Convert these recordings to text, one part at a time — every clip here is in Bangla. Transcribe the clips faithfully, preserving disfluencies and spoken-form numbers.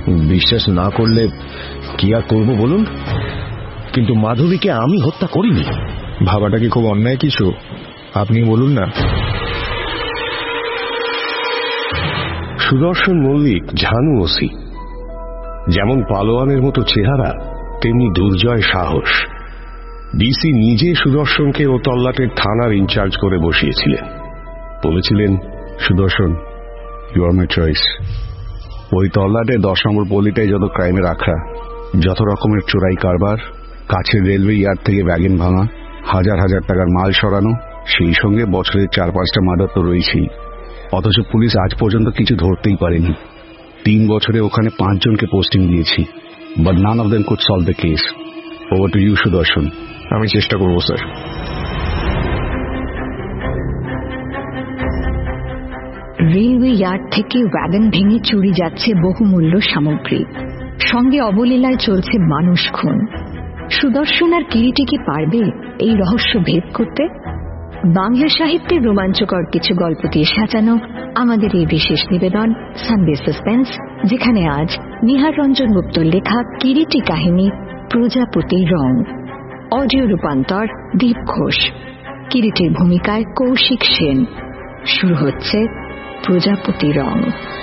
বিশ্বাস না করলে কি আর করবো বলুন, কিন্তু মাধবীকে আমি হত্যা করিনি। ভাবাটা কি খুব অন্যায় কিছু? আপনি বলুন না। সুদর্শন মল্লিক ঝানু ওসি, যেমন পালোয়ানের মতো চেহারা তেমনি দুর্জয় সাহস। ডিসি নিজে সুদর্শনকে ও তল্লাটের থানার ইনচার্জ করে বসিয়েছিলেন। বলেছিলেন, সুদর্শন, ইউ আর মাই চয়েস। ওই তল্লাটে দশ নম্বর পল্লীটাই যত ক্রাইমের আখড়া, যত রকমের চোরাই কারবার, কাছের রেলওয়ে ইয়ার্ড থেকে ব্যাগেন ভাঙা, হাজার হাজার টাকার মাল সরানো, সেই সঙ্গে বছরের চার পাঁচটা মার্ডার তো রয়েছেই। অথচ পুলিশ আজ পর্যন্ত কিছু ধরতেই পারেনি। তিন বছরে ওখানে পাঁচজনকে পোস্টিং দিয়েছি, but none of them could solve the case. Over to you Sudarshan. আমি চেষ্টা করবো স্যার। রেলওয়ে ইয়ার্ড থেকে ওয়াগন ভেঙে চুরি যাচ্ছে বহুমূল্য সামগ্রী, সঙ্গে অবলীলায় চলছে মানুষ খুন। সুদর্শন আর কিরিটি কি পারবে এই রহস্য ভেদ করতে? বাংলা সাহিত্যের রোমাঞ্চকর কিছু গল্প দিয়ে সাজানো আমাদের এই বিশেষ নিবেদন সানডে সাসপেন্স, যেখানে আজ নিহার রঞ্জন গুপ্তর লেখা কিরিটি কাহিনী প্রজাপতি রং, অডিও রূপান্তর দীপ ঘোষ, কিরিটির ভূমিকায় কৌশিক সেন। শুরু হচ্ছে প্রজাপতি রং।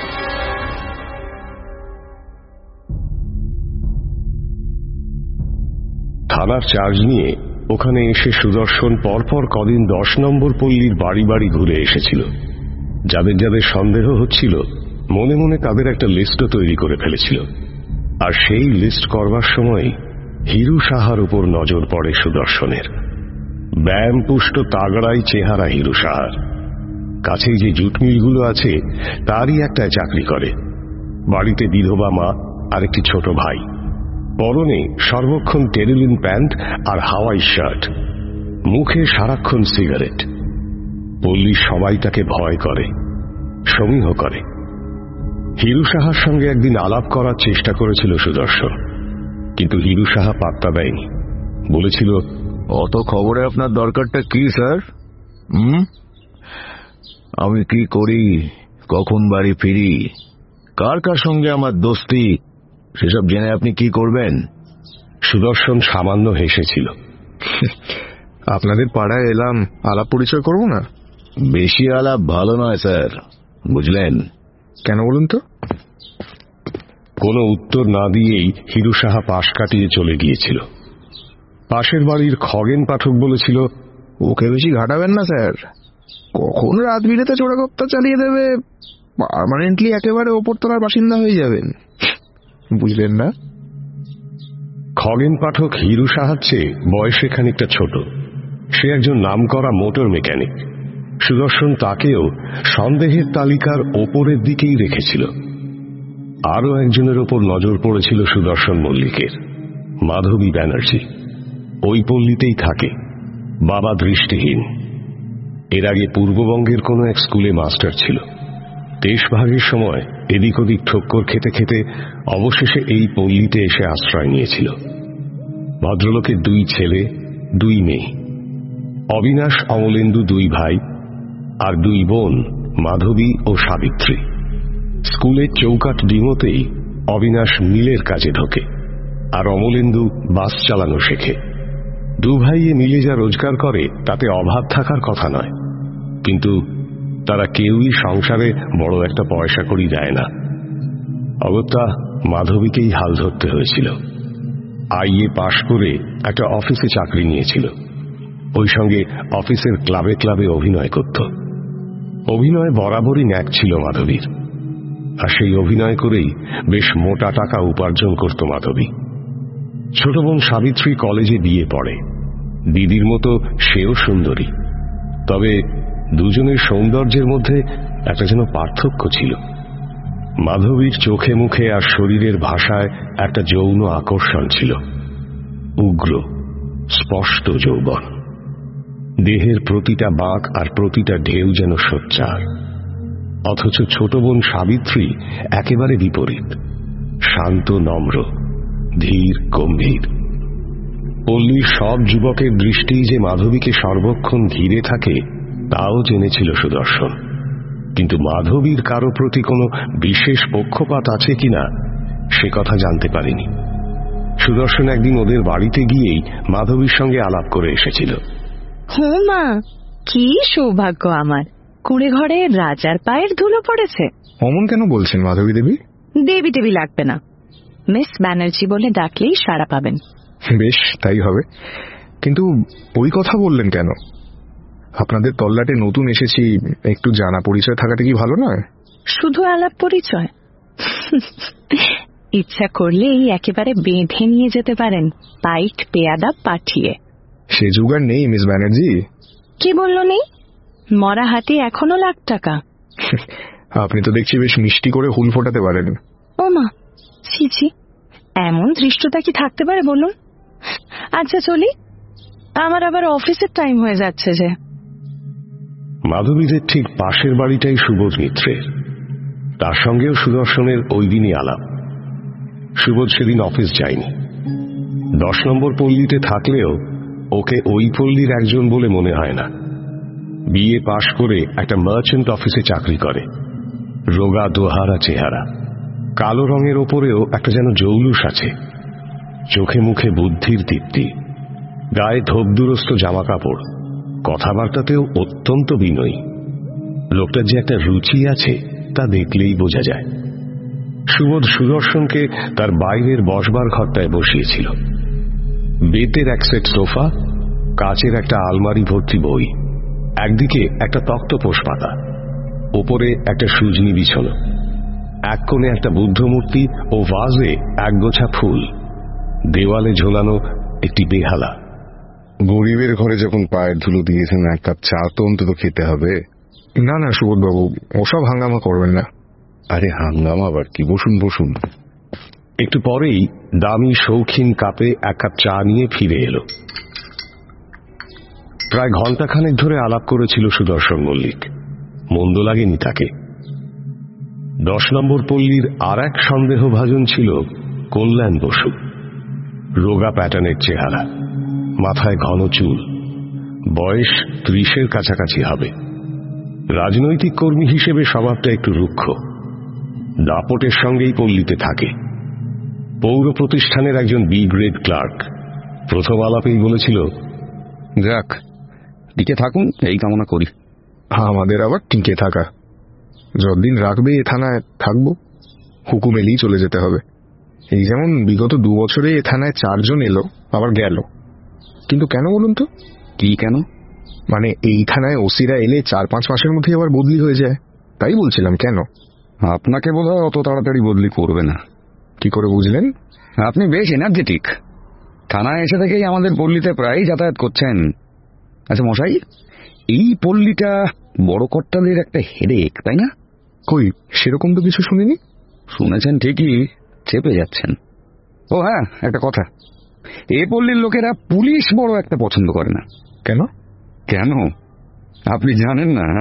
থানার চার্জ নিয়ে ওখানে এসে সুদর্শন পরপর কদিন দশ নম্বর পল্লীর বাড়ি বাড়ি ঘুরে এসেছিল। যাদের যাদের সন্দেহ হচ্ছিল মনে মনে তাদের একটা লিস্টও তৈরি করে ফেলেছিল। আর সেই লিস্ট করবার সময় হিরু সাহার উপর নজর পড়ে সুদর্শনের। ব্যায়ামপুষ্ট তাগড়াই চেহারা হিরু সাহার। কাছেই যে জুট মিলগুলো আছে তারই একটায় চাকরি করে। বাড়িতে বিধবা মা আর একটি ছোট ভাই। পরনে সর্বক্ষণ টেরিলিন প্যান্ট আর হাওয়াই শার্ট, মুখে সারাক্ষণ সিগারেট। পল্লীর সবাই তাকে ভয় করে, সমীহ করে। হিরু সাহার সঙ্গে একদিন আলাপ করার চেষ্টা করেছিল সুদর্শন, কিন্তু হিরু সাহা পাত্তা দেয়নি। বলেছিল, অত খবরে আপনার দরকারটা কি স্যার? হুম আমি কি করি, কখন বাড়ি ফিরি, কার কার সঙ্গে আমার দোস্তি, সেসব জেনে আপনি কি করবেন? সুদর্শন সামান্য হেসেছিল। আপনাদের পাড়ায় এলাম, আলাপ পরিচয় করবো না? বেশি আলাপ ভালো নয় স্যার, বুঝলেন? কেন বলুন তো? কোনো উত্তর না দিয়েই হিরু সাহা পাশ কাটিয়ে চলে গিয়েছিল। পাশের বাড়ির খগেন পাঠক বলেছিল, ওকে বেশি ঘাটাবেন না স্যার, কখন রাত বিরেতে চোরাগোপ্তা চালিয়ে দেবে, পার্মানেন্টলি একেবারে ওপরতলার বাসিন্দা হয়ে যাবেন, বুঝলেন না? খগেন পাঠক হিরু সাহার চেয়ে বয়সে খানিকটা ছোট। সে একজন নামকরা মোটর মেকানিক। সুদর্শন তাকেও সন্দেহের তালিকার ওপরের দিকেই রেখেছিল। আরও একজনের ওপর নজর পড়েছিল সুদর্শন মল্লিকের, মাধবী ব্যানার্জি। ওই পল্লীতেই থাকে, বাবা দৃষ্টিহীন। এর আগে পূর্ববঙ্গের কোনো এক স্কুলে মাস্টার ছিল। দেশভাগের সময় এদিক ওদিক ঠক্কর খেতে খেতে অবশেষে এই পল্লীতে এসে আশ্রয় নিয়েছিল। ভদ্রলোকের দুই ছেলে, দুই মেয়ে। অবিনাশ, অমলেন্দু দুই ভাই, আর দুই বোন মাধবী ও সাবিত্রী। স্কুলের চৌকাঠ ডিঙোতেই অবিনাশ মিলের কাজে ঢোকে, আর অমলেন্দু বাস চালানো শেখে। দু ভাইয়ে মিলে যা রোজগার করে তাতে অভাব থাকার কথা নয়, কিন্তু তারা কেউই সংসারে বড় একটা পয়সা কড়ি দেয় না। অগত্যা মাধবীকেই হাল ধরতে হয়েছিল। আইএ পাশ করে একটা অফিসে চাকরি নিয়েছিল। ওই সঙ্গে অফিসের ক্লাবে ক্লাবে অভিনয় করত। অভিনয় বরাবরই ন্যাক ছিল মাধবীর, আর সেই অভিনয় করেই বেশ মোটা টাকা উপার্জন করত মাধবী। ছোট বোন সাবিত্রী কলেজে বিয়ে পড়ে। দিদির মতো সেও সুন্দরী, তবে দুজনের সৌন্দর্যের মধ্যে একটা যেন পার্থক্য ছিল। মাধবীর চোখে মুখে আর শরীরের ভাষায় একটা যৌন আকর্ষণ ছিল, উগ্র স্পষ্ট যৌবন। দেহের প্রতিটা বাঁক আর প্রতিটা ঢেউ যেন সোচ্চার। অথচ ছোট বোন সাবিত্রী একেবারে বিপরীত, শান্ত নম্র, ধীর গম্ভীর। পল্লীর সব যুবকের দৃষ্টি যে মাধবীকে সর্বক্ষণ ঘিরে থাকে তাও জেনেছিল সুদর্শন, কিন্তু মাধবীর কারো প্রতি কোনো বিশেষ পক্ষপাত আছে কিনা সে কথা জানতে পারেনি। সুদর্শন একদিন ওদের বাড়িতে গিয়েই মাধবীর সঙ্গে আলাপ করে এসেছিল। হুঁ মা, কি সৌভাগ্য আমার, কুড়ে ঘরে রাজার পায়ের ধুলো পড়েছে। অমন কেন বলছেন মাধবী দেবী? দেবী টেবি লাগবে না, মিস ব্যানার্জি বলে ডাকলেই সাড়া পাবেন। বেশ, তাই হবে। কিন্তু ওই কথা বললেন কেন? আপনাদের তল্লাটে নতুন এসেছি, একটু জানা পরিচয় থাকাটা কি ভালো নয়? শুধু আলাপ পরিচয়? ইচ্ছা করলেই একেবারে বেঁধে নিয়ে যেতে পারেন পাইট পেয়াদা পাঠিয়ে। সে জোগাড় নেই মিস ব্যানার্জি। কি বললো নেই? মরা হাতি এখনো লাখ টাকা। আপনি তো দেখছি বেশ মিষ্টি করে হুল ফোটাতে পারেন। ও মা, ছি ছি, এমন ধৃষ্টতা কি থাকতে পারে বলুন? আচ্ছা চলি, আমার আবার অফিসের টাইম হয়ে যাচ্ছে যে। মাধবীদের ঠিক পাশের বাড়িটাই সুবোধ মিত্রের। তার সঙ্গেও সুদর্শনের ওই দিনই আলাপ। সুবোধ সেদিন অফিস যায়নি। দশ নম্বর পল্লীতে থাকলেও ওকে ওই পল্লীর একজন বলে মনে হয় না। বিএ পাশ করে একটা মার্চেন্ট অফিসে চাকরি করে। রোগা দোহারা চেহারা, কালো রঙের ওপরেও একটা যেন জৌলুস আছে। চোখে মুখে বুদ্ধির দীপ্তি, গায়ে ধোপদুরস্ত জামা কাপড়, কথাবার্তাতেও অত্যন্ত বিনয়ী। লোকটার যে একটা রুচি আছে তা দেখলেই বোঝা যায়। সুবোধ সুদর্শনকে তার বাইরের বসবার ঘরটায় বসিয়েছিল। বেতের এক সেট সোফা, কাচের একটা আলমারি ভর্তি বই, একদিকে একটা তক্তপোষ পাতা, ওপরে একটা সুজনি বিছানো, এক কোণে একটা বুদ্ধ মূর্তি ও ভাজে একগোছা ফুল, দেওয়ালে ঝোলানো একটি বেহালা। গরিবের ঘরে যখন পায়ের ধুলো দিয়েছেন, এক কাপ চা তো অন্তত খেতে হবে। না না সুবোধ বাবু, ওসব হাঙ্গামা করবেন না। আরে হাঙ্গামা আবার কি, বসুন বসুন। একটু পরেই দামি শৌখিন কাপে এক কাপ চা নিয়ে ফিরে এলো। প্রায় ঘণ্টাখানেক ধরে আলাপ করেছিল সুদর্শন মল্লিক। মন্দ লাগেনি তাকে। দশ নম্বর পল্লীর আর এক সন্দেহভাজন ছিল কল্যাণ বসু। রোগা প্যাটার্নের চেহারা, মাথায় ঘন চুল, বয়স ত্রিশের কাছাকাছি হবে। রাজনৈতিক কর্মী হিসেবে স্বভাবটা একটু রুক্ষ। দাপটের সঙ্গেই পল্লীতে থাকে। পৌর প্রতিষ্ঠানের একজন বি গ্রেড ক্লার্ক। প্রথম আলাপেই বলেছিল, যাক, টিকে থাকুন এই কামনা করি। আমাদের আবার টিকে থাকা? যতদিন রাখবে এ থানায় থাকবো, হুকুম এলেই চলে যেতে হবে। এই যেমন বিগত দু বছরে এ থানায় চারজন এলো আবার গেল, কিন্তু কেন বলুন তো? কি কেন? মানে এই থানায় ওসিরা এলে চার পাঁচ মাসের মধ্যে আবার বদলি হয়ে যায়, তাই বলছিলাম কেন। আপনাকে বোধহয় অত তাড়াতাড়ি বদলি করবে না। কি করে বুঝলেন? আপনি বেশ এনার্জেটিক। থানায় এসে থেকেই আমাদের পল্লীতে প্রায়ই যাতায়াত করছেন। আচ্ছা মশাই, এই পল্লীটা বড় কর্তাদের একটা হেডেক, তাই না? কই, সেরকম তো কিছু শুনিনি। শুনেছেন ঠিকই, চেপে যাচ্ছেন। ও হ্যাঁ, একটা কথা, এ পল্লীর লোকেরা পুলিশ বড় একটা পছন্দ করে না। কেন? কেন আপনি জানেন না?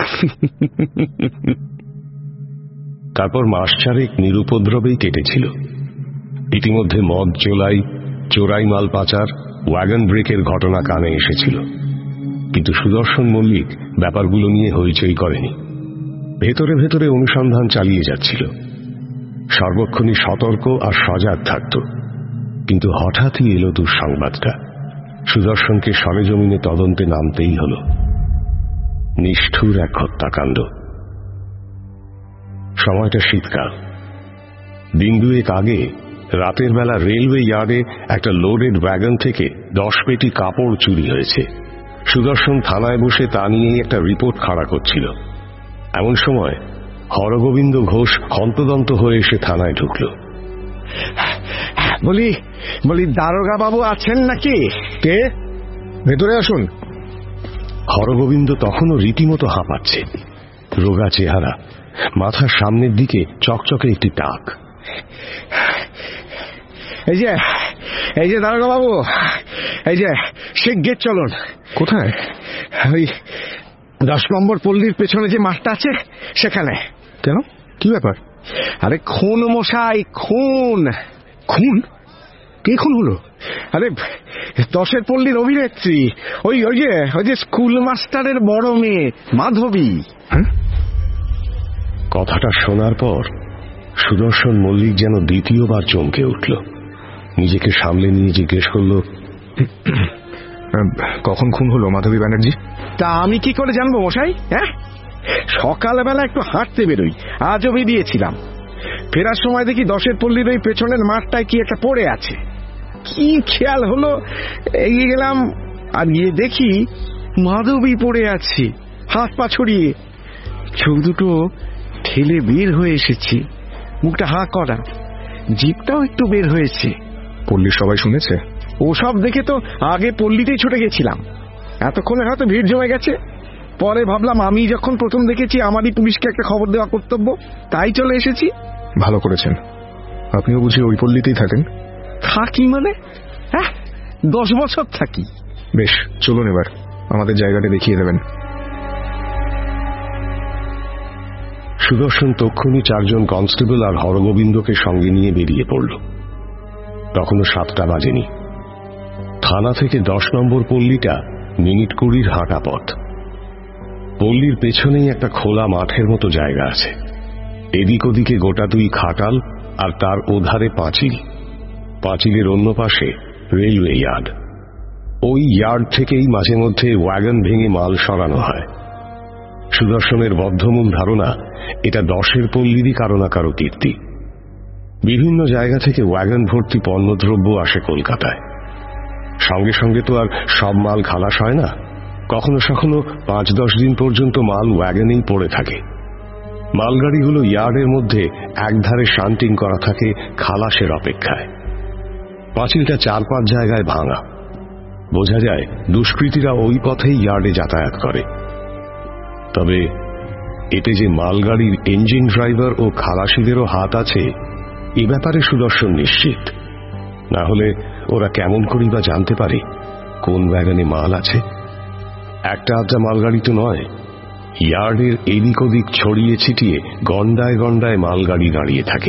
তারপর মাস চারেক নিরুপদ্রবেই কেটেছিল। ইতিমধ্যে মদ চোলাই, চোরাই মাল পাচার, ওয়াগন ব্রেকের ঘটনা কানে এসেছিল। কিন্তু সুদর্শন মল্লিক ব্যাপারগুলো নিয়ে হইচই করেনি। ভেতরে ভেতরে অনুসন্ধান চালিয়ে যাচ্ছিল। সর্বক্ষণই সতর্ক আর সজাগ থাকত। কিন্তু হঠাৎই এলো দুঃসংবাদটা। সুদর্শনকে সরেজমিনে তদন্তে নামতেই হল। নিষ্ঠুর এক হত্যাকাণ্ড। সময়টা শীতকাল। দিন দুয়েক আগে রাতের বেলা রেলওয়ে ইয়ার্ডে একটা লোডেড ওয়াগন থেকে দশ পেটি কাপড় চুরি হয়েছে। সুদর্শন থানায় বসে তা নিয়েই একটা রিপোর্ট খাড়া করছিল। এমন সময় হরগোবিন্দ ঘোষ হন্তদন্ত হয়ে এসে থানায় ঢুকল। বলি বলি দারোগা বাবু আছেন নাকি? কে? ভেতরে আসুন। হরগোবিন্দ তখনও রীতিমতো হাঁপাচ্ছে। রোগা চেহারা, মাথার সামনের দিকে চকচকে একটি টাক। এই যে এই যে দারোগা বাবু, এই যে সে গেট চলুন। কোথায়? ওই দশ নম্বর পল্লীর পেছনে যে মাঠটা আছে সেখানে। কেন, কি ব্যাপার? আরে খুন মশাই, খুন। খুন? কে খুন হলো? আরে দশের পল্লীর অভিনেত্রী, ওই ওই যে ওই যে স্কুল মাস্টারের বড় মেয়ে মাধবী। কথাটা শোনার পর সুদর্শন মল্লিক যেন দ্বিতীয়বার চমকে উঠল। নিজেকে সামলে নিয়ে জিজ্ঞেস করল, কখন খুন হলো মাধবী ব্যানার্জি? তা আমি কি করে জানবো মশাই? হ্যাঁ, সকালবেলা একটু হাঁটতে বেরোই, আজও বেরিয়েছিলাম। ফেরার সময় দেখি দশের পল্লীর ওই পেছনের মাঠটায় কি একটা পড়ে আছে। কি খেয়াল হলো, এগিয়ে গেলাম, আর গিয়ে দেখি মাধবী পড়ে আছে, হাত পা ছড়িয়ে, চোখ দুটো ঠেলে বের হয়ে এসেছে, মুখটা হাঁ করা, জিভটাও একটু বের হয়েছে। পল্লীর সবাই শুনেছে? ওসব দেখে তো আগে পল্লীতেই ছুটে গেছিলাম, এতক্ষণে হয়তো ভিড় জমে গেছে। পরে ভাবলাম আমি যখন প্রথম দেখেছি আমারই পুলিশকে একটা খবর দেওয়া কর্তব্য, তাই চলে এসেছি। ভালো করেছেন। আপনিও বুঝি ওই পল্লীতেই থাকেন? থাকি মানে? হ্যাঁ, দশ বছর থাকি। বেশ, চলুন এবার আমাদের জায়গাটা দেখিয়ে দেবেন। সুদর্শন তক্ষুনি চারজন কনস্টেবল আর হরগোবিন্দকে সঙ্গে নিয়ে বেরিয়ে পড়ল। তখনও সাতটা বাজেনি। থানা থেকে দশ নম্বর পল্লীটা মিনিট কুড়ির হাঁটা পথ। পল্লীর পেছনেই একটা খোলা মাঠের মতো জায়গা আছে। এদিক ওদিকে গোটা দুই খাটাল, আর তার ওধারে পাঁচিল। পাঁচিলের অন্য পাশে রেলওয়ে ইয়ার্ড। ওই ইয়ার্ড থেকেই মাঝে মধ্যে ওয়াগন ভেঙে মাল সরানো হয়। সুদর্শনের বদ্ধমূল ধারণা এটা দশের পল্লীরই কারো না কারো কীর্তি। বিভিন্ন জায়গা থেকে ওয়াগন ভর্তি পণ্যদ্রব্য আসে কলকাতায়। সঙ্গে সঙ্গে তো আর সব মাল খালাস হয় না, কখনো কখনো পাঁচ দশ দিন পর্যন্ত মাল ওয়াগনেই পড়ে থাকে। মালগাড়িগুলো ইয়ার্ডের মধ্যে একধারে শান্টিং করা থাকে খালাসের অপেক্ষায়। পাঁচিলটা চার পাঁচ জায়গায় ভাঙা, বোঝা যায় দুষ্কৃতীরা ওই পথেই ইয়ার্ডে যাতায়াত করে। তবে এতে যে মালগাড়ির ইঞ্জিন ড্রাইভার ও খালাসিদেরও হাত আছে, এ ব্যাপারে সুদর্শন নিশ্চিত। না হলে ওরা কেমন করেই বা জানতে পারে কোন ওয়াগনে মাল আছে? একটা আধটা মালগাড়ি তো নয়, ইয়ার্ডের এদিক ওদিক ছড়িয়ে ছিটিয়ে গন্ডায় গন্ডায় মালগাড়ি দাঁড়িয়ে থাকে।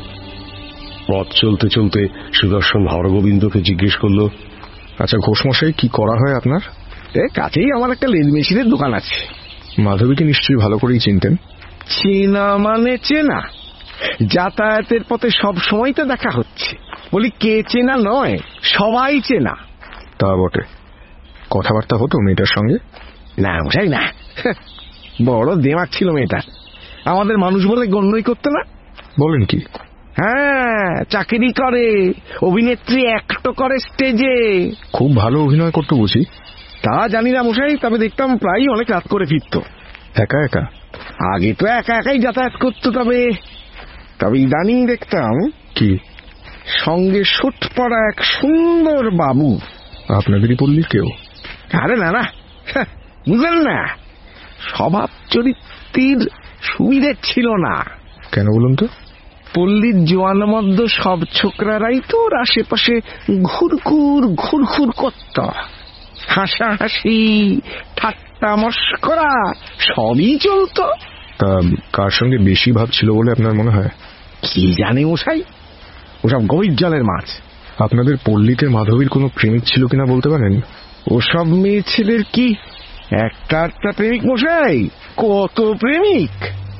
পথ চলতে চলতে সুদর্শন হরগোবিন্দকে জিজ্ঞেস করল, আচ্ছা ঘোষমশাই, কি করা হয় আপনার? কাছেই আমার একটা লেদ মেশিনের দোকান আছে। মাধবীকে নিশ্চয়ই ভালো করেই চিনতেন? চেনা মানে চেনা, যাতায়াতের পথে সব সময় তো দেখা হচ্ছে। বলি কে চেনা নয়, সবাই চেনা। তা বটে। কথাবার্তা হতো মেয়েটার সঙ্গে? না মশাই না, বড় দেমাক ছিল মেয়েটা, আমাদের মানুষ বলে গণ্যই করতো না। বলেন কি? হ্যাঁ, চাকরি করে, অভিনেত্রী অ্যাক্ট করে স্টেজে। খুব ভালো অভিনয় করতো বুঝি? তা জানি না মশাই, তবে দেখতাম প্রায় অনেক রাত করে ফিরত। একা একা? আগে তো একা একাই যাতায়াত করতো, তবে তবে ইদানিং দেখতাম কি সঙ্গে সুট পড়া এক সুন্দর বাবু। আপনাদেরই পল্লীর কেউ? আরে না না, বুঝলেন না, স্বভাব চরিত্রের সুবিধে ছিল না। কেন বলুন তো? পল্লীর জোয়ানমধ্য সব ছোকরারাই তো ওর আশেপাশে ঘুরঘুর ঘুরঘুর করত। হাসাহাসি, ঠাট্টা মস্করা সবই চলত। তা কার সঙ্গে বেশি ভাব ছিল বলে আপনার মনে হয়? কি জানে মশাই, ওসব গভীর জলের মাছ। আপনাদের পল্লীতে মাধবীর কোনো প্রেমিক ছিল কিনা বলতে পারেন? ওসব মেয়ে ছেলের কি একটা একটা প্রেমিক মশাই, কত প্রেমিক।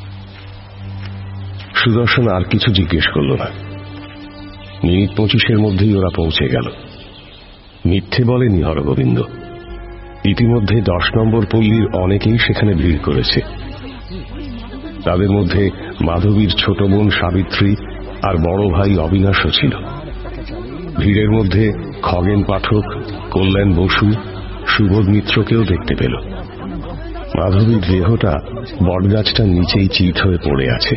সুদর্শন আর কিছু জিজ্ঞেস করল না। মিনিট পঁচিশের মধ্যেই ওরা পৌঁছে গেল। মিথ্যে বলেনি হরগোবিন্দ। ইতিমধ্যে দশ নম্বর পল্লীর অনেকেই সেখানে ভিড় করেছে। তাদের মধ্যে মাধবীর ছোট বোন সাবিত্রী আর বড় ভাই অবিনাশও ছিল। ভিড়ের মধ্যে খগেন পাঠক, কল্যাণ বসু, সুবোধ মিত্রকেও দেখতে পেল। মাধবীর দেহটা বটগাছটার নিচেই চিত হয়ে পড়ে আছে।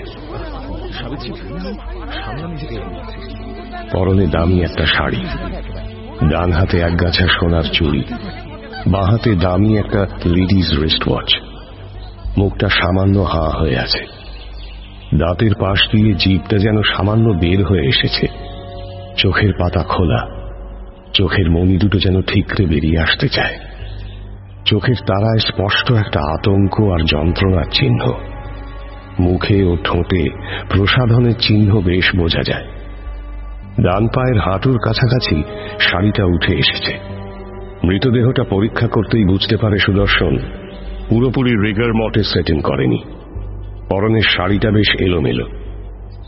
পরনে দামি একটা শাড়ি, ডান হাতে এক গাছা সোনার চুড়ি, বাঁ হাতে দামি একটা লেডিজ রিস্ট ওয়াচ। মুখটা সামান্য হাঁ হয়ে আছে, দাঁতের পাশ দিয়ে জিভটা যেন সামান্য বের হয়ে এসেছে। চোখের পাতা খোলা, চোখের মণি দুটো যেন ঠিকরে বেরিয়ে আসতে চায়। চোখের তারায় স্পষ্ট একটা আতঙ্ক আর যন্ত্রণার চিহ্ন। মুখে ও ঠোঁটে প্রসাধনের চিহ্ন বেশ বোঝা যায়। ডান পায়ের হাঁটুর কাছাকাছি শাড়িটা উঠে এসেছে। মৃতদেহটা পরীক্ষা করতেই বুঝতে পারে সুদর্শন পুরোপুরি রিগার মর্টিস সেটিং করেনি। পরনের শাড়িটা বেশ এলোমেলো,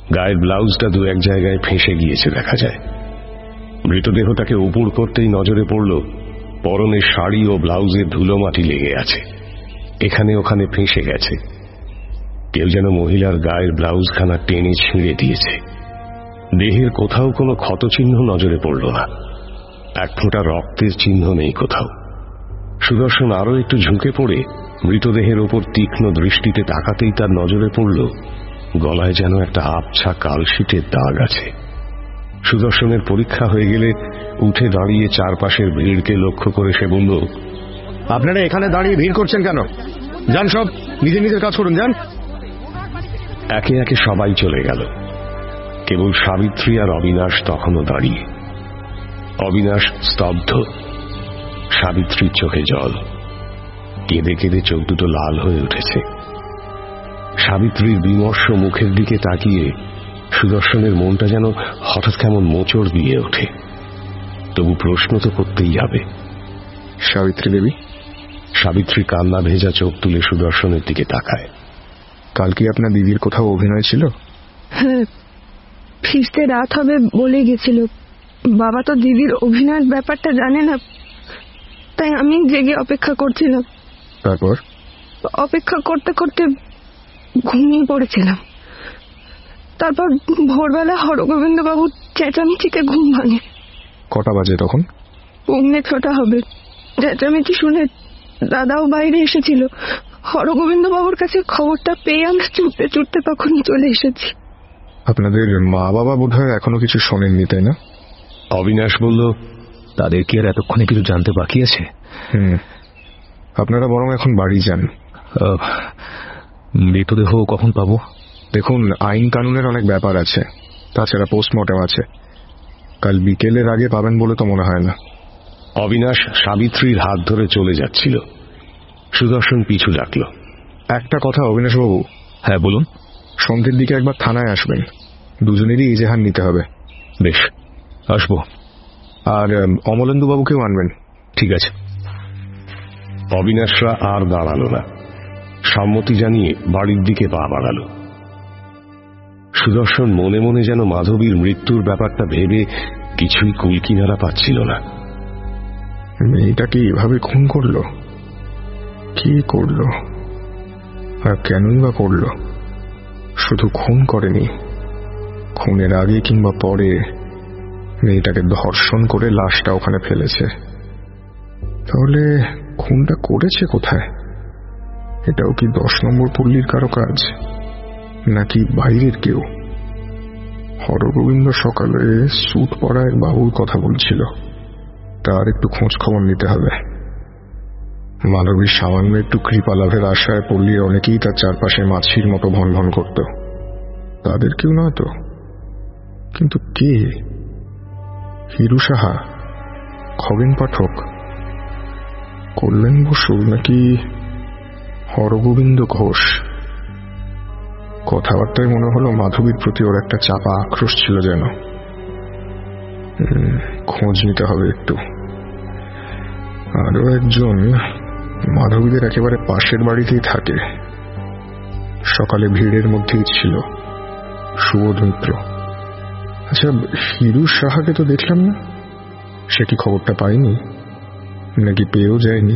গায়ের ব্লাউজটা দু এক জায়গায় ফেঁসে গিয়েছে দেখা যায়। মৃতদেহটাকে উপুড় করতেই নজরে পড়ল পরনের শাড়ি ও ব্লাউজের ধুলো মাটি লেগে আছে, এখানে ওখানে ফেঁসে গেছে। কেউ যেন মহিলার গায়ের ব্লাউজখানা টেনে ছিঁড়ে দিয়েছে। দেহের কোথাও কোনো ক্ষতচিহ্ন নজরে পড়ল না, এক ফোঁটা রক্তের চিহ্ন নেই কোথাও। সুদর্শন আরো একটু ঝুঁকে পড়ে মৃতদেহের ওপর তীক্ষ্ণ দৃষ্টিতে তাকাতেই তার নজরে পড়ল গলায় যেন একটা আবছা কালশিটের দাগ আছে। সুদর্শনের পরীক্ষা হয়ে গেলে উঠে দাঁড়িয়ে চারপাশের ভিড়কে লক্ষ্য করে সে বলল, আপনারা এখানে দাঁড়িয়ে ভিড় করছেন কেন? যান, সব নিজে নিজের কাজ করুন, যান। একে একে সবাই চলে গেল, কেবল সাবিত্রী আর অবিনাশ তখনও দাঁড়িয়ে। অবিনাশ স্তব্ধ, সাবিত্রীর চোখে জল, কেঁদে কেঁদে চোখ দুটো লাল হয়ে উঠেছে। সাবিত্রীর বিমর্ষ মুখের দিকে তাকিয়ে সুদর্শনের মনটা যেন হঠাৎ কেমন মোচড় দিয়ে ওঠে। তবু প্রশ্ন তো করতেই হবে। সাবিত্রী দেবী? সাবিত্রী কান্না ভেজা চোখ তুলে সুদর্শনের দিকে তাকায়। কাল কি আপনার দিদির কোথাও অভিনয় ছিল? হ্যাঁ, ফিরতে রাত হবে বলে গেছিল। বাবা তো দিদির অভিনয়ের ব্যাপারটা জানে না, তাই আমি জেগে অপেক্ষা করছিলাম। তারপর? অপেক্ষা করতে করতে ঘুমিয়ে পড়েছিলাম। তারপর ভোরবেলা হরগোবিন্দ বাবুর চেঁচামেচিতে ঘুম ভাঙে। কটা বাজে তখন? পৌনে ছটা হবে। চেঁচামেচি শুনে দাদাও বাইরে এসেছিল। হরগোবিন্দ বাবুর কাছে খবরটা পেয়ে আমরা ছুটতে ছুটতে তখন চলে এসেছি। আপনাদের মা বাবা বোধহয় এখনো কিছু শোনেননি, তাই না? অবিনাশ বলল, তাদের কি আর এতক্ষণে কিছু জানতে বাকি আছে? হুম, আপনারা বরং এখন বাড়ি যান। মৃতদেহ কখন পাবো? দেখুন, আইন কানুনের অনেক ব্যাপার আছে, তাছাড়া পোস্টমর্টেম আছে। কাল বিকেলের আগে পাবেন বলে তো মনে হয় না। অবিনাশ সাবিত্রীর হাত ধরে চলে যাচ্ছিল। সুদর্শন পিছু ডাকল। একটা কথা অবিনাশবাবু। হ্যাঁ বলুন। সন্ধ্যের দিকে একবার থানায় আসবেন, দুজনেরই এজেহার নিতে হবে। বেশ, আসবো। আর অমলেন্দু বাবুকেও আনবেন। ঠিক আছে। অবিনাশরা আর দাঁড়াল না, সম্মতি জানিয়ে বাড়ির দিকে পা বাড়াল। সুদর্শন মনে মনে যেন মাধবীর মৃত্যুর ব্যাপারটা ভেবে কিছুই কুলকিনারা পাচ্ছিল না। মেয়েটাকে এভাবে খুন করলো? কি করলো আর কেনই বা করলো? শুধু খুন করেনি, খুনের আগে কিংবা পরে মেয়েটাকে ধর্ষণ করে লাশটা ওখানে ফেলেছে। তাহলে খুনটা করেছে কোথায়? এটাও কি দশ নম্বর পল্লীর কারো কাজ, নাকি বাইরের কেউ? হরগোবিন্দ সকালে স্যুট পরা এক বাবুর কথা বলছিল, তার একটু খোঁজ খবর নিতে হবে। মানবীর সামান্য একটু কৃপা লাভের আশায় পল্লীর অনেকেই তার চারপাশে মাছির মতো ভন ভন করত। তাদের কেউ নয় তো, কিন্তু কে? হিরু সাহা, খগেন পাঠক, কল্যাণ বসু, নাকি হরগোবিন্দ ঘোষ? কথাবার্তায় মনে হলো মাধবীর প্রতি ওর একটা চাপা আক্রোশ ছিল যেন। খোঁজ নিতে হবে একটু। আরো একজন মাধবীদের একেবারে পাশের বাড়িতেই থাকে, সকালে ভিড়ের মধ্যেই ছিল, সুবোধ মিত্র। আচ্ছা, হিরু সাহাকে তো দেখলাম না, সে কি খবরটা পায়নি, নাকি পেয়েও যায়নি?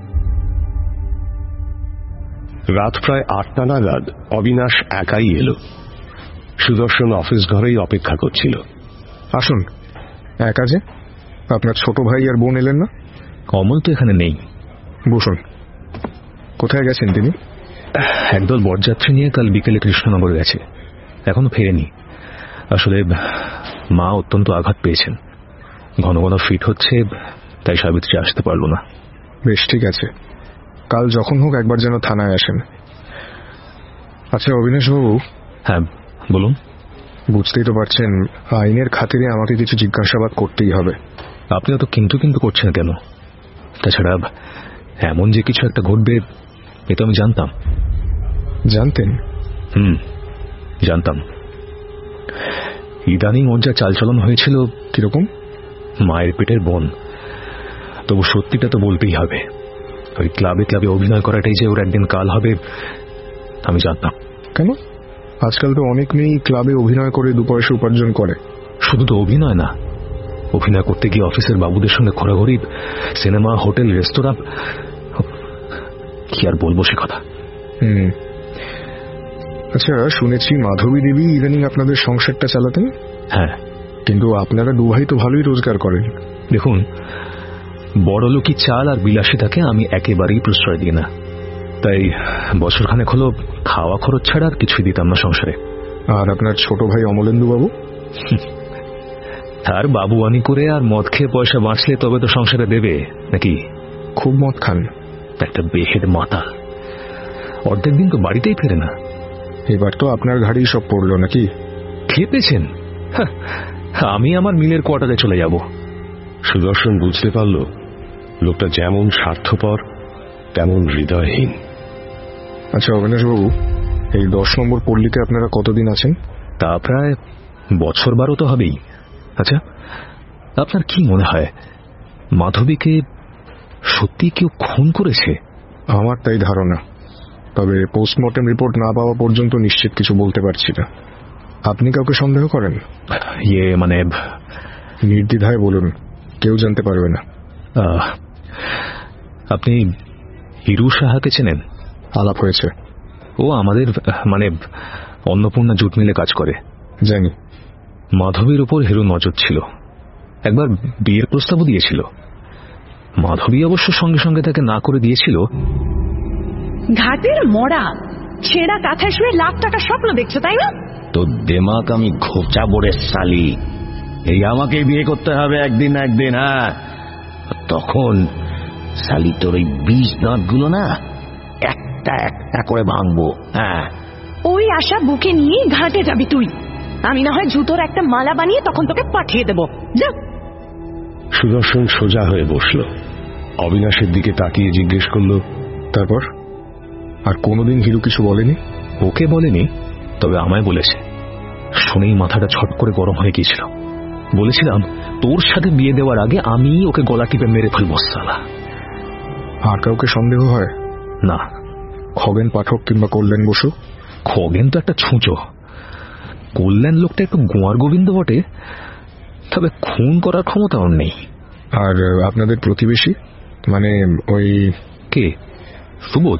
রাত প্রায় আটটা নাগাদ অবিনাশ একাই এলো। সুদর্শন অফিস ঘরেই অপেক্ষা করছিল। আসুন। একা যে? আপনার ছোট ভাই আর বোন এলেন না? অমল তো এখানে নেই। বসুন। কোথায় গেছেন তিনি? একদল বরযাত্রী নিয়ে কাল বিকেলে কৃষ্ণনগর গেছে, এখনো ফেরেনি। আসলে মা অত্যন্ত আঘাত পেয়েছেন, ঘন ঘন ফিট হচ্ছে, তাই সাবিত্রী আসতে পারল না। বেশ, ঠিক আছে, কাল যখন হোক একবার যেন থানায় আসেন। আচ্ছা অবিনাশবাবু। হ্যাঁ বলুন। বুঝতেই তো পারছেন, আইনের খাতিরে আমাকে কিছু জিজ্ঞাসাবাদ করতেই হবে। আপনি অত কিন্তু কিন্তু করছেন কেন? তাছাড়া এমন যে কিছু একটা ঘটবে এ তো আমি জানতাম। জানতেন? হুম, জানতাম। ইদানিং ওর যা চালচলন হয়েছিল। কিরকম? মায়ের পেটের বোন। তবু সত্যিটা তো বলতেই হবে, ওই ক্লাবে ক্লাবে অভিনয় করাটাই যে ওর একদিন কাল হবে আমি জানতাম। কেন? আজকাল তো অনেক মেয়েই ক্লাবে অভিনয় করে দু পয়সা উপার্জন করে। শুধু তো অভিনয় না, অভিনয় করতে গিয়ে অফিসের বাবুদের সঙ্গে ঘোরাঘুরি, সিনেমা, হোটেল, রেস্তোরাঁ, কি আর বলবো সে কথা। হুম আচ্ছা, শুনেছি মাধবী দেবী ইদানিং আপনাদের সংসারটা চালাতেন। হ্যাঁ, কিন্তু আপনারা দু ভাই তো ভালোই রোজগার করেন। দেখুন, বড়লোকি চাল আর বিলাসিতাকে আমি একেবারেই প্রশ্রয় দিই না, তাই বছরখানেক হলো খাওয়া খরচ ছাড়া আর কিছুই দিতাম না সংসারে। আর আপনার ছোট ভাই অমলেন্দু বাবু? তার বাবুয়ানি করে আর মদ খেয়ে পয়সা বাঁচলে তবে তো সংসারে দেবে নাকি? খুব মদ খান। একটা বেহেড মাতাল, অর্ধেক দিন তো বাড়িতেই ফেরে না। এবার তো আপনার ঘাড়েই সব পড়লো নাকি? খেপেছেন? আমি আমার মিলের কোয়ার্টারে চলে যাব। সুদর্শন বুঝতে পারল লোকটা যেমন স্বার্থপর তেমন হৃদয়হীন। আচ্ছা অবিনাশ বাবু, এই দশ নম্বর পল্লীতে আপনারা কতদিন আছেন? তা প্রায় বছর বারো তো হবেই। আচ্ছা, আপনার কি মনে হয় মাধবীকে সত্যি কেউ খুন করেছে? আমার তাই ধারণা, তবে পোস্টমর্টেম রিপোর্ট না পাওয়া পর্যন্ত নিশ্চিত কিছু বলতে পারছি না। আপনি কাউকে সন্দেহ করেন? ইয়ে মানে নির্দ্বিধায় বলুন, কেউ জানতে পারবে না। আপনি হিরু সাহাকে চেনেন? আলাপ হয়েছে। ও আমাদের মানে অন্নপূর্ণা জুট মিলে কাজ করে। জানি। মাধবীর উপর হিরু নজর ছিল, একবার বিয়ের প্রস্তাবও দিয়েছিল। মাধবী অবশ্য সঙ্গে সঙ্গে তাকে না করে দিয়েছিল। ঘাটের মরা ছেঁড়া কাঁথায় শুয়ে লাখ টাকা স্বপ্ন দেখছো, তাই না? তো দেমাক আমি ঘোচা বড়ে শালি, এই আমাকে বিয়ে করতে হবে একদিন না একদিন। হ্যাঁ, তখন শালি তোর ওই বিষ দাঁত গুলো না একটা একটা করে ভাঙবো। হ্যাঁ, ওই আশা বুকে নিয়ে ঘাটে যাবি তুই। আমি না হয় জুতোর একটা মালা বানিয়ে তখন তোকে পাঠিয়ে দেবো। যা। সুদর্শন সোজা হয়ে বসল, অবিনাশের দিকে তাকিয়ে জিজ্ঞেস করল, তারপর? আর কোনোদিন হিরু কিছু বলেনি? ওকে বলেনি, তবে আমায় বলেছে। শুনেই মাথাটা ছট করে গরম হয়ে গিয়েছিল। বলেছিলাম তোর সাথে বিয়ে দেওয়ার আগে আমি ওকে গলা টিপে মেরে ফেলবো সালা। আর কাউকে সন্দেহ হয় না? খগেন পাঠক কিংবা কল্যাণ বসু? খগেন তো একটা ছুঁচো, কল্যাণ লোকটা একটু গোয়ার গোবিন্দ বটে, তবে খুন করার ক্ষমতা ওর নেই। আর আপনাদের প্রতিবেশী মানে ওই কে? সুবোধ?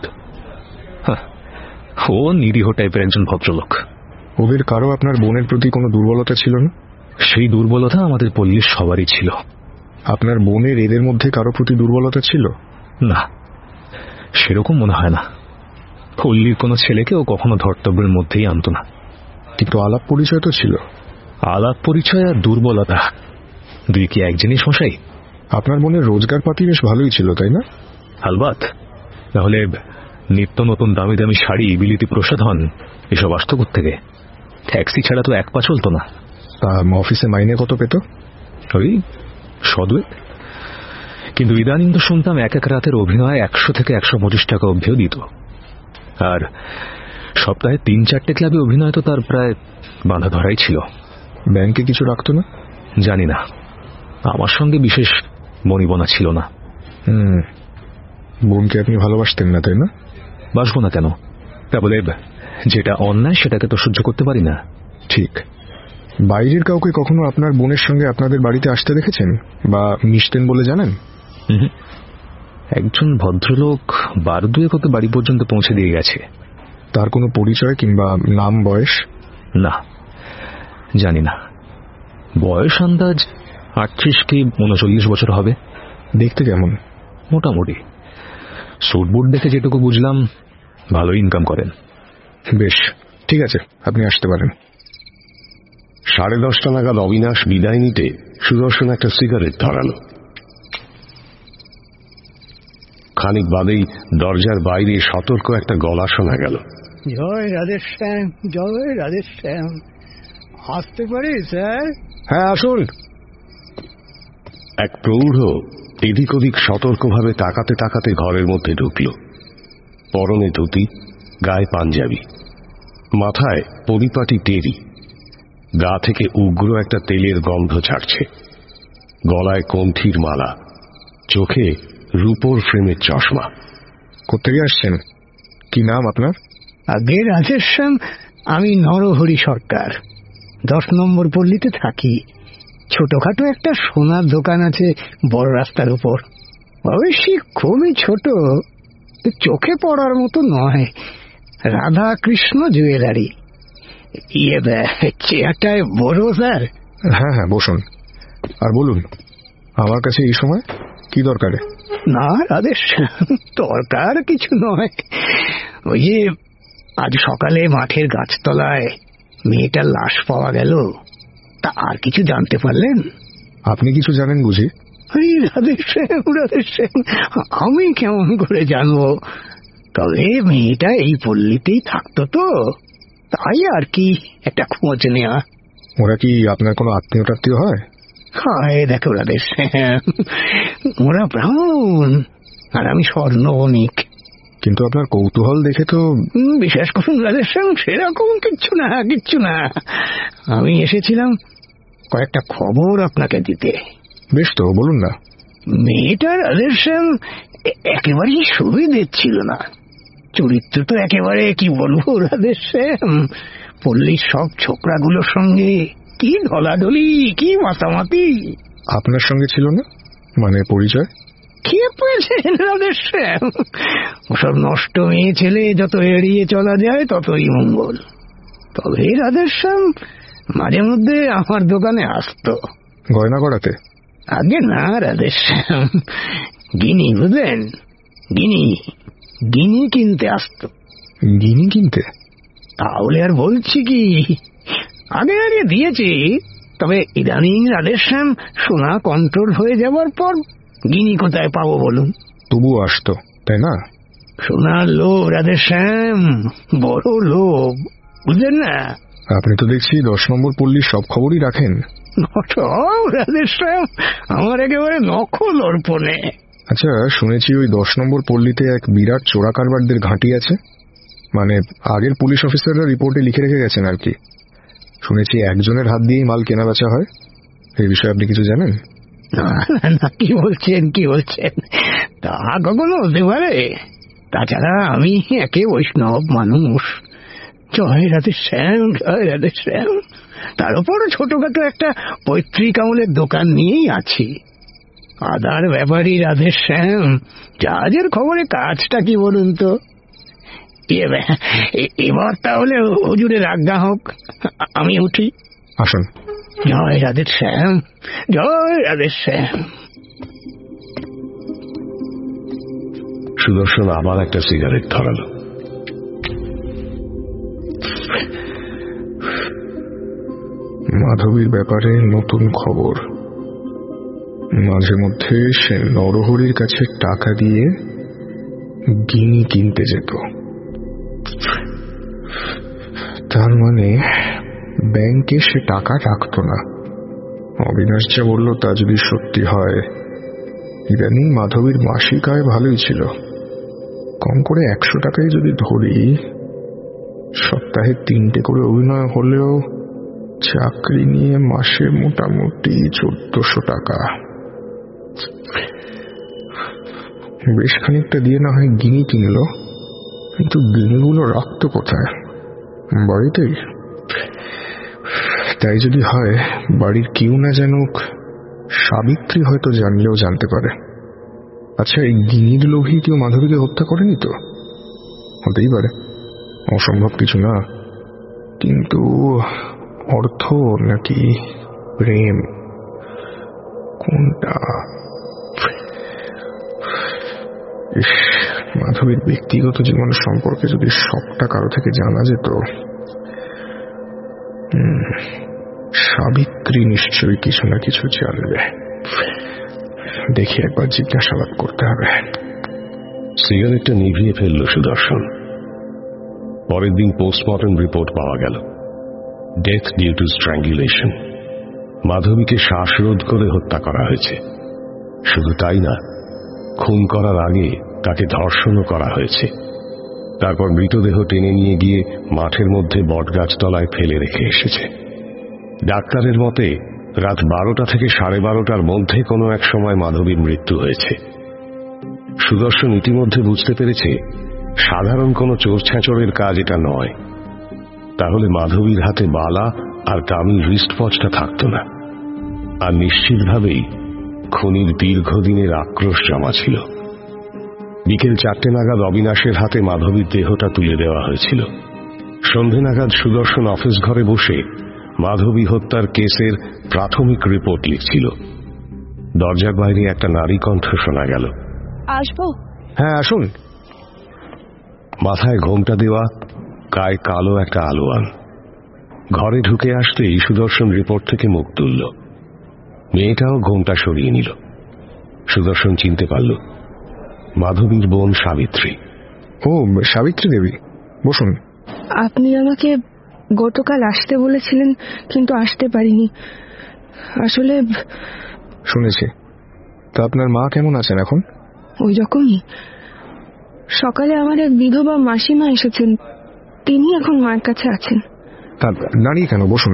ও নিরীহ টাইপের একজন ভদ্রলোক। ওদের কারো আপনার বোনের প্রতি কোনো দুর্বলতা ছিল না? সেই দুর্বলতা আমাদের পল্লীর সবারই ছিল। আপনার বোনের এদের মধ্যে কারো প্রতি দুর্বলতা ছিল না? সেরকম মনে হয় না। পল্লীর কোনো ছেলেকে ও কখনো ধর্তব্যের মধ্যেই আনত না। কিন্তু আলাপ পরিচয় তো ছিল। আলাপ পরিচয় আর দুর্বলতা দুই কি এক জিনিস মশাই? আপনার বোনের রোজগার পাতি বেশ ভালোই ছিল, তাই না? আলবাত, তাহলে নিত্য নতুন দামি দামি শাড়ি, বিলিতি প্রসাধন এসব আসতো থেকে। ট্যাক্সি ছাড়া তো এক পা চলতো না। অফিসে মাইনে কত পেত? ওই সদুয়ে। কিন্তু ইদানিং তো শুনতাম এক এক রাতের অভিনয় একশো থেকে একশো পঁচিশ টাকা অবধিও দিত। আর সপ্তাহে তিন চারটে ক্লাবে অভিনয় তো তার প্রায় বাঁধা ধরাই ছিল। ব্যাংকে কিছু রাখতো না? জানি না, আমার সঙ্গে বিশেষ বনিবনা ছিল না। হুম বোনকে আপনি ভালোবাসতেন না, তাই না? বাসবো না কেন? তা বলে যেটা অন্যায় সেটাকে তো সহ্য করতে পারি না। ঠিক। বাইরের কাউকে কখনো আপনার বোনের সঙ্গে আপনাদের বাড়িতে আসতে দেখেছেন বা মিশতেন বলে জানেন? একজন ভদ্রলোক বার দুয়েক হতে বাড়ি পর্যন্ত পৌঁছে দিয়ে গেছে। তার কোনো পরিচয় কিংবা নাম, বয়স? না, জানি না। বয়স আন্দাজ আটত্রিশ কি উনচল্লিশ বছর হবে। দেখতে কেমন? মোটামুটি। স্যুট বুট দেখে যেটুকু বুঝলাম ভালো ইনকাম করেন। বেশ, ঠিক আছে, আপনি আসতে পারেন। সাড়ে দশটা নাগাদ অবিনাশ বিদায় নিতে সুদর্শন একটা সিগারেট ধরালো। খানিক বাদেই দরজার বাইরে সতর্ক একটা গলা শোনা গেল। জয় রাধেশ্যাম, জয় রাধেশ্যাম। আসতে পারি স্যার? হ্যাঁ আসুন। এক প্রৌঢ় এদিক ওদিক সতর্কভাবে তাকাতে তাকাতে ঘরের মধ্যে ঢুকল। পরনে ধুতি, গায়ে পাঞ্জাবি, মাথায় পরিপাটি টেরি, গা থেকে উগ্র একটা তেলের গন্ধ ছাড়ছে, গলায় কণ্ঠির মালা, চোখে রূপোর ফ্রেমের চশমা। কোথেকে আসছেন? কি নাম আপনার? আগে রাধেশ্যাম, আমি নরহরি সরকার, দশ নম্বর পল্লীতে থাকি। ছোটখাটো একটা সোনার দোকান আছে বড় রাস্তার উপর। অবশ্যই খুবই ছোট, চোখে পড়ার মতো নয়। রাধা কৃষ্ণ জুয়েলারি। ইয়ে চেয়ারটায় বড় স্যার? হ্যাঁ হ্যাঁ বসুন। আর বলুন, আমার কাছে এই সময় কি দরকারে? না রাধেশ, দরকার কিছু নয়। ওই যে আজ সকালে মাঠের গাছতলায় মেয়েটার লাশ পাওয়া গেল, তা আর কিছু জানতে পারলেন? আপনি কিছু জানেন বুঝি? আরে রাধেশ, রাধেশ, আমি কেমন করে জানবো? তবে মেয়েটা এই পল্লীতেই থাকতো তো, তাই আর কি একটা খোঁজ নেওয়া। ওরা কি আপনার কোনো আত্মীয় টাত্মীয় হয়? হায় দেখো রাধেশ, ওরা ব্রাহ্মণ আর আমি স্বর্ণ বণিক। কিন্তু আপনার কৌতূহল দেখে তো। বিশ্বাস করুন রাধেশ, সেরকম কিচ্ছু না, কিচ্ছু না। আমি এসেছিলাম কয়েকটা খবর আপনাকে দিতে। বেশ তো, বলুন না। মেয়েটা রাধেশ একেবারেই সুবিধে ছিল না। চরিত্র তো একেবারে কি বলবো রাধেশ, পল্লীর সব ছোকরাগুলোর সঙ্গে কি ঢলাঢলি, কি মাতামাতি। আপনার সঙ্গে ছিল না? মানে পরিচয়? কি পেয়েছেন রাধেশ, ওসব নষ্ট মেয়ে ছেলে যত এড়িয়ে চলা যায় ততই মঙ্গল। তবে রাধেশ মাঝে মধ্যে আমার দোকানে আসতো। গয়না করাতে? আগে না রাধেশ, গিনি বুঝলেন, গিনি গিনি কিনতে আসতো। গিনি কিনতে? তাহলে আর বলছি কি, আগে আগে দিয়েছি। তবে ইদানিং রাধেশ সোনা কন্ট্রোল হয়ে যাওয়ার পর গিনি কোথায় পাবো বলুন? তবু আসতো, তাই না? সোনার লোভ রাধেশ, বড় লোভ, বুঝলেন না? আপনি তো দেখছি দশ নম্বর পল্লীর সব খবরই রাখেন। রাধেশ আমার একেবারে নখল অর্পণে। আচ্ছা, শুনেছি ওই দশ নম্বর পল্লীতে এক বিরাট চোরা কারবারদের ঘাঁটি আছে। মানে আগের পুলিশ অফিসাররা রিপোর্টে লিখে রেখে গেছেন আর কি। শুনেছি একজনের হাত দিয়েই মাল কেনা বেচা হয়। এই বিষয়ে আপনি কিছু জানেন? না, কি বলছেন কি বলছেন, তা কখনো হতে পারে? তাছাড়া আমি একে বৈষ্ণব মানুষ। জয় রাধে শ্যাম, জয় রাধে শ্যাম। তার উপর ছোটখাটো একটা পৈতৃক আমলের দোকান নিয়েই আছি। আদার ব্যাপারই রাধে শ্যাম। জাহাজের খবরে কাজটা কি বলুন তো? এবার তাহলে হুজুরের আজ্ঞা হোক, আমি উঠি। আসুন। জয় রাধে শ্যাম, জয় রাধে শ্যাম। সুদর্শন আবার একটা সিগারেট ধরালো। মাধবীর ব্যাপারে নতুন খবর। মাঝে মধ্যে সে নরহরির কাছে টাকা দিয়ে গিনি কিনতে যেত। তার মানে ব্যাংকে সে টাকা রাখত না। অবিনাশ যা বলল তা যদি সত্যি হয়, ইদানিং মাধবীর মাসিক আয় ভালোই ছিল। কম করে একশো টাকায় যদি ধরি, সপ্তাহে তিনটে করে অভিনয় হলেও চাকরি নিয়ে মাসে মোটামুটি চোদ্দশো টাকা। বেশ খানিকটা দিয়ে না হয় গিনি কিনল, কিন্তু গিনিগুলো রাখতো কোথায়? বাড়িতেই। তাই যদি হয়, বাড়ির কেউ না জানুক, সাবিত্রী হয়তো জানলেও জানতে পারে। আচ্ছা, এই গিনির লোভী কেউ মাধবীকে হত্যা করেনি তো? হতেই পারে, অসম্ভব কিছু না। কিন্তু অর্থ নাকি প্রেম, কোনটা? মাধবীর ব্যক্তিগত জীবন সম্পর্কে যদি সবটা কারো থেকে জানা যেত। সাবিত্রী নিশ্চয়ই কিছু না কিছু জানবে। দেখি একবার জিজ্ঞাসাবাদ করতে হবে। সিগারেটটা নিভিয়ে ফেলল সুদর্শন। পরের দিন পোস্টমর্টম রিপোর্ট পাওয়া গেল, ডেথ ডিউ টু স্ট্র্যাঙ্গুলেশন। মাধবীকে শ্বাসরোধ করে হত্যা করা হয়েছে। শুধু তাই না, খুন করার আগে তাকে ধর্ষণও করা হয়েছে। তারপর মৃতদেহ টেনে নিয়ে গিয়ে মাঠের মধ্যে বটগাছ তলায় ফেলে রেখে এসেছে। ডাক্তারের মতে রাত বারোটা থেকে সাড়ে বারোটার মধ্যে কোনো এক সময় মাধবীর মৃত্যু হয়েছে। সুদর্শন ইতিমধ্যে বুঝতে পেরেছে সাধারণ কোনো চোর ছ্যাঁচড়ের কাজ এটা নয়। তাহলে মাধবীর হাতে বালা আর কামির রিস্টওয়াচটা থাকত না, আর নিশ্চিতভাবেই খুনির দীর্ঘদিনের আক্রোশ জমা ছিল। বিকেল চারটে নাগাদ অবিনাশের হাতে মাধবীর দেহটা তুলে দেওয়া হয়েছিল। সন্ধে নাগাদ সুদর্শন অফিস ঘরে বসে মাধবী হত্যার কেসের প্রাথমিক রিপোর্ট লিখছিল। দরজার বাইরে একটা নারী কণ্ঠ শোনা গেল। আসবো? হ্যাঁ, আসুন। মাথায় ঘোমটা দেওয়া, গায়ে কালো একটা আলোয়ান। ঘরে ঢুকে আসতেই সুদর্শন রিপোর্ট থেকে মুখ তুলল। মেয়েটাও ঘোমটা সরিয়ে নিল। সুদর্শন চিনতে পারল মাধবীর বোন সাবিত্রী। ও, সাবিত্রী দেবী, বসুন। আপনি আমাকে গতকাল আসতে বলেছিলেন, কিন্তু আসতে পারিনি। আসলে শুনেছি। তা আপনার মা কেমন আছেন এখন? ওই রকমই। সকালে আমার এক বিধবা মাসিমা এসেছেন, তিনি এখন মায়ের কাছে আছেন। তা দাঁড়িয়ে কেন, বসুন।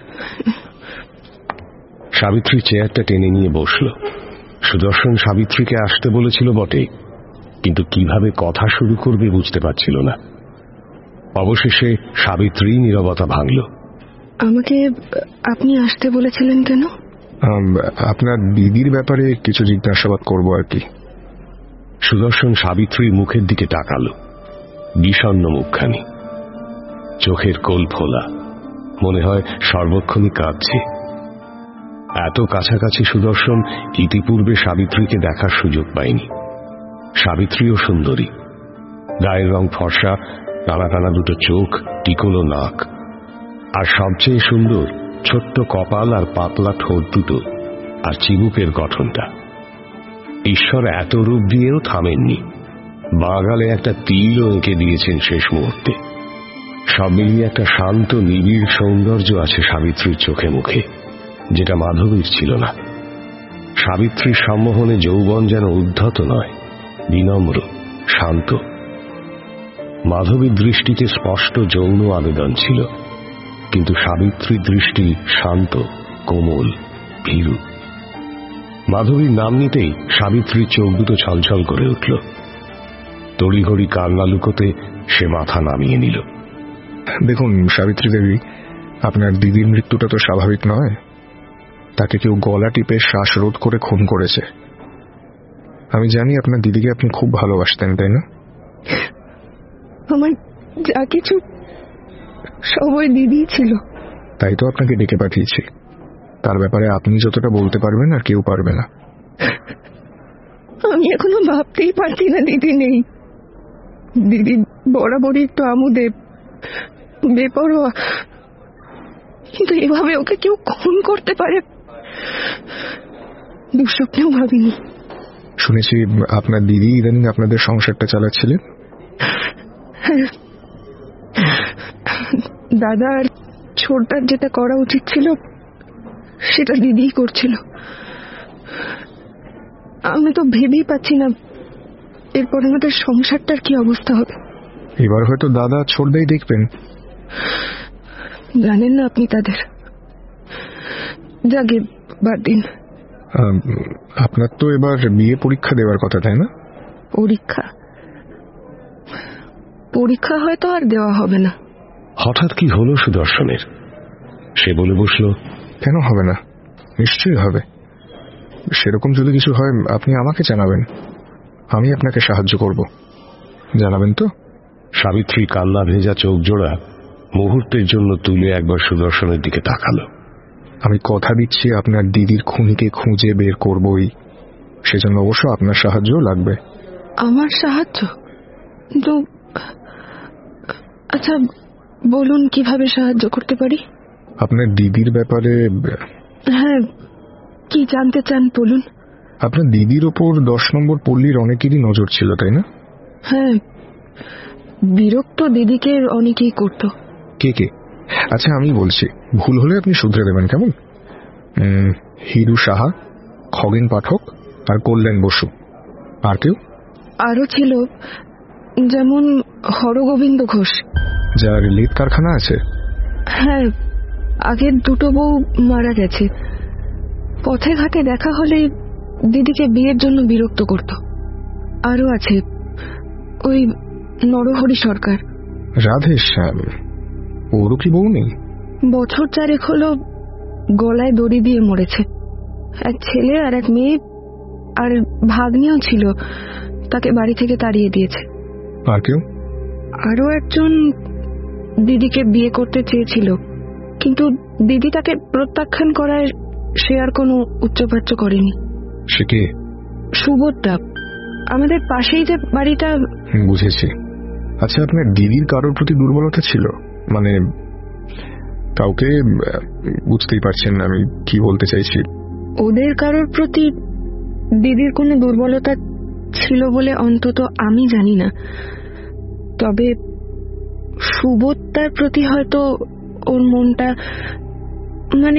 সাবিত্রী চেয়ারটা টেনে নিয়ে বসল। সুদর্শন সাবিত্রীকে আসতে বলেছিল বটে, কিন্তু কিভাবে কথা শুরু করবে বুঝতে পারছিল না। অবশেষে সাবিত্রী নীরবতা ভাঙল। আমাকে আপনি আসতে বলেছিলেন কেন? আপনার দিদির ব্যাপারে কিছু জিজ্ঞাসাবাদ করবো আর কি। সুদর্শন সাবিত্রীর মুখের দিকে তাকালো। বিষণ্ণ মুখখানি, চোখের কোল ফোলা, মনে হয় সর্বক্ষণই কাঁদছে। এত কাছাকাছি সুদর্শন ইতিপূর্বে সাবিত্রীকে দেখার সুযোগ পায়নি। সাবিত্রীও সুন্দরী, গায়ের রং ফর্সা, টানা টানা দুটো চোখ, টিকলো নাক, আর সবচেয়ে সুন্দর ছোট্ট কপাল আর পাতলা ঠোঁট দুটো, আর চিবুকের গঠনটা। ঈশ্বর এত রূপ দিয়েও থামেননি, বাগালে একটা তিলও এঁকে দিয়েছেন শেষ মুহূর্তে। সব মিলিয়ে একটা শান্ত নিবিড় সৌন্দর্য আছে সাবিত্রীর চোখে মুখে, যেটা মাধবীর ছিল না। সাবিত্রীর সম্মোহনে যৌবন যেন উদ্ধত নয়, বিনম্র, শান্ত। মাধবীর দৃষ্টিতে স্পষ্ট যৌন আবেদন ছিল, কিন্তু সাবিত্রীর দৃষ্টি শান্ত, কোমল, ভীরু। মাধবীর নাম নিতেই সাবিত্রীর চোখ দুটো ছলছল করে উঠল। তড়িঘড়ি কান্না লুকোতে সে মাথা নামিয়ে নিল। দেখুন সাবিত্রী দেবী, আপনার দিদির মৃত্যুটা তো স্বাভাবিক নয়। তাকে কেউ গলা টিপে শ্বাসরোধ করে খুন করেছে। আমি জানি আপনার দিদিকে আপনি খুব ভালোবাসতেন, তাই না? আমার যা কিছু সবই দিদি ছিল। তাই তো আপনাকে ডেকে পাঠিয়েছি। তার ব্যাপারে আপনি যতটা বলতে পারবেন আর কেউ পারবে না। আমি এখনো ভাবতেই পারছি না দিদি নেই। দিদি বরাবরই একটু আমুদে, বেপরোয়া, কিন্তু এভাবে ওকে কেউ খুন করতে পারে দুঃস্বপ্নেও ভাবিনি। শুনেছি আপনার দিদি ইদানিং আপনাদের সংসারটা চালাচ্ছিলেন। দাদা আর ছোটদার যেটা করা উচিত ছিল সেটা দিদিই করছিল। আমি তো ভেবেই পাচ্ছি না এরপর আমাদের সংসারটার কি অবস্থা হবে। এবার হয়তো দাদা ছোটদাই দেখবেন। জানেন না আপনি তাদের। যাকে বাদ দিন। আপনার তো এবার বিয়ে পরীক্ষা দেওয়ার কথা, তাই না? পরীক্ষা পরীক্ষা হয়তো আর দেওয়া হবে না। হঠাৎ কি হলো সুদর্শনের? সে বলে বসল, কেন হবে না? নিশ্চয়ই হবে। সেরকম যদি কিছু হয় আপনি আমাকে জানাবেন, আমি আপনাকে সাহায্য করব। জানাবেন তো? সাবিত্রী কান্না ভেজা চোখ জোড়া মুহূর্তের জন্য তুলে একবার সুদর্শনের দিকে তাকালো। আমি কথা দিচ্ছি আপনার দিদির খুনিকে খুঁজে বের করবই। সেজন্য অবশ্য আপনার সাহায্য লাগবে। আমার সাহায্য? তো আচ্ছা বলুন কিভাবে সাহায্য করতে পারি। আপনার দিদির ব্যাপারে। হ্যাঁ, কি জানতে চান বলুন। আপনার দিদির ওপর দশ নম্বর পল্লীর অনেকেরই নজর ছিল, তাই না? হ্যাঁ, বিরক্ত দিদিকে অনেকেই করত। কে কে? আচ্ছা আমি বলছি, ভুল হলে আপনি শুধরে দেবেন, কেমন? হিরু সাহা, খগেন পাঠক আর কল্যাণ বসু। আর কেউ? আরো ছিল, যেমন হরগোবিন্দ ঘোষ, যার লেদ কারখানা আছে। হ্যাঁ, আগের দুটো বউ মারা গেছে। পথে ঘাটে দেখা হলে দিদিকে বিয়ের জন্য বিরক্ত করত। আরো আছে ওই নরহরি সরকার। রাধেশ্যাম, ওরও কি বউ নেই? বছর চারেক হলো গলায় দড়ি দিয়ে মরেছে। এক ছেলে আর এক মেয়ে আর ভাগ্নিও ছিল, তাকে বাড়ি থেকে তাড়িয়ে দিয়েছে। আর কেউ? আরো একজন দিদিকে বিয়ে করতে চেয়েছিল, কিন্তু দিদি তাকে প্রত্যাখ্যান করায় সে আর কোনো উচ্চপাচ্য করেনি। সে কে? সুবোধদা, আমাদের পাশেই যে বাড়িটা। বুঝেছি। আচ্ছা, আপনার দিদির কারোর প্রতি দুর্বলতা ছিল? মানে কাউকে? বুঝতেই পারছেন আমি কি বলতে চাইছি। ওদের কারোর প্রতি দিদির কোনো দুর্বলতা ছিল বলে অন্তত আমি জানি না, তবে সুবোধদার প্রতি হয়তো ওর মনটা মানে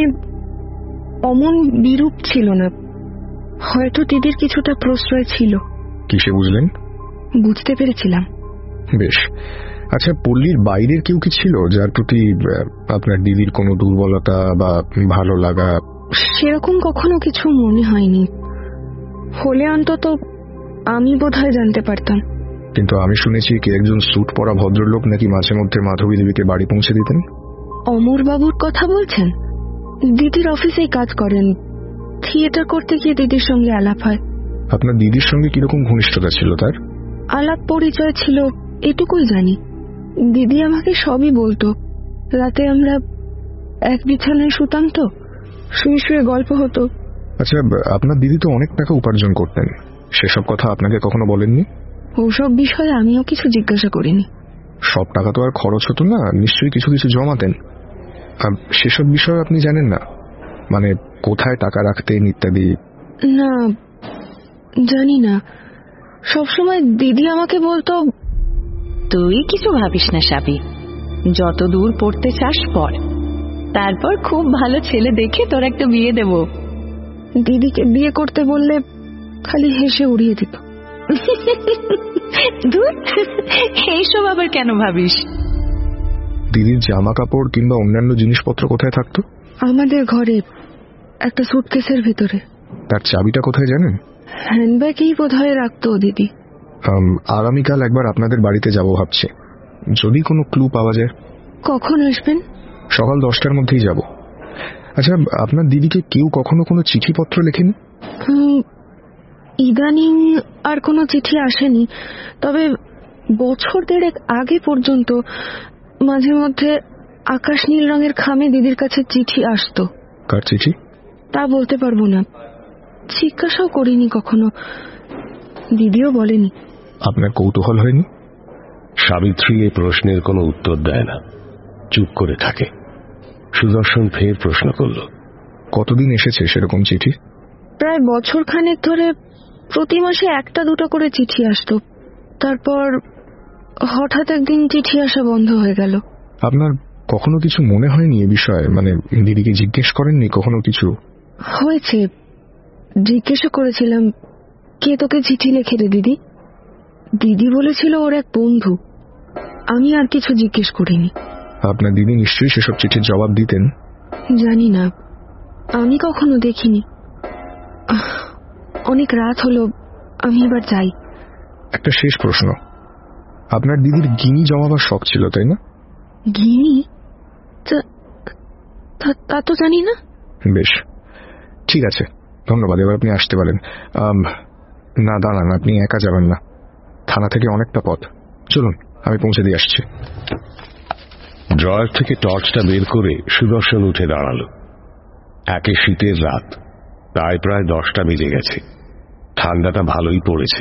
অমন বিরূপ ছিল না। হয়তো দিদির কিছুটা প্রশ্রয় ছিল। কিসে বুঝলেন? বুঝতে পেরেছিলাম। বেশ। আচ্ছা, পল্লীর বাইরের কেউ কি ছিল যার প্রতি আপনার দিদির কোনো দুর্বলতা বা ভালো লাগা? সেরকম কখনো কিছু মনে হয়নি, হলে অন্তত আমি বোধহয় জানতে পারতাম। কিন্তু আমি শুনেছি কি একজন স্যুট পরা ভদ্রলোক নাকি মাঝে মধ্যে মাধবী দেবীকে বাড়ি পৌঁছে দিতেন। অমর বাবুর কথা বলছেন? দিদির অফিসেই কাজ করেন, থিয়েটার করতে গিয়ে দিদির সঙ্গে আলাপ হয়। আপনার দিদির সঙ্গে কিরকম ঘনিষ্ঠতা ছিল তার? আলাপ পরিচয় ছিল এটুকুই জানি। দিদি আমাকে সবই বলতো। রাতে আমরা এক বিছানায় শুতাম, তো শুয়ে শুয়ে গল্প হতো। আচ্ছা, আপনার দিদি তো অনেক টাকা উপার্জন করতেন, সেসব কথা আপনাকে কখনো বলেননি? ওসব বিষয়ে আমিও কিছু জিজ্ঞাসা করিনি। সব টাকা তো আর খরচ হতো না, নিশ্চয়ই কিছু কিছু জমাতেন। সেসব বিষয় আপনি জানেন না? মানে কোথায় টাকা রাখতেন ইত্যাদি? না, জানি না। সবসময় দিদি আমাকে বলতো, তুই কিছু ভাবিস না সাবি, যত দূর পড়তে চাস পড়, তারপর খুব ভালো ছেলে দেখে তোর একটা বিয়ে দেব। দিদিকে বিয়ে করতে বললে খালি হেসে উড়িয়ে দিত। এইসব আবার কেন ভাবিস? দিদির জামা কাপড় কিংবা অন্যান্য জিনিসপত্র কোথায় থাকতো? আমাদের ঘরে একটা সুটকেসের ভিতরে। তার চাবিটা কোথায় জানেন? হ্যান্ডব্যাগেই বোধহয় রাখতো দিদি। আগামীকাল একবার আপনাদের বাড়িতে যাব ভাবছি, যদি কোনো ক্লু পাওয়া যায়। কখন আসবেন? সকাল দশটার মধ্যেই যাব। আচ্ছা, আপনার দিদিকে কেউ কখনো কোনো চিঠিপত্র লেখেনি? ইদানিং আর কোনো চিঠি আসেনি, তবে বছর দেড়েক আগে পর্যন্ত মাঝে মধ্যে আকাশ নীল রঙের খামে দিদির কাছে চিঠি আসতো। কার চিঠি? তা বলতে পারবো না, জিজ্ঞাসাও করিনি কখনো, দিদিও বলেনি। আপনার কৌতূহল হয়নি? সাবিত্রী এই প্রশ্নের কোনো উত্তর দেয় না, চুপ করে থাকে। সুদর্শন ফের প্রশ্ন করল, কতদিন এসেছে সেরকম চিঠি? প্রায় বছর খানেক ধরে প্রতি মাসে একটা দুটো করে চিঠি আসতো, তারপর হঠাৎ একদিন চিঠি আসা বন্ধ হয়ে গেল। আপনার কখনো কিছু মনে হয়নি এ বিষয়ে? মানে দিদিকে জিজ্ঞেস করেননি কখনো কিছু? হয়েছে, জিজ্ঞেসও করেছিলাম, কে তোকে চিঠি লেখে রে দিদি? দিদি বলেছিল ওর এক বন্ধু। আমি আর কিছু জিজ্ঞেস করিনি। আপনার দিদি নিশ্চয়ই সেসব চিঠির জবাব দিতেন। জানি না, আমি কখনো দেখিনি। অনেক রাত হলো, আমি এবার যাই। একটা শেষ প্রশ্ন, আপনার দিদির গিনি জমাবার শখ ছিল তাই না? গিনি? তা তো জানি না। বেশ, ঠিক আছে, ধন্যবাদ। এবার আপনি আসতে পারেন। না দাঁড়ান, আপনি একা যাবেন না, থানা থেকে অনেকটা পথ। চলুন, আমি পৌঁছে দিয়ে আসছি। ড্রয়ার থেকে টর্চটা বের করে সুদর্শন উঠে দাঁড়ালো। একে শীতের রাত, প্রায় প্রায় দশটা বেজে গেছে, ঠান্ডাটা ভালোই পড়েছে।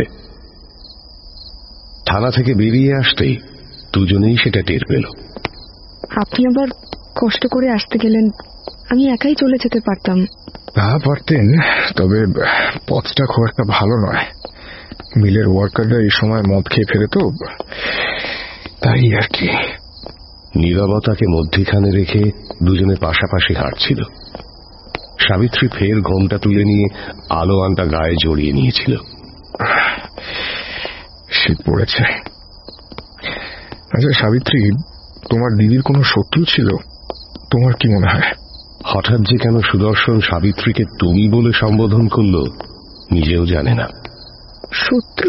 থানা থেকে বেরিয়ে আসতেই দুজনেই সেটা টের পেল। আপনি আবার কষ্ট করে আসতে গেলেন, আমি একাই চলে যেতে পারতাম। তা পারতেন, তবে পথটা খুব একটা ভালো নয়। মিলের ওয়ার্কাররা এই সময় মদ খেয়ে ফেরে, তো তাই আর কি। নীরবতাকে মধ্যিখানে রেখে দুজনে পাশাপাশি হাঁটছিল। সাবিত্রী ফের ঘোমটা তুলে নিয়ে আলো আনটা গায়ে জড়িয়ে নিয়েছিল। শীত পড়েছে। আচ্ছা সাবিত্রী, তোমার দিদির কোনো শত্রু ছিল? তোমার কি মনে হয়? হঠাৎ যে কেন সুদর্শন সাবিত্রীকে তুমি বলে সম্বোধন করল নিজেও জানে না। শত্রু?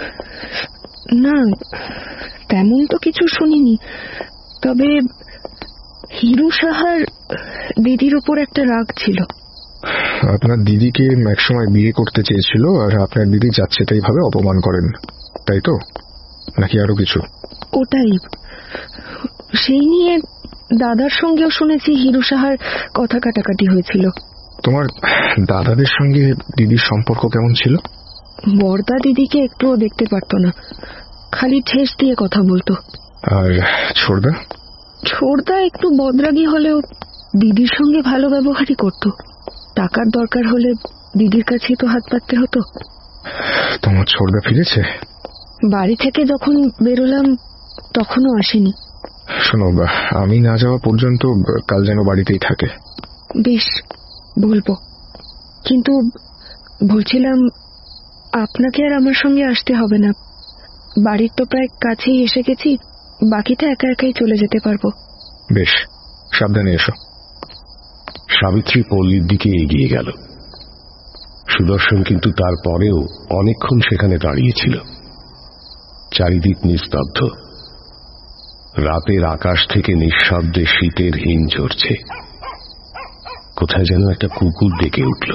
না, তেমন তো কিছু শুনিনি, তবে হিরু সাহার দিদির উপর একটা রাগ ছিল। আপনার দিদিকে একসময় বিয়ে করতে চেয়েছিল, আর আপনার দিদি যাচ্ছে তাই ভাবে অপমান করেন, তাই তো? নাকি আরো কিছু? ওটাই। সেই নিয়ে দাদার সঙ্গেও শুনেছি হিরু সাহার কথা কাটাকাটি হয়েছিল। তোমার দাদাদের সঙ্গে দিদির সম্পর্ক কেমন ছিল? বড়দা দিদিকে একটুও দেখতে পারতো না, খালি ঠেস দিয়ে কথা বলতো। আর ছোড়দা? ছোড়দা একটু বদরাগী হলেও দিদির সঙ্গে ভালো ব্যবহারই করত। টাকার দরকার হলে দিদির কাছেই তো হাত পাততে হতো। তোমার ছোড়দা ফিরেছে? বাড়ি থেকে যখন বেরোলাম তখনও আসেনি। শোনো, আমি না যাওয়া পর্যন্ত কাল যেন বাড়িতেই থাকে। বেশ, বলবো। কিন্তু বলছিলাম, আপনাকে আর আমার সঙ্গে আসতে হবে না। বাড়ির তো প্রায় কাছেই এসে গেছি, বাকিটা একা একাই চলে যেতে পারবো। বেশ, সাবধানে এসো। সাবিত্রী পল্লীর দিকে এগিয়ে গেল। সুদর্শন কিন্তু তারপরেও অনেকক্ষণ সেখানে দাঁড়িয়েছিল। চারিদিক নিস্তব্ধ। রাতের আকাশ থেকে নিঃশব্দে শীতের হিম ঝরছে। কোথায় যেন একটা কুকুর ডেকে উঠল।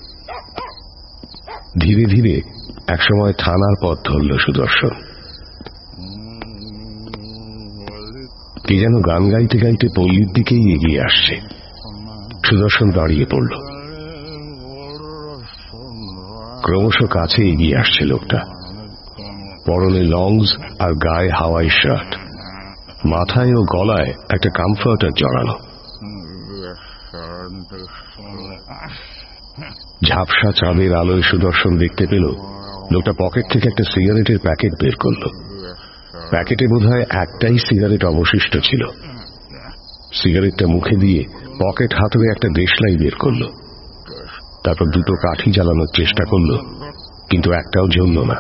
ধীরে ধীরে একসময় থানার পথ ধরল সুদর্শন। কে যেন গান গাইতে গাইতে পল্লীর দিকেই এগিয়ে আসছে। সুদর্শন দাঁড়িয়ে পড়ল। ক্রমশ কাছে এগিয়ে আসছে লোকটা। পরনে লংস আর গায়ে হাওয়াই শার্ট, মাথায় ও গলায় একটা কমফর্টার জড়ানো। ঝাপসা চাঁদের আলোয় সুদর্শন দেখতে পেল লোকটা পকেট থেকে একটা সিগারেটের প্যাকেট বের করল। প্যাকেটে বোধহয় একটাই সিগারেট অবশিষ্ট ছিল। সিগারেটটা মুখে দিয়ে পকেট হাতড়ে একটা দেশলাই বের করল। তারপর দুটো কাঠি জ্বালানোর চেষ্টা করল, কিন্তু একটাও জ্বলল না।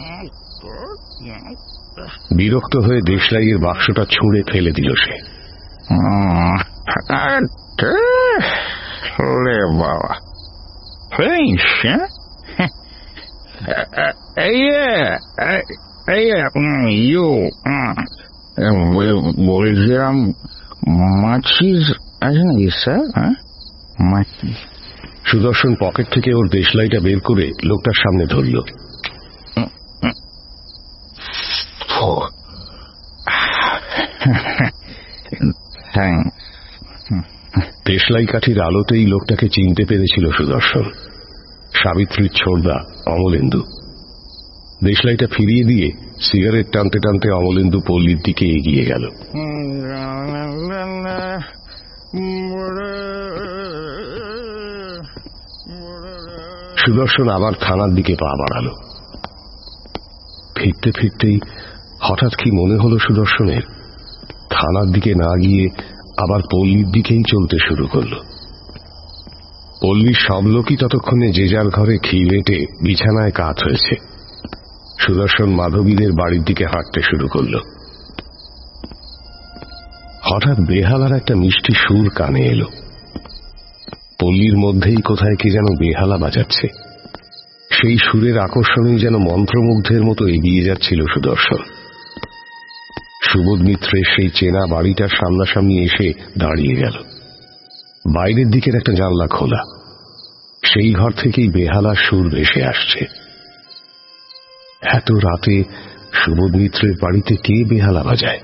বিরক্ত হয়ে দেশলাইয়ের বাক্সটা ছুঁড়ে ফেলে দিল সে। বাবা, বলছিলাম মাছিস আছে নাকি স্যার? সুদর্শন পকেট থেকে ওর দেশলাইটা বের করে লোকটার সামনে ধরল। দেশলাই কাঠির আলোতেই লোকটাকে চিনতে পেরেছিল সুদর্শন। সাবিত্রীর ছোড়দা অমলেন্দু। দেশলাইটা ফিরিয়ে দিয়ে সিগারেট টানতে টানতে অমলেন্দু পল্লীর দিকে এগিয়ে গেল। সুদর্শন আবার থানার দিকে পা বাড়াল। ফিরতে ফিরতেই হঠাৎ কি মনে হলো সুদর্শনের, থানার দিকে না গিয়ে আবার পল্লীর দিকেই চলতে শুরু করল। পল্লীর সব লোকই ততক্ষণে যে যার ঘরে খিলেটে বিছানায় কাত হয়েছে। সুদর্শন মাধবীদের বাড়ির দিকে হাঁটতে শুরু করল। হঠাৎ বেহালার একটা মিষ্টি সুর কানে এলো। পল্লীর মধ্যেই কোথায় কে যেন বেহালা বাজাচ্ছে। সেই সুরের আকর্ষণেই যেন মন্ত্রমুগ্ধের মতো এগিয়ে যাচ্ছিল সুদর্শন। সুবোধ মিত্রের সেই চেনা বাড়িটার সামনাসামনি এসে দাঁড়িয়ে গেল। বাইরের দিকের একটা জানলা খোলা। সেই ঘর থেকেই বেহালার সুর ভেসে আসছে। এত রাতে সুবোধ মিত্রের বাড়িতে কে বেহালা বাজায়?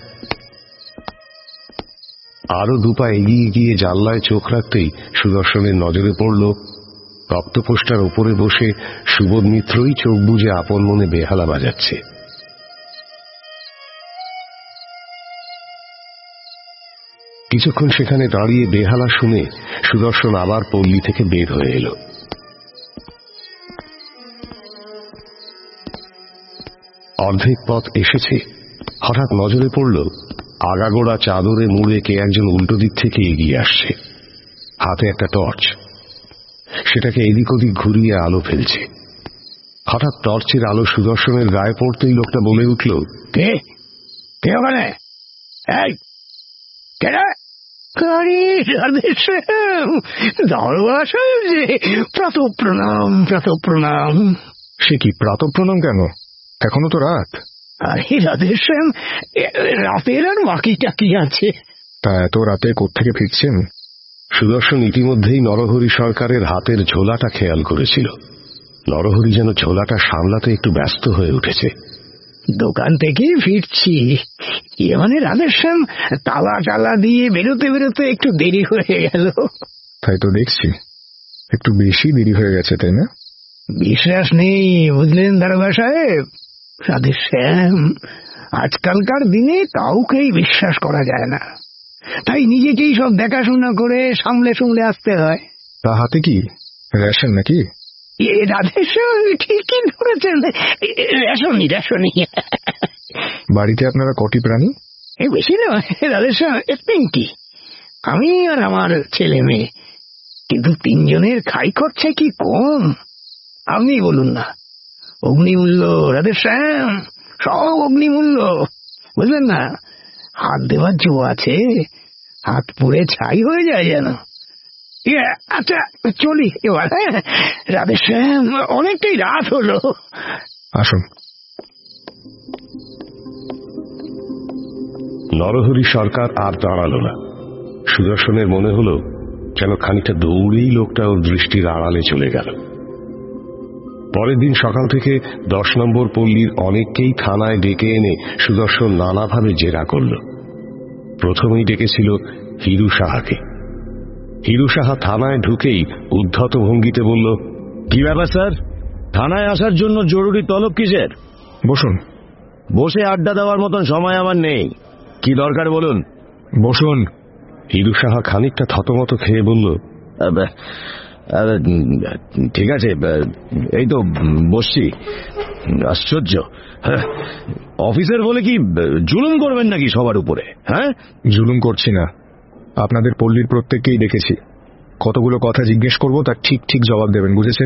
আরো দুপা এগিয়ে গিয়ে জানলায় চোখ রাখতেই সুদর্শনের নজরে পড়ল তক্তপোষটার ওপরে বসে সুবোধ মিত্রই চোখ বুজে আপন মনে বেহালা বাজাচ্ছে। কিছুক্ষণ সেখানে দাঁড়িয়ে বেহালা শুনে সুদর্শন আবার পল্লী থেকে বের হয়ে এলো। অর্ধেক পথ এসেছে, হঠাৎ নজরে পড়ল আগাগোড়া চাদরে মুড়ে কে একজন উল্টো দিক থেকে এগিয়ে আসছে। হাতে একটা টর্চ, সেটাকে এদিক ওদিক ঘুরিয়ে আলো ফেলছে। হঠাৎ টর্চের আলো সুদর্শনের গায়ে পড়তেই লোকটা বলে উঠল, কে কে ওখানে? প্রাত প্রণাম, প্রাত প্রণাম। সে কি প্রাত প্রণাম কেন? এখনো তো রাত। আরে রাধেশ্যাম, রাতের আর বাকিটা কি আছে? তা এত রাতে কোত্থেকে ফিরছেন? সুদর্শন ইতিমধ্যেই নরহরি সরকারের হাতের ঝোলাটা খেয়াল করেছিল। নরহরি যেন ঝোলাটা সামলাতে একটু ব্যস্ত হয়ে উঠেছে। দোকান থেকে ফিরছি, ইয়ে মানে রাধেশ্যাম তালা টালা দিয়ে বেরোতে বেরোতে একটু দেরি হয়ে গেল। তাই তো দেখছি, একটু বেশি দেরি হয়ে গেছে, তাই না? বিশ্বাস নেই বুঝলেন দারোগা সাহেব, রাধেশ্যাম আজকালকার দিনে কাউকেই বিশ্বাস করা যায় না, তাই নিজেকেই সব দেখাশোনা করে সামলে সামলে আসতে হয়। তা হাতে কি রেশন নাকি? রাধেশ্যাম ঠিকই ধরেছেন, রেশনই রেশনই। বাড়িতে আপনারা কটি প্রাণী? বেশি নয় রাধেশ্যাম, তিনটি, আমি আর আমার ছেলে মেয়ে, কিন্তু তিনজনের খাই খরচা কি কম? আপনি বলুন না, অগ্নিমূল্য রাধেশ্যাম, সব অগ্নিমূল্য, বুঝলেন না? হাত দেওয়ার জো আছে, হাত পুড়ে ছাই হয়ে যায় যেন। আচ্ছা চলি এবার, রাধেশ্যাম অনেকটাই রাত হলো। আসুন। নরহরি সরকার আর দাঁড়ালো না। সুদর্শনের মনে হলো যেন খানিকটা দৌড়েই লোকটা ওর দৃষ্টির আড়ালে চলে গেল। পরের দিন সকাল থেকে দশ নম্বর পল্লীর অনেককেই থানায় ডেকে এনে সুদর্শন নানাভাবে জেরা করল। প্রথমেই ডেকেছিল হিরু সাহাকে। হিরু সাহা থানায় ঢুকেই উদ্ধত ভঙ্গিতে বলল, কি ব্যাপার স্যার, থানায় আসার জন্য জরুরি তলব কিসের? বসুন। বসে আড্ডা দেওয়ার মতন সময় আমার নেই, কি দরকার বলুন। বসুন। হিরু সাহা খানিকটা থতমত খেয়ে বলল, ঠিক আছে, এই তো বসছি। আশ্চর্য, অফিসার বলে কি জুলুম করবেন নাকি সবার উপরে? হ্যাঁ, জুলুম করছি না, আপনাদের পল্লীর প্রত্যেককেই দেখেছি, কতগুলো কথা জিজ্ঞেস করব, তার ঠিক ঠিক জবাব দেবেন, বুঝেছেন?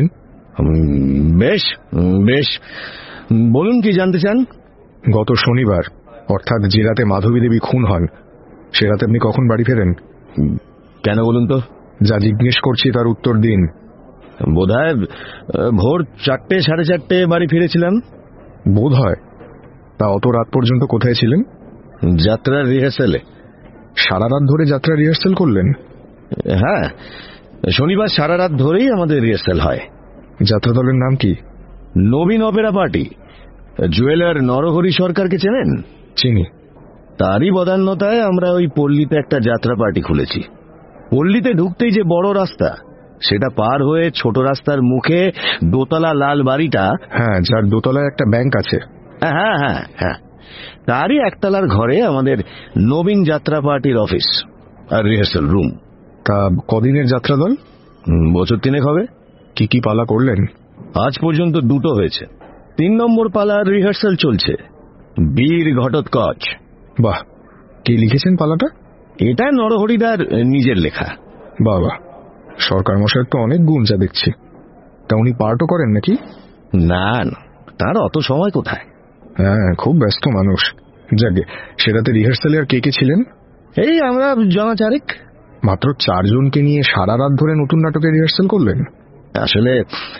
বেশ বেশ, বলুন কি জানতে চান। গত শনিবার, অর্থাৎ যে রাতে মাধবী দেবী খুন হন, সে রাতে আপনি কখন বাড়ি ফেরেন? কেন বলুন তো? যা জিজ্ঞেস করছি তার উত্তর দিন। বোধহয় ভোর চারটে সাড়ে চারটে বাড়ি ফিরেছিলাম। বোধ হয়? তা অত রাত পর্যন্ত কোথায় ছিলেন? যাত্রার রিহার্সালে। সারা রাত ধরে যাত্রা রিহার্সাল করলেন? হ্যাঁ, শনিবার সারা রাত ধরেই আমাদের রিহার্সাল হয়। যাত্রা দলের নাম কি? Nabin opera party. Jeweller Narahari সরকারকে চেনেন? চিনি। তারই বদান্যতায় আমরা ওই পল্লীতে একটা যাত্রা পার্টি খুলেছি। পল্লীতে ঢুকতেই যে বড় রাস্তা, সেটা পার হয়ে ছোট রাস্তার মুখে দোতলা লাল বাড়িটা। হ্যাঁ, যার দোতলায় একটা ব্যাংক আছে। হ্যাঁ হ্যাঁ হ্যাঁ, তারই একতলার ঘরে আমাদের নবীন যাত্রা পার্টির অফিস আর রিহার্সাল রুম। তা কদিনের যাত্রা দল? বছর তিনেক হবে। কি কি পালা করলেন? আজ পর্যন্ত দুটো হয়েছে। তিন নম্বর পালার রিহার্সাল চলছে, বীর ঘটোৎকচ। বাহ, কে লিখেছেন পালাটা? এটা নরহরিদার নিজের লেখা। বাবা, সরকার মশাইয়ের তো অনেক গুণ যা দেখছি। তা উনি পার্টও করেন নাকি? না না, তার অত সময় কোথায়। হ্যাঁ, খুব ব্যস্ত মানুষ। যাকে সেটাতে রিহার্সালে আর কে কে ছিলেন? এই আমরা জনা চারেক। মাত্র চারজনকে নিয়ে সারা রাত ধরে নতুন নাটকের রিহার্সাল করলেন? আসলে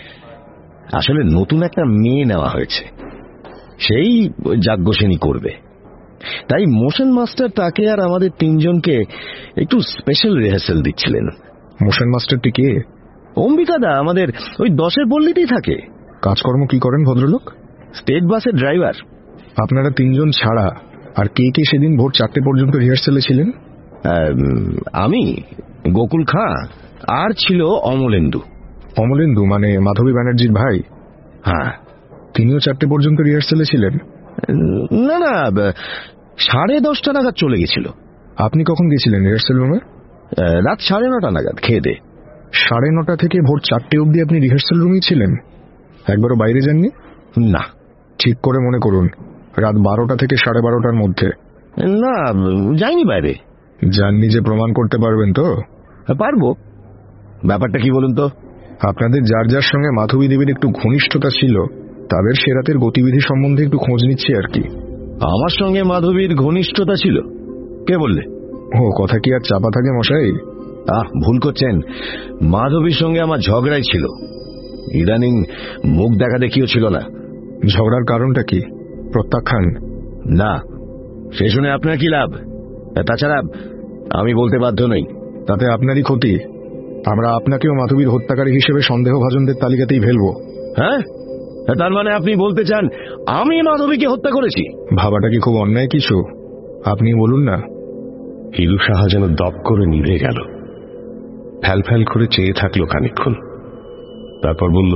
আসলে নতুন একটা মেয়ে নেওয়া হয়েছে, সেই যাজ্ঞসেনী করবে। তাই মোশন মাস্টার তাকে আর আমাদের তিনজনকে একটু স্পেশাল রিহার্সাল দিচ্ছিলেন। মোশন মাস্টারটি কে? অম্বিকাদা, আমাদের ওই দশের পল্লীতেই থাকে। কাজকর্ম কি করেন ভদ্রলোক? স্টেট বাসের ড্রাইভার। আপনারা তিনজন ছাড়া আর কে কে সেদিন ভোর চারটে পর্যন্ত রিহার্সালে ছিলেন? আমি, গোকুল খাঁ, আর ছিল অমলেন্দু। অমলেন্দু মানে মাধবী ব্যানার্জির ভাই? হ্যাঁ। তিনিও চারটে পর্যন্ত রিহার্সালে ছিলেন? না না, সাড়ে দশটা নাগাদ চলে গেছিল। আপনি কখন গেছিলেন রিহার্সাল রুমে? রাত সাড়ে নটা নাগাদ খেয়ে দে। সাড়ে নটা থেকে ভোর চারটে অবধি আপনি রিহার্সাল রুমেই ছিলেন? একবারও বাইরে যাননি? না। ঠিক করে মনে করুন, রাত বারোটা থেকে সাড়ে বারোটার মধ্যে। না, যাইনি বাইরে। যাননি যে প্রমাণ করতে পারবেন তো? পারবো। ব্যাপারটা কি বলুন তো? আপনাদের যার যার সঙ্গে মাধবী দেবীর একটু ঘনিষ্ঠতা ছিল, তাদের সে রাতের গতিবিধি সম্বন্ধে একটু খোঁজ নিচ্ছি আর কি। আমার সঙ্গে মাধবীর ঘনিষ্ঠতা ছিল? কে বললে? ও কথা কি আর চাপা থাকে মশাই? আহ, ভুল করছেন। মাধবীর সঙ্গে আমার ঝগড়াই ছিল, ইদানিং মুখ দেখা দেখিও ছিল না। ঝগড়ার কারণটা কি? প্রত্যাখ্যান? না, সে শুনে আপনার কি লাভ? তাছাড়া আমি বলতে বাধ্য নই। তাতে আপনারই ক্ষতি। আমরা আপনাকেও মাধবীর হত্যাকারী হিসেবে সন্দেহভাজনদের তালিকাতেই ফেলবো। হ্যাঁ, তার মানে আপনি বলতে চান আমি মাধবীকে হত্যা করেছি? ভাবাটা কি খুব অন্যায় কিছু? আপনি বলুন না। হিরু সাহা যেন দপ করে নিভে গেল, ফ্যাল ফ্যাল করে চেয়ে থাকলো খানিকক্ষণ, তারপর বলল,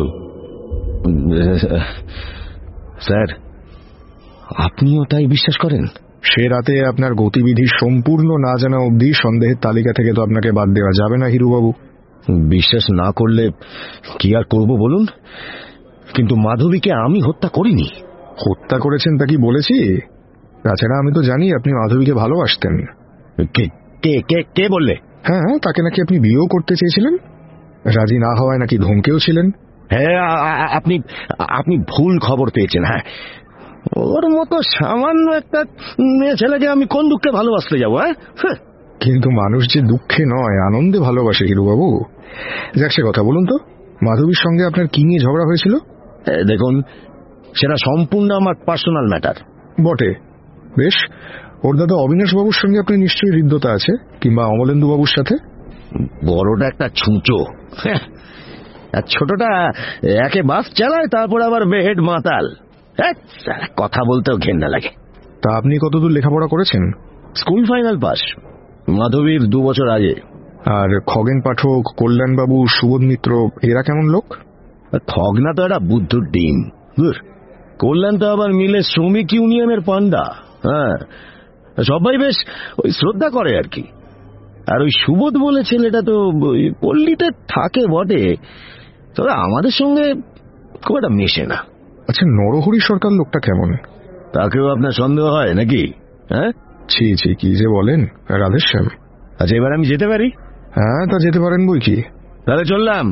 স্যার আপনিও তাই বিশ্বাস করেন? সে রাতে আপনার গতিবিধি সম্পূর্ণ না জানা অবধি সন্দেহের তালিকা থেকে তো আপনাকে বাদ দেওয়া যাবে না হিরুবাবু। বিশ্বাস না করলে কি আর করব বলুন, কিন্তু মাধবীকে আমি হত্যা করিনি। হত্যা করেছেন তা কি বলেছি? তাছাড়া আমি তো জানি আপনি মাধবীকে ভালোবাসতেন। কে কে কে কে বললে? হ্যাঁ, তাকে নাকি আপনি বিয়েও করতে চেয়েছিলেন, রাজি না হওয়ায় নাকি ধমকেও ছিলেন। হ্যাঁ, আপনি আপনি ভুল খবর পেয়েছেন। হ্যাঁ, ওর মতো সামান্য একটা মেয়ে ছেলেকে আমি কোন দুঃখে ভালোবাসতে যাবো? হ্যাঁ, কিন্তু মানুষ যে দুঃখে নয় আনন্দে ভালোবাসে হিরুবাবু। যাক, সে কথা বলুন তো, মাধবীর সঙ্গে আপনার কি নিয়ে ঝগড়া হয়েছিল? দেখুন, সেটা সম্পূর্ণ আমার পার্সোনাল ম্যাটার। বটে, বেশ। ওর দাদা অবিনাশ বাবুর সঙ্গে আপনার নিশ্চয়ই হৃদ্যতা আছে, কিংবা অমলেন্দু বাবুর সাথে? বড়টা একটা ছুঁচো, আর ছোটটা একে বাস চালায়, তারপর আবার বেহেড মাতাল। কথা বলতেও ঘেন্না লাগে। তা আপনি কতদূর লেখাপড়া করেছেন? স্কুল ফাইনাল পাস, মাধবীর দু বছর আগে। আর খগেন পাঠক, কল্যাণবাবু, সুবোধ মিত্র এরা কেমন লোক? খগনা তো একটা বুদ্ধুর ডিম, কল্যাণ তো আবার মিলে শ্রমিক ইউনিয়নের পান্ডা। হ্যাঁ, সবাই বেশ ওই শ্রদ্ধা করে আর কি। আর ওই সুবোধ বলে ছেলেটা তো পল্লীতে থাকে বটে, তবে আমাদের সঙ্গে খুব একটা মেশে না। আচ্ছা, নরহরি সরকার লোকটা কেমন? তাকেও আপনার সন্দেহ হয় নাকি? হ্যাঁ, ছি ছি, কি যে বলেন রাধেশ্যাম। আচ্ছা, এবার আমি যেতে পারি? হ্যাঁ, তা যেতে পারেন বই কি। তাহলে চললাম।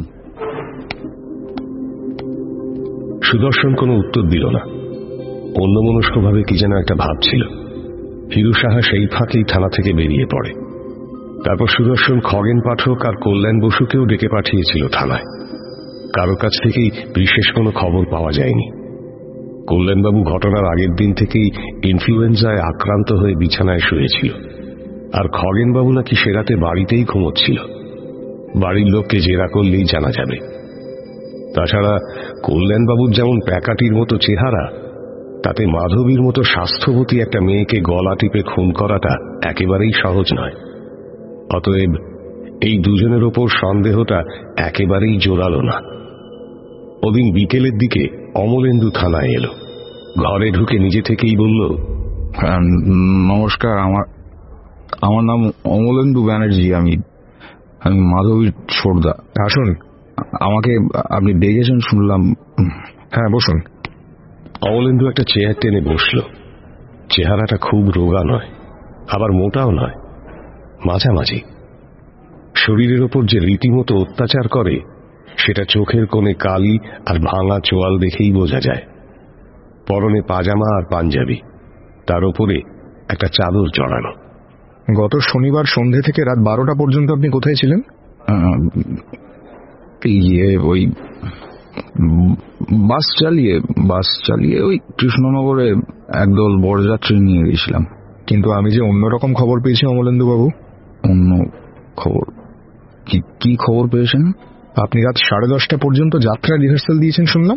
সুদর্শন কোনো উত্তর দিল না, অন্যমনস্কভাবে কি যেন একটা ভাবছিল। হিরু সাহা সেই ফাঁকেই থানা থেকে বেরিয়ে পড়ে। তারপর সুদর্শন খগেন পাঠক আর কল্যাণ বসুকেও ডেকে পাঠিয়েছিল থানায়। কারো কাছ থেকেই বিশেষ কোনো খবর পাওয়া যায়নি। কল্যাণবাবু ঘটনার আগের দিন থেকেই ইনফ্লুয়েঞ্জায় আক্রান্ত হয়ে বিছানায় শুয়েছিল, আর খগেনবাবু নাকি সে রাতে বাড়িতেই ঘুমোচ্ছিল। বাড়ির লোককে জেরা করলেই জানা যাবে। তাছাড়া কল্যাণবাবুর যেমন প্যাকাটির মতো চেহারা, তাতে মাধবীর মতো স্বাস্থ্যবতী একটা মেয়েকে গলা টিপে খুন করাটা একেবারেই সহজ নয়। অতএব এই দুজনের ওপর সন্দেহটা একেবারেই জোরালো না। ওদিন বিকেলের দিকে অমলেন্দু থানায় এলো। ঘরে ঢুকে নিজে থেকেই বলল, নমস্কার, আমার আমার নাম অমলেন্দু ব্যানার্জি, আমি আমি মাধবীর ছোটদা। আসুন। আমাকে আপনি ডেকেছেন শুনলাম। হ্যাঁ, বসুন। অমলেন্দু একটা চেয়ার টেনে বসল। চেহারাটা খুব রোগা নয়, আবার মোটাও নয়, মাঝামাঝি। শরীরের ওপর যে রীতিমতো অত্যাচার করে সেটা চোখের কোণে কালি আর ভাঙা চোয়াল দেখেই বোঝা যায়। পরনে পাজামা আর পাঞ্জাবি, তার উপরে একটা চাদর চড়ানো। গত শনিবার সন্ধে থেকে রাত বারোটা পর্যন্ত আপনি কোথায় ছিলেন? ইয়ে ওই বাস চালিয়ে বাস চালিয়ে ওই কৃষ্ণনগরে একদল বরযাত্রী নিয়ে গেছিলাম। কিন্তু আমি যে অন্যরকম খবর পেয়েছি অমলেন্দু বাবু। অন্য খবর? কি খবর পেয়েছেন? আপনি রাত সাড়ে দশটা পর্যন্ত যাত্রা রিহার্সাল দিয়েছেন শুনলাম।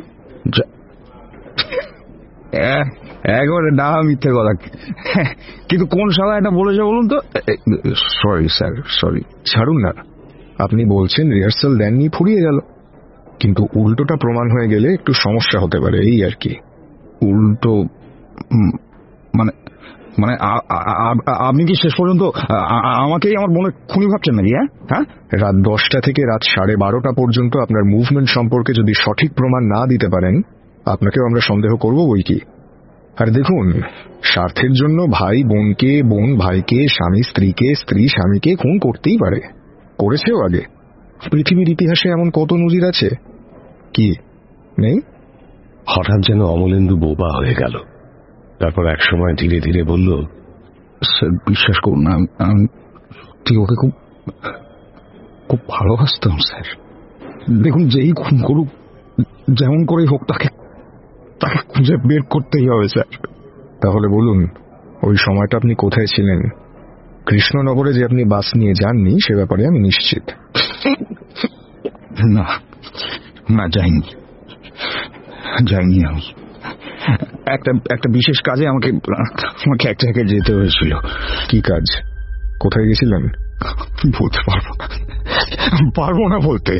একবারে ডাহা মিথ্যে কথা। কিন্তু কোন শালা এটা বলেছে বলুন তো? Sorry sir, sorry. ছাড়ুন না, আপনি বলছেন রিহার্সাল দেননি, ফুরিয়ে গেল। কিন্তু উল্টোটা প্রমাণ হয়ে গেলে একটু সমস্যা হতে পারে, এই আর কি। উল্টো মানে মানে আপনি কি শেষ পর্যন্ত আমাকেই আমার মনে খুনি ভাবছেন নাকি? হ্যাঁ, রাত দশটা থেকে রাত সাড়ে বারোটা পর্যন্ত আপনার মুভমেন্ট সম্পর্কে যদি সঠিক প্রমাণ না দিতে পারেন, আপনাকেও আমরা সন্দেহ করব বই কি। আর দেখুন, স্বার্থের জন্য ভাই বোনকে, বোন ভাইকে, স্বামী স্ত্রীকে, স্ত্রী স্বামীকে খুন করতেই পারে, করেছেও আগে। পৃথিবীর ইতিহাসে এমন কত নজির আছে, কি নেই? হঠাৎ যেন অমলেন্দু বোবা হয়ে গেল। তারপর এক সময় ধীরে ধীরে বলল, স্যার বিশ্বাস করুন, আমি ঠিক ওকে খুব খুব ভালোবাসতাম স্যার। দেখুন, যেই খুন করুক, যেমন করেই হোক, তাকে তাকে খুঁজে বের করতেই হবে স্যার। তাহলে বলুন, ওই সময়টা আপনি কোথায় ছিলেন? কৃষ্ণনগরে যে আপনি বাস নিয়ে যাননি সে ব্যাপারে আমি নিশ্চিত। না না, যাইনি যাইনি আমি। একটা একটা বিশেষ কাজে আমাকে আমাকে এক জায়গায় যেতে হয়েছিল। কি কাজ? কোথায় গেছিলেন? বলতে পারবো না, পারবো না বলতে।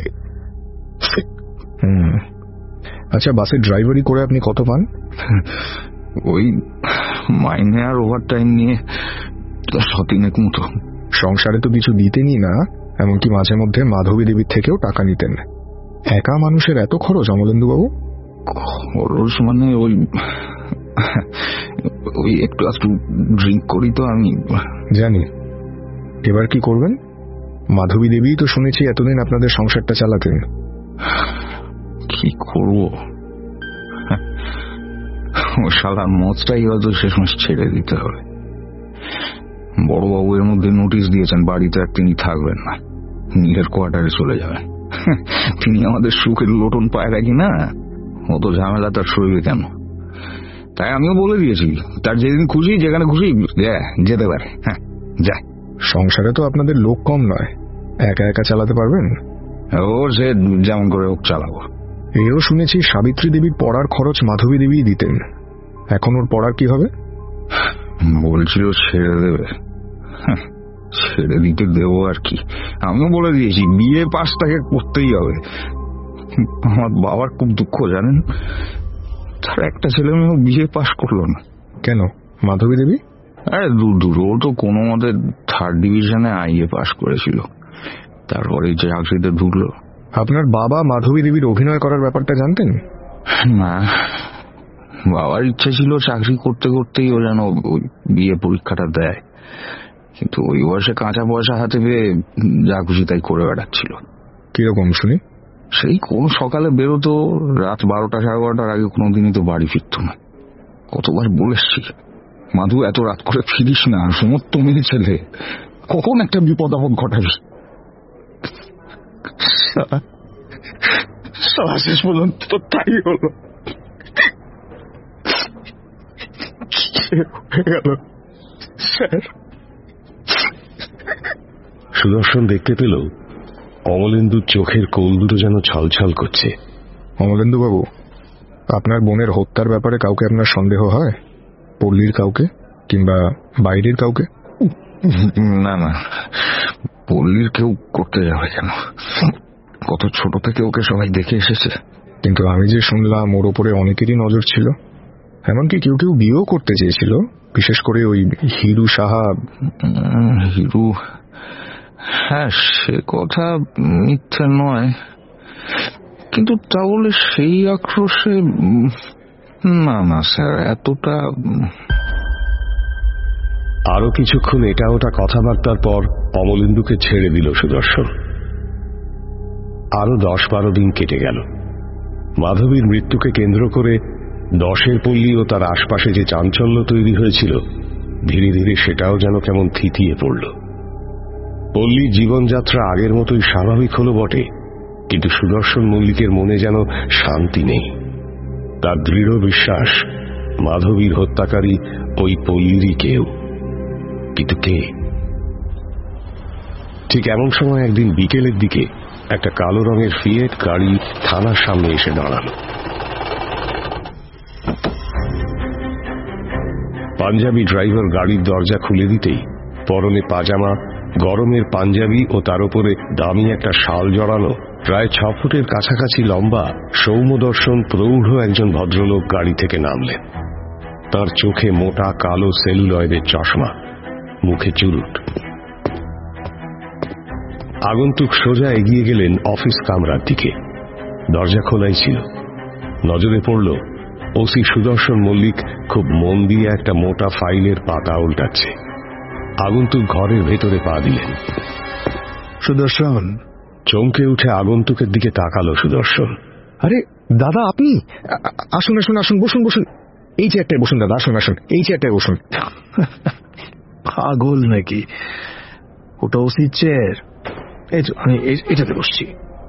হুম, আচ্ছা, বাসের ড্রাইভারি করে আপনি কত পান? ওই মাইনে আর ওভার টাইম নিয়ে শতিনেক মতো। সংসারে তো কিছু দিতেনই না, এমনকি মাঝে মধ্যে মাধবী দেবীর থেকেও টাকা নিতেন। একা মানুষের এত খরচ অমলেন্দু বাবু? খরচ মানে ওই ওই একটু একটু ড্রিঙ্ক করি তো আমি। জানি। এবার কি করবেন? মাধবী দেবী তো শুনেছি এতদিন আপনাদের সংসারটা চালাতেন। কি করব, ও শালা মজটাই হয়তো শেষ মাস ছেড়ে দিতে হবে। বড়বাবু এর মধ্যে নোটিশ দিয়েছেন বাড়িতে আর তিনি থাকবেন না, নিজের কোয়ার্টারে চলে যাবেন। তিনি আমাদের সুখের লোটন পায় রাখি না, অত ঝামেলা তার শরীরে কেন? তাই আমিও বলে দিয়েছি, তার যেদিন খুশি যেখানে খুশি যেতে পারে। হ্যাঁ, যায়। সংসারে তো আপনাদের লোক কম নয়, একা একা চালাতে পারবেন? ও সে যেমন করে হোক চালাবো। এও শুনেছি সাবিত্রী দেবীর পড়ার খরচ মাধবী দেবী দিতেন, এখন ওর পড়ার কি হবে? বলছিল ছেড়ে দেবে। ছেড়ে দিতে দেবো আর কি, আমিও বলে দিয়েছি বিয়ে পাস তাকে করতেই হবে। আমার বাবার খুব দুঃখ জানেন, তার একটা ছেলে মেয়েও বিয়ে পাস করলো না। কেন? মাধবী দেবী? আরে দূর দূর, ও তো কোনো মতে থার্ড ডিভিশনে আইএ পাস করেছিল, তারপরে চাকরিতে ঢুকলো। আপনার বাবা মাধবী দেবীর অভিনয় করার ব্যাপারটা জানতেন? না, বাবার ইচ্ছা ছিল চাকরি করতে করতেই ও যেন বিয়ে পরীক্ষাটা দেয়, কিন্তু ওই বয়সে কাঁচা পয়সা হাতে পেয়ে যা খুশি তাই করে বেড়াচ্ছিল। কিরকম শুনি? সেই কোন সকালে বেরোতো, রাত বারোটা সাড়ে বারোটার আগে কোনোদিনই তো বাড়ি ফিরত না। কতবার বলেছি, মাধু এত রাত করে ফিরিস না, সমস্ত মেয়ে ছেলে, কখন একটা বিপদ আপদ ঘটাবি। শেষ পর্যন্ত তো তাই হলো। সুদর্শন দেখতে পেল অমলেন্দুর চোখের কোল দুটো যেন ছলছল করছে। অমলেন্দু বাবু, আপনার বোনের হত্যার ব্যাপারে কাউকে আপনার সন্দেহ হয়? পল্লীর কাউকে কিংবা বাইরের কাউকে? না না, পল্লীর কেউ করতে যাবে কেন? কত ছোট থেকে ওকে সবাই দেখে এসেছে। কিন্তু আমি যে শুনলাম ওর ওপরে অনেকেরই নজর ছিল, এমনকি কেউ কেউ বিয়েও করতে চেয়েছিল, বিশেষ করে ওই হিরু সাহা। হিরু? হ্যাঁ, সে কথা মিথ্যে নয়, কিন্তু তাহলে সেই আক্রোশে না না স্যার, এতটা। আরো কিছুক্ষণ এটা ওটা কথাবার্তার পর অমলেন্দুকে ছেড়ে দিল সুদর্শন। আরো দশ বারো দিন কেটে গেল। মাধবীর মৃত্যুকে কেন্দ্র করে দশের পল্লী ও তার আশপাশে যে চাঞ্চল্য তৈরি হয়েছিল, ধীরে ধীরে সেটাও যেন কেমন থিতিয়ে পড়ল। পল্লীর জীবনযাত্রা আগের মতোই স্বাভাবিক হলো বটে, কিন্তু সুদর্শন মল্লিকের মনে যেন শান্তি নেই। তার দৃঢ় বিশ্বাস মাধবীর হত্যাকারী ওই পল্লীরই কেউ, কিন্তু কে? ঠিক এমন সময় একদিন বিকেলের দিকে একটা কালো রঙের ফিয়েট গাড়ি থানার সামনে এসে দাঁড়াল। পাঞ্জাবি ড্রাইভার গাড়ির দরজা খুলে দিতেই পরনে পাজামা, গরমের পাঞ্জাবি ও তার উপরে দামি একটা শাল জড়ানো, প্রায় ছ ফুটের কাছাকাছি লম্বা, সৌম্যদর্শন প্রৌঢ় একজন ভদ্রলোক গাড়ি থেকে নামলেন। তার চোখে মোটা কালো সেলুলয়েডের চশমা, মুখে চুরুট। আগন্তুক সোজা এগিয়ে গেলেন অফিস কামরার দিকে। দরজা খোলাই ছিল। নজরে পড়ল ওসি সুদর্শন মল্লিক খুব মন দিয়ে একটা মোটা ফাইলের পাতা উল্টাচ্ছে। আগন্তুক ঘরের ভেতরে পা দিলেন। সুদর্শন চমকে উঠে আগন্তুকের দিকে তাকালো সুদর্শন। আরে দাদা, আপনি? আসুন আসুন আসুন, বসুন বসুন, এই চেয়ারটায় বসুন দাদা, আসুন আসুন, এই চেয়ারটায় বসুন। পাগল নাকি? ওটা ওসির চেয়ার, আমি এটাতে বসছি।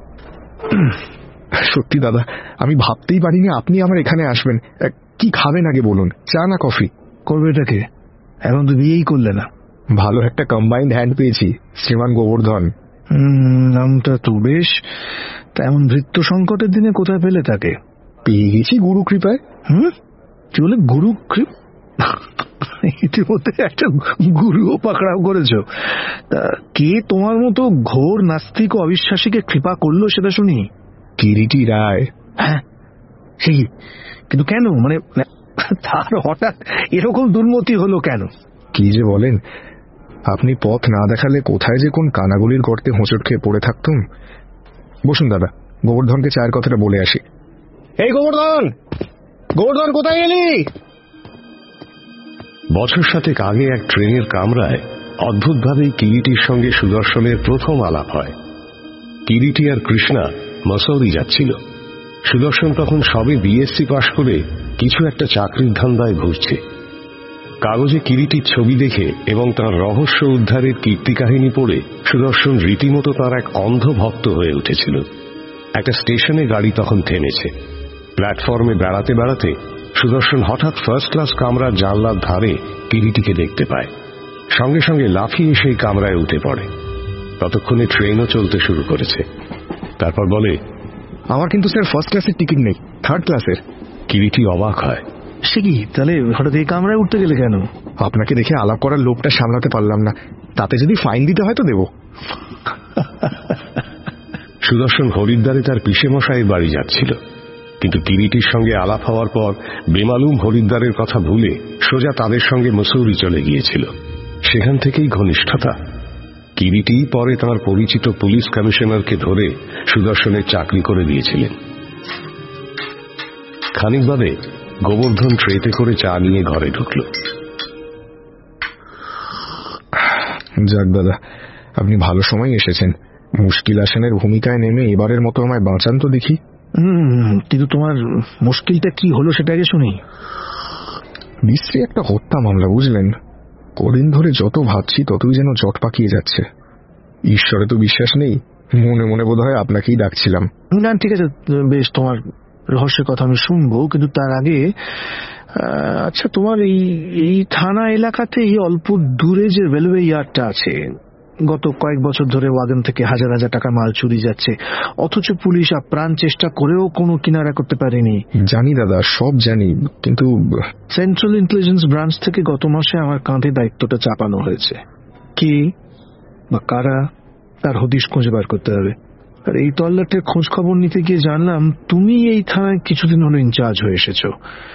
সত্যি দাদা, আমি ভাবতেই পারিনি আপনি আমার এখানে আসবেন। কি খাবেন আগে বলুন, চা না কফি? করবে এটাকে? এখন তো বিয়েই করলে না, ভালো একটা কম্বাইন্ড হ্যান্ড পেয়েছি, শ্রীমান গোবর্ধন। নামটা তো বেশ। তেমন ভৃত্য সংকটের দিনে কোথায় পেলে তাকে? পেয়ে গেছি গুরু কৃপায়। হুম, কি বলে গুরু কৃপ? ইতিমধ্যে একটা গুরুও পাকড়াও করেছ। তা কে তোমার মতো ঘোর নাস্তিক ও অবিশ্বাসীকে কৃপা করলো সেটা শুনি? কিরিটি রায়। হ্যাঁ, সেই কিন্তু কেন? মানে তার হঠাৎ এরকম দুর্মতি হলো কেন? কি যে বলেন, আপনি পথ না দেখালে কোথায় যে কোন কানাগুলির গর্তে হোঁচট খেয়ে পড়ে থাকতুম। বসুন দাদা, গোবর্ধনকে চায়ের কথাটা বলে আসি। এই গোবর্ধন, গোবর্ধন কোথায় গেলি? বছর সাতেক আগে এক ট্রেনের কামরায় অদ্ভুতভাবেই কিরিটির সঙ্গে সুদর্শনের প্রথম আলাপ হয়। কিরিটি আর কৃষ্ণা মসৌরি যাচ্ছিল। সুদর্শন তখন সবে বিএসসি পাশ করে কিছু একটা চাকরির ধান্দায় ঘুরছে। কাগজে কিরিটির ছবি দেখে এবং তার রহস্য উদ্ধারের কীর্তি কাহিনী পড়ে সুদর্শন রীতিমতো তার এক অন্ধ ভক্ত হয়ে উঠেছিল। একটা স্টেশনে গাড়ি তখন থেমেছে। প্ল্যাটফর্মে বেড়াতে বেড়াতে সুদর্শন হঠাৎ ফার্স্ট ক্লাস কামরার জানলার ধারে কিরিটিকে দেখতে পায়। সঙ্গে সঙ্গে লাফিয়ে সেই কামরায় উঠে পড়ে। ততক্ষণে ট্রেনও চলতে শুরু করেছে। তারপর বলে, আমার কিন্তু স্যার ফার্স্ট ক্লাসের টিকিট নেই, থার্ড ক্লাসের। কিরিটি অবাক হয়। সে কি, তাহলে হঠাৎ এই কামরায় উঠতে গেলে কেন? আপনাকে দেখে আলাপ করার লোভটা সামলাতে পারলাম না, তাতে যদি ফাইন দিতে হয় তো দেব। সুদর্শন হরিদ্বারে তার পিসেমশাইয়ের বাড়ি যাচ্ছিল, কিন্তু কিরিটির সঙ্গে আলাপ হওয়ার পর বেমালুম হরিদ্বারের কথা ভুলে সোজা তাদের সঙ্গে মসৌরি চলে গিয়েছিল। সেখান থেকেই ঘনিষ্ঠতা। কিরিটি পরে তাঁর পরিচিত পুলিশ কমিশনারকে ধরে সুদর্শনের চাকরি করে দিয়েছিলেন। খানিক বাদে গোবর্ধন ট্রেতে করে চা নিয়ে ঘরে ঢুকল। যাক দাদা, আপনি ভালো সময় এসেছেন। মুশকিল আসানের ভূমিকায় নেমে এবারের মতো আমায় বাঁচান তো দেখি। হুম, কিন্তু তোমার মুশকিলটা কি হলো সেটা আগে শুনি। বিশ্রী একটা হত্যা মামলা, বুঝলেন। কদিন ধরে যত ভাবছি ততই যেন জট পাকিয়ে যাচ্ছে। ঈশ্বরে তো বিশ্বাস নেই, মনে মনে বোধ হয় আপনাকেই ডাকছিলাম। না ঠিক আছে, বেশ, তোমার রহস্যের কথা আমি শুনবো, কিন্তু তার আগে আচ্ছা, তোমার এই এই থানা এলাকাতে এই অল্প দূরে যে রেলওয়ে ইয়ার্ডটা আছে, গত কয়েক বছর ধরে ওয়াগন থেকে হাজার হাজার টাকা মাল চুরি যাচ্ছে, অথচ পুলিশ আপ্রাণ চেষ্টা করেও কোনো কিনারা করতে পারেনি। জানি দাদা, সব জানি, কিন্তু সেন্ট্রাল ইন্টেলিজেন্স ব্রাঞ্চ থেকে গত মাসে আমার কাঁধে দায়িত্বটা চাপানো হয়েছে। কে বা কারা, তার হদিশ খুঁজে বার করতে হবে। আর এই তল্লাটের খোঁজ খবর নিতে গিয়ে জানলাম তুমি এই থানায় কিছুদিন হলো ইনচার্জ হয়ে এসেছো।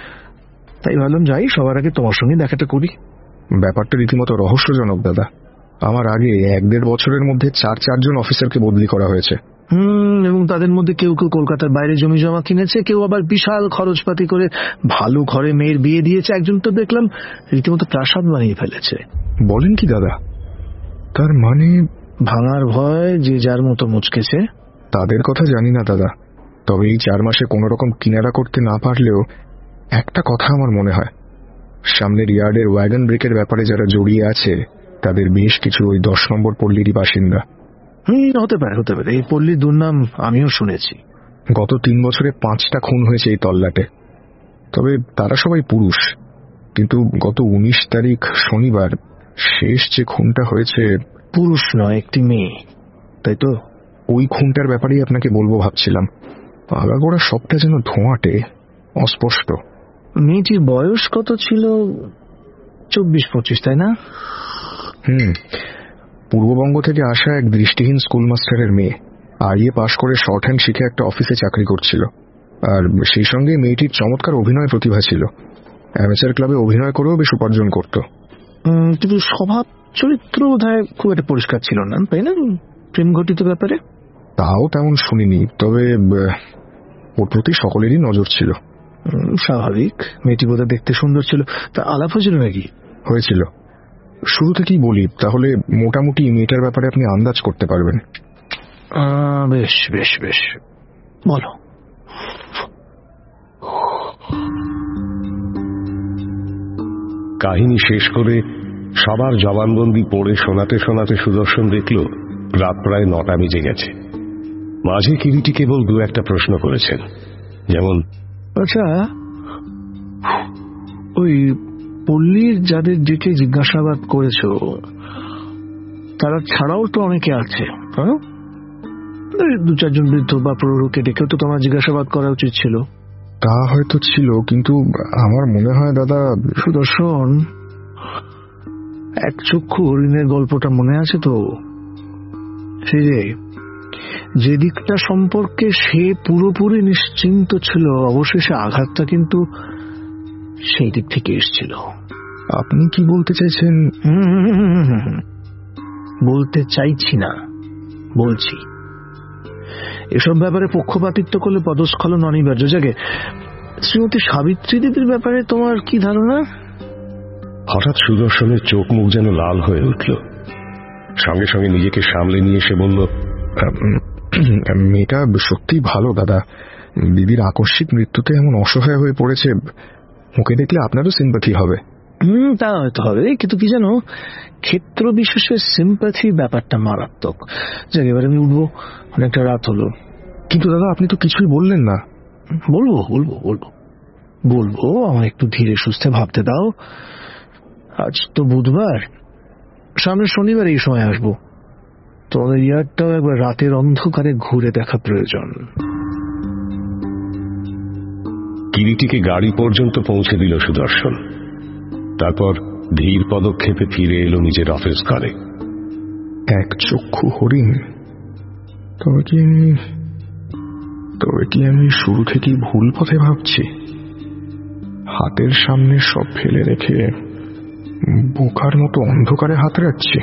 তাই ভাবলাম যাই, সবার আগে তোমার সঙ্গে দেখাটা করি। ব্যাপারটা রীতিমতো রহস্যজনক দাদা। আমার আগে এক দেড় বছরের মধ্যে চার চারজন অফিসারকে বদলি করা হয়েছে। হুম, এবং তাদের মধ্যে কেউ কেউ কলকাতার বাইরে জমি জমা কিনেছে, কেউ আবার বিশাল খরচপাতি করে ভালো ঘরে মেয়ের বিয়ে দিয়েছে, একজন তো দেখলাম রীতিমতো প্রাসাদ বানিয়ে ফেলেছে। বলেন কি দাদা? তার মানে ভাঙার ভয় যে যার মতো মুচকেছে। তাদের কথা জানি না দাদা, তবে এই চার মাসে কোন রকম কিনারা করতে না পারলেও একটা কথা আমার মনে হয়, সামনের ইয়ার্ডের ওয়াগন ব্রেকের ব্যাপারে যারা জড়িয়ে আছে তাদের বেশ কিছু ওই দশ নম্বর পল্লীরই বাসিন্দা। হুম, হতে পারে হতে পারে এই পল্লীর দুর্নাম আমিও শুনেছি। গত তিন বছরে পাঁচটা খুন হয়েছে এই তল্লাটে, তবে তারা সবাই পুরুষ। কিন্তু গত উনিশ তারিখ শনিবার শেষ যে খুনটা হয়েছে, পুরুষ নয়, একটি মেয়ে, তাই তো? ওই খুনটার ব্যাপারেই আপনাকে বলবো ভাবছিলাম। আগাগোড়া সবটা যেন ধোঁয়াটে, অস্পষ্ট। মেয়েটির বয়স কত ছিল? চব্বিশ পঁচিশ, তাই না? হুম, পূর্ববঙ্গ থেকে আসা এক দৃষ্টিহীন স্কুল মাস্টারের মেয়ে, আইএ পাশ করে শর্ট হ্যান্ড শিখে একটা অফিসে চাকরি করছিল। আর সেই সঙ্গে মেয়েটির চমৎকার অভিনয় প্রতিভা ছিল। অ্যামেচার ক্লাবে অভিনয় করেও বেশ উপার্জন করত। কিন্তু স্বভাব চরিত্র বোধহয় খুব একটা পরিষ্কার ছিল না, তাই না? প্রেম ঘটিত ব্যাপারে তাও তেমন শুনিনি, তবে ওর প্রতি সকলেরই নজর ছিল। স্বাভাবিক, মেয়েটি বোধহয় দেখতে সুন্দর ছিল। তা আলাপ হয়েছিল নাকি? হয়েছিল। শুরু থেকেই বলি, তাহলে মোটামুটি মেয়েটার ব্যাপারে আপনি আন্দাজ করতে পারবেন। বেশ বেশ বেশ, বলো। কাহিনী শেষ করে সবার জবানবন্দি পড়ে শোনাতে শোনাতে সুদর্শন দেখল রাত প্রায় নটা বেজে গেছে। মাঝে কিরিটি কেবল দু একটা প্রশ্ন করেছেন, যেমন, আচ্ছা, ওই পল্লীর যাদের ডেকে জিজ্ঞাসাবাদ করেছ তারা ছাড়াও তো অনেকে আছে, দু চারজন বৃদ্ধ বা প্রৌঢ়কে ডেকেও তো তোমার জিজ্ঞাসাবাদ করা উচিত ছিল। তা হয়তো ছিল, কিন্তু আমার মনে হয় দাদা। সুদর্শন, এক চক্ষু হরিণের গল্পটা মনে আছে তো? সে যে যে দিকটা সম্পর্কে সে পুরোপুরি নিশ্চিন্ত ছিল, অবশেষে আঘাতটা কিন্তু সেই দিক থেকে এসেছিল। আপনি কি বলতে চাইছেন? বলতে চাইছি না, বলছি। এসব ব্যাপারে পক্ষপাতিত্ব করলে পদস্খলন অনিবার্য। জাগে, শ্রীমতী সাবিত্রী দেবীর ব্যাপারে তোমার কি ধারণা? হঠাৎ সুদর্শনের চোখ মুখ যেন লাল হয়ে উঠল। সঙ্গে সঙ্গে নিজেকে সামলে নিয়ে এসে বলল, মেয়েটা সত্যি ভালো দাদা। দিদির আকস্মিক মৃত্যুতে এমন অসহায় হয়ে পড়েছে, ওকে দেখলে আপনারও সিম্প্যাথি হবে। হম তা হয়তো হবে, কিন্তু কি জানো, ক্ষেত্র বিশেষে সিম্প্যাথি ব্যাপারটা মারাত্মক। যাক, এবার আমি উঠবো, অনেকটা রাত হলো। কিন্তু দাদা, আপনি তো কিছুই বললেন না। বলবো বলবো বলবো বলবো আমার একটু ধীরে সুস্থে ভাবতে দাও। আজ তো বুধবার, সামনের শনিবার এই সময় আসবো। তোমাদের ইয়ারটাও একবার রাতের অন্ধকারে ঘুরে দেখা প্রয়োজন। কিরিটিকে গাড়ি পর্যন্ত পৌঁছে দিল সুদর্শন। তারপর ধীর পদক্ষেপে ফিরে এলো নিজের অফিস ঘরে। এক চক্ষু হরিণ, তবে কি আমি তবে কি আমি শুরু থেকেই ভুল পথে ভাবছি? হাতের সামনে সব ফেলে রেখে বোকার মতো অন্ধকারে হাত রাখছি।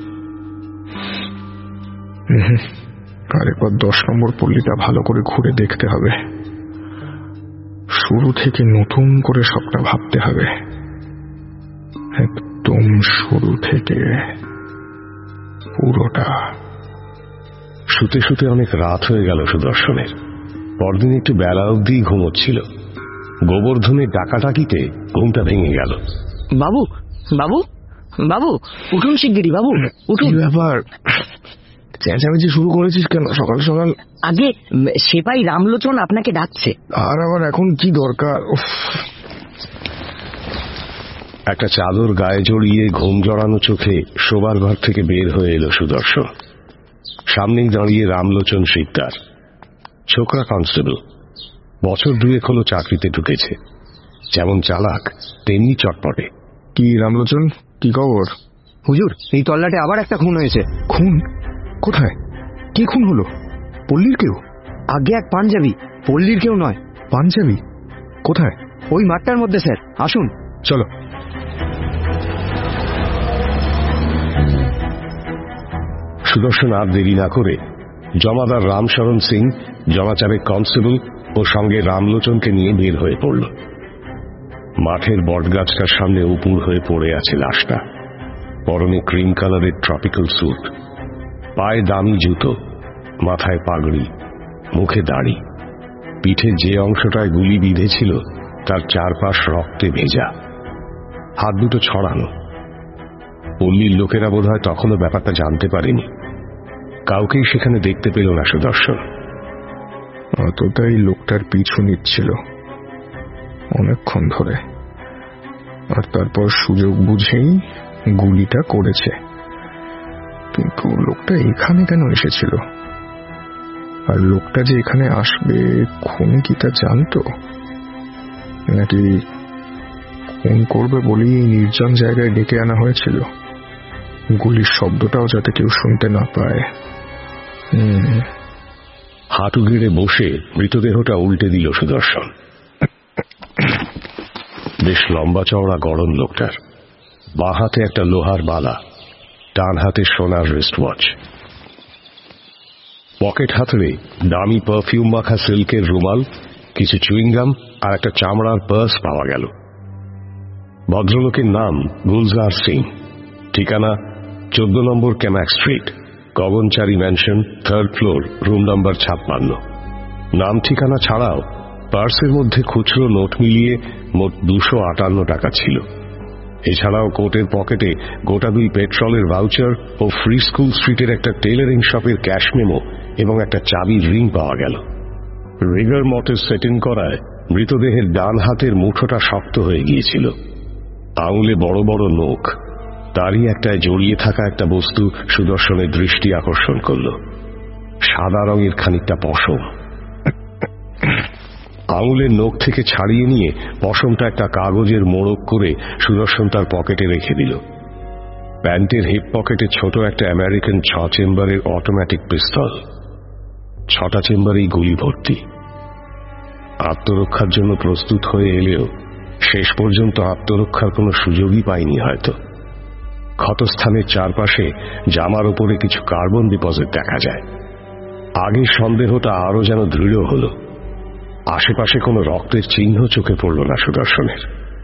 আরেকবার দশ নম্বর পল্লীটা ভালো করে ঘুরে দেখতে হবে। শুরু থেকে নতুন করে সবটা ভাবতে হবে, একদম শুরু থেকে পুরোটা। শুতে শুতে অনেক রাত হয়ে গেল সুদর্শনের। পরদিন একটু বেলা অবধি ঘুমোচ্ছিল। গোবর্ধনের ডাকাডাকিতে ঘুমটা ভেঙে গেল। বাবু বাবু বাবু উঠুন শিগগিরি, বাবু উঠুন। ব্যাপার, চেঁচামেচি শুরু করেছিস কেন সকাল সকাল? আগে সেপাই রামলোচন আপনাকে ডাকছে। আর আবার এখন কি দরকার? একটা চাদর গায়ে জড়িয়ে ঘুম জড়ানো চোখে শোবার ঘর থেকে বের হয়ে এলো সুদর্শন। সামনেই দাঁড়িয়ে রামলোচন শিকদার, ছোকরা কনস্টেবল। বছর দুয়েক হলো চাকরিতে ঢুকেছে। যেমন চালাক তেমনি চটপটে। কি রামলোচন, কি খবর? হুজুর, এই তল্লাটে আবার একটা খুন হয়েছে। খুন? কোথায়? কি খুন হলো? পল্লীর কেউ? আগে এক পাঞ্জাবি। পল্লীর কেউ নয়। পাঞ্জাবি? কোথায়? ওই মাঠটার মধ্যে স্যার, আসুন। চলো। সুদর্শন আর দেরি না করে জমাদার রামশরণ সিং, জমাচারেক কনস্টেবল ও সঙ্গে রামলোচনকে নিয়ে বের হয়ে পড়ল। মাঠের বটগাছটার সামনে উপুর হয়ে পড়ে আছে লাশটা। পরনে ক্রিম কালারের ট্রপিক্যাল স্যুট, পায়ে দামি জুতো, মাথায় পাগড়ি, মুখে দাড়ি। পিঠে যে অংশটায় গুলি বিঁধেছিল তার চারপাশ রক্তে ভেজা, হাত দুটো ছড়ানো। পল্লীর লোকেরা বোধহয় তখনও ব্যাপারটা জানতে পারেনি। কাউকেই সেখানে দেখতে পেল না সুদর্শন। অতটাই লোকটার পিছু নিচ্ছিল অনেকক্ষণ ধরে, আর তারপর সুযোগ বুঝেই গুলিটা করেছে। কিন্তু লোকটা এখানে কেন এসেছিল? আর লোকটা যে এখানে আসবে খুন কি তা জানতো, নাকি খুন করবে বলেই নির্জন জায়গায় ডেকে আনা হয়েছিল, গুলির শব্দটাও যাতে কেউ শুনতে না পায়? হাঁটু গেড়ে বসে মৃতদেহটা উল্টে দিল সুদর্শন। বেশ লম্বা চওড়া গড়ন লোকটার। বাঁ হাতে একটা লোহার বালা, ডান হাতে সোনার রিস্ট ওয়াচ। পকেট হাতড়ে দামি পারফিউম মাখা সিল্কের রুমাল, কিছু চুইংগাম আর একটা চামড়ার পার্স পাওয়া গেল। ভদ্রলোকের নাম গুলজার সিং, ঠিকানা চোদ্দ number Camac street, Gaganchari mansion, third floor, room number ছাপ্পান্ন। নাম ঠিকানা ছাড়াও পার্সের মধ্যে খুচরো নোট মিলিয়ে মোট দুশো আটান্ন টাকা ছিল। এছাড়াও কোটের পকেটে গোটা দুই পেট্রোলের ভাউচার ও ফ্রি স্কুল স্ট্রিটের একটা টেলারিং শপের ক্যাশ মেমো এবং একটা চাবির রিং পাওয়া গেল। রিগার মটে সেটিং করায় মৃতদেহের ডান হাতের মুঠোটা শক্ত হয়ে গিয়েছিল। আঙুলে বড় বড় নখ, তারই একটায় জড়িয়ে থাকা একটা বস্তু সুদর্শনের দৃষ্টি আকর্ষণ করল। সাদা রঙের খানিকটা পশম। আঙুলের নখ থেকে ছাড়িয়ে নিয়ে পশমটা একটা কাগজের মোড়ক করে সুদর্শন তার পকেটে রেখে দিল। প্যান্টের হিপ পকেটে ছোট একটা আমেরিকান ছ চেম্বারের অটোমেটিক পিস্তল। ছটা চেম্বারেই গুলি ভর্তি। আত্মরক্ষার জন্য প্রস্তুত হয়ে এলেও শেষ পর্যন্ত আত্মরক্ষার কোনো সুযোগই পায়নি হয়তো। ক্ষতস্থানের চারপাশে জামার উপরে কিছু কার্বন ডিপোজিট দেখা যায়। আগের সন্দেহটা আরো যেন দৃঢ় হল। আশেপাশে কোনো রক্তের চিহ্ন চোখে পড়ল না সুদর্শনের।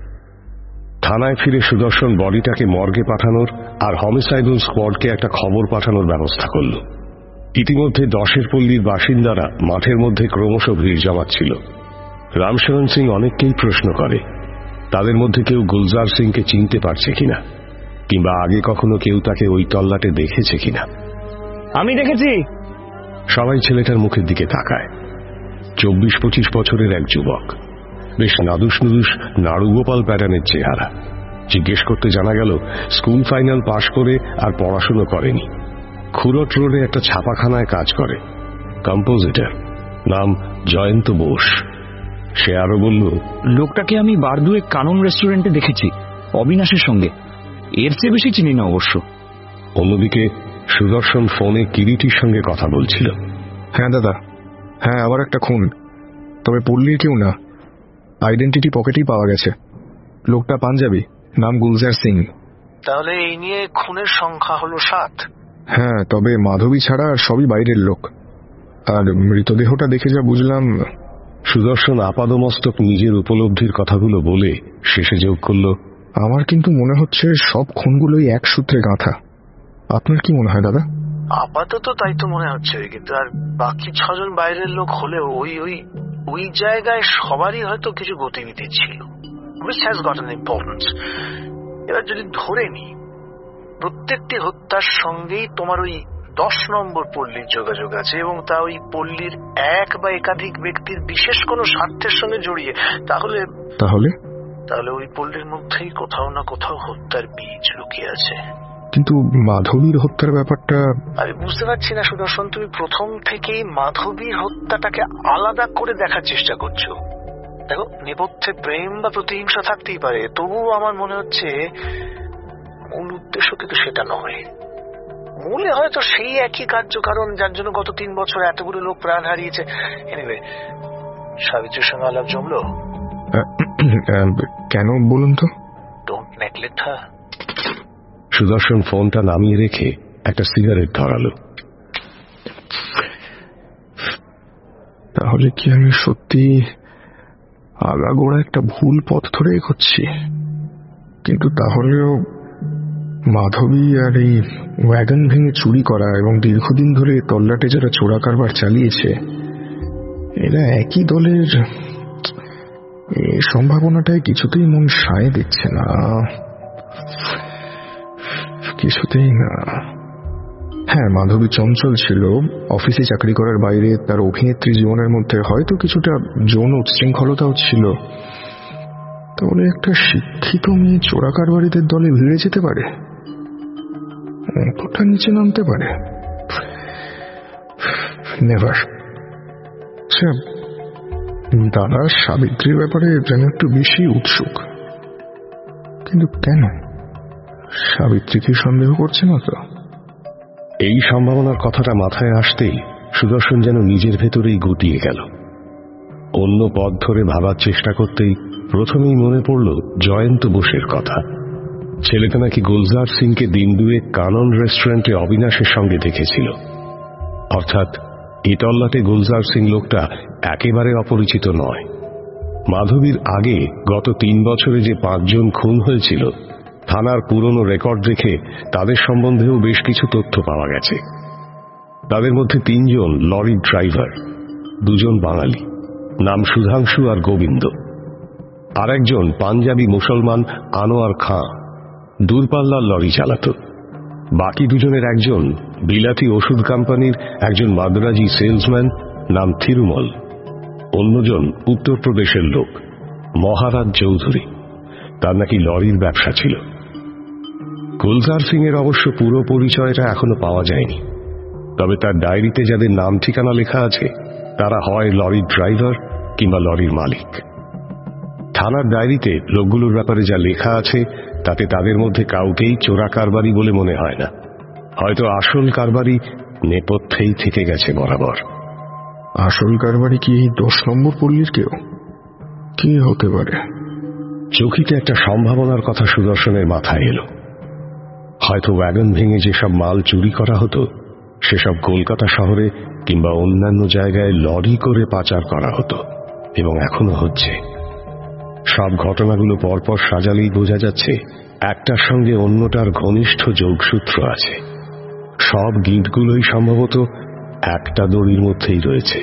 থানায় ফিরে সুদর্শন বডিটাকে মর্গে পাঠানোর আর হোমিসাইডাল স্কোয়াডকে একটা খবর পাঠানোর ব্যবস্থা করল। ইতিমধ্যে দশের পল্লীর বাসিন্দারা মাঠের মধ্যে ক্রমশ ভিড় জমাচ্ছিল। রামশরণ সিং অনেককেই প্রশ্ন করে, তাদের মধ্যে কেউ গুলজার সিংকে চিনতে পারছে কিনা, কিংবা আগে কখনো কেউ তাকে ওই তল্লাটে দেখেছে কিনা। আমি দেখেছি। সবাই ছেলেটার মুখের দিকে তাকায়। চব্বিশ পঁচিশ বছরের এক যুবক, বেশ নাদুস নুদুস নাড়ুগোপাল প্যাটার্নের চেহারা। জিজ্ঞেস করতে জানা গেল স্কুল ফাইনাল পাশ করে আর পড়াশুনো করেনি। খুরট রোডে একটা ছাপাখানায় কাজ করে, কম্পোজিটর, নাম জয়ন্ত বোস। সে আরো বলল, লোকটাকে আমি বারদুয়ে কানন রেস্টুরেন্টে দেখেছি অবিনাশের সঙ্গে, এর চেয়ে বেশি চিনি না অবশ্য। অন্যদিকে সুদর্শন ফোনে কিরিটির সঙ্গে কথা বলছিল। হ্যাঁ দাদা, হ্যাঁ আবার একটা খুন, তবে পল্লীর কেউ না। আইডেন্টিটি পকেটেই পাওয়া গেছে। লোকটা পাঞ্জাবি, নাম গুলজার সিং। তাহলে এই নিয়ে খুনের সংখ্যা হলো সাত। হ্যাঁ, তবে মাধবী ছাড়া আর সবই বাইরের লোক। আর মৃতদেহটা দেখে যা বুঝলাম। সুদর্শন আপাদমস্তক নিজের উপলব্ধির কথাগুলো বলে শেষে যোগ করল, আমার কিন্তু মনে হচ্ছে সব খুনগুলোই এক সূত্রে গাঁথা। আপনার কি মনে হয় দাদা? আপাতত তাই তো মনে হচ্ছে, কিন্তু আর বাকি ছজন বাইরের লোক হলেও ওই ওই ওই জায়গায় সবারই হয়তো কিছু গতিবিধি ছিল, which has got an importance। এবার যদি ধরে নি প্রত্যেকটি হত্যার সঙ্গেই তোমার ওই দশ নম্বর পল্লীর যোগাযোগ আছে, এবং তা ওই পল্লীর এক বা একাধিক ব্যক্তির বিশেষ কোনো স্বার্থের সঙ্গে জড়িয়ে, তাহলে তাহলে তাহলে ওই পল্লীর মধ্যেই কোথাও না কোথাও হত্যার বীজ লুকিয়ে আছে। কিন্তু মাধবীর হত্যার ব্যাপারটা আমি বুঝতে পারছি না সুদর্শন, তুমি প্রথম থেকেই মাধবীর হত্যাটাকে আলাদা করে দেখার চেষ্টা করছো। দেখো, নেপথ্যে প্রেম বা প্রতিহিংসা থাকতেই পারে, তবুও আমার মনে হচ্ছে মূল উদ্দেশ্য কিন্তু সেটা নয়। মূলে হয়তো সেই একই কার্যকারণ যার জন্য গত তিন বছর এতগুলো লোক প্রাণ হারিয়েছে। এনিওয়ে, সাবিত্রীর সঙ্গে আলাপ জমলো? কেন বলুন তো? ডোন্ট নেগলেক্ট হার। সুদর্শন ফোনটা নামিয়ে রেখে একটা সিগারেট ধরালো। তাহলে কি আমি সত্যি আগাগোড়া একটা ভুল পথ ধরে এগোচ্ছি? কিন্তু তাহলেও মাধবী আর এই ওয়াগন ভেঙে চুরি করা এবং দীর্ঘদিন ধরে তল্লাটে যারা চোরা কারবার চালিয়েছে, এরা একই দলের। এই সম্ভাবনাটায় কিছুতেই মন সায় দিচ্ছে না, কিছুতেই না। হ্যাঁ, মাধবী চঞ্চল ছিল। অফিসে চাকরি করার বাইরে তার অভিনেত্রী জীবনের মধ্যে হয়তো কিছুটা যৌন উচ্ছৃঙ্খলতাও ছিল। তাহলে একটা শিক্ষিত মেয়ে চোরা কারবারিদের দলে ভিড়ে যেতে পারে, কতটা নিচে নামতে পারে? নেভার। আচ্ছা, দাদা সাবিত্রীর ব্যাপারে যেন একটু বেশি উৎসুক, কিন্তু কেন? সাবিত্রীকে সন্দেহ করছে না তো? এই সম্ভাবনার কথাটা মাথায় আসতেই সুদর্শন যেন নিজের ভেতরেই গুটিয়ে গেল। অন্য পথ ধরে ভাবার চেষ্টা করতেই প্রথমেই মনে পড়ল জয়ন্ত বোসের কথা। ছেলেটা নাকি গুলজার সিংকে দিন দুয়েক কানন রেস্টুরেন্টে অবিনাশের সঙ্গে দেখেছিল। অর্থাৎ এ তল্লাটে গুলজার সিং লোকটা একেবারে অপরিচিত নয়। মাধবীর আগে গত তিন বছরে যে পাঁচজন খুন হয়েছিল, থানার পুরনো রেকর্ড রেখে তাদের সম্বন্ধেও বেশ কিছু তথ্য পাওয়া গেছে। তাদের মধ্যে তিনজন লরির ড্রাইভার, দুজন বাঙালি, নাম সুধাংশু আর গোবিন্দ। আর একজন পাঞ্জাবি মুসলমান আনোয়ার খাঁ, দূরপাল্লার লরি চালাত। বাকি দুজনের একজন বিলাতি ওষুধ কোম্পানির একজন মাদ্রাজি সেলসম্যান, নাম থিরুমল। অন্যজন উত্তরপ্রদেশের লোক, মহারাজ চৌধুরী। তার নাকি লরির ব্যবসা ছিল। গুলজার সিং এর অবশ্য পুরো পরিচয়টা এখনো পাওয়া যায়নি, তবে তার ডায়েরিতে যাদের নাম ঠিকানা লেখা আছে তারা হয় লরির ড্রাইভার কিংবা লরির মালিক। থানার ডায়েরিতে লোকগুলোর ব্যাপারে যা লেখা আছে তাতে তাদের মধ্যে কাউকেই চোরা কারবারি বলে মনে হয় না। হয়তো আসল কারবারি নেপথ্যেই থেকে গেছে বরাবর। আসল কারবারি কি দশ নম্বর পল্লীর কেউ? কি হতে পারে? চকিতে একটা সম্ভাবনার কথা সুদর্শনের মাথায় এলো। হয়তো ওয়াগন ভেঙে যেসব মাল চুরি করা হতো সেসব কলকাতা শহরে কিংবা অন্যান্য জায়গায় লরি করে পাচার করা হতো, এবং এখনো হচ্ছে। সব ঘটনাগুলো পরপর সাজালেই বোঝা যাচ্ছে একটার সঙ্গে অন্যটার ঘনিষ্ঠ যোগসূত্র আছে। সব গিঁটগুলোই সম্ভবত একটা দড়ির মধ্যেই রয়েছে।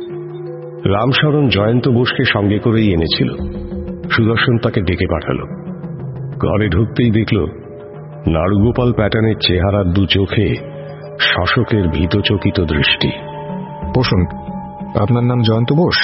রামশরণ জয়ন্ত বোসকে সঙ্গে করেই এনেছিল। সুদর্শন তাকে ডেকে পাঠালো। ঘরে ঢুকতেই দেখল নাড়ুগোপাল প্যাটার্নের চেহারার দু চোখে শশকের ভীতচকিত দৃষ্টি। বসুন। আপনার নাম জয়ন্ত বোস?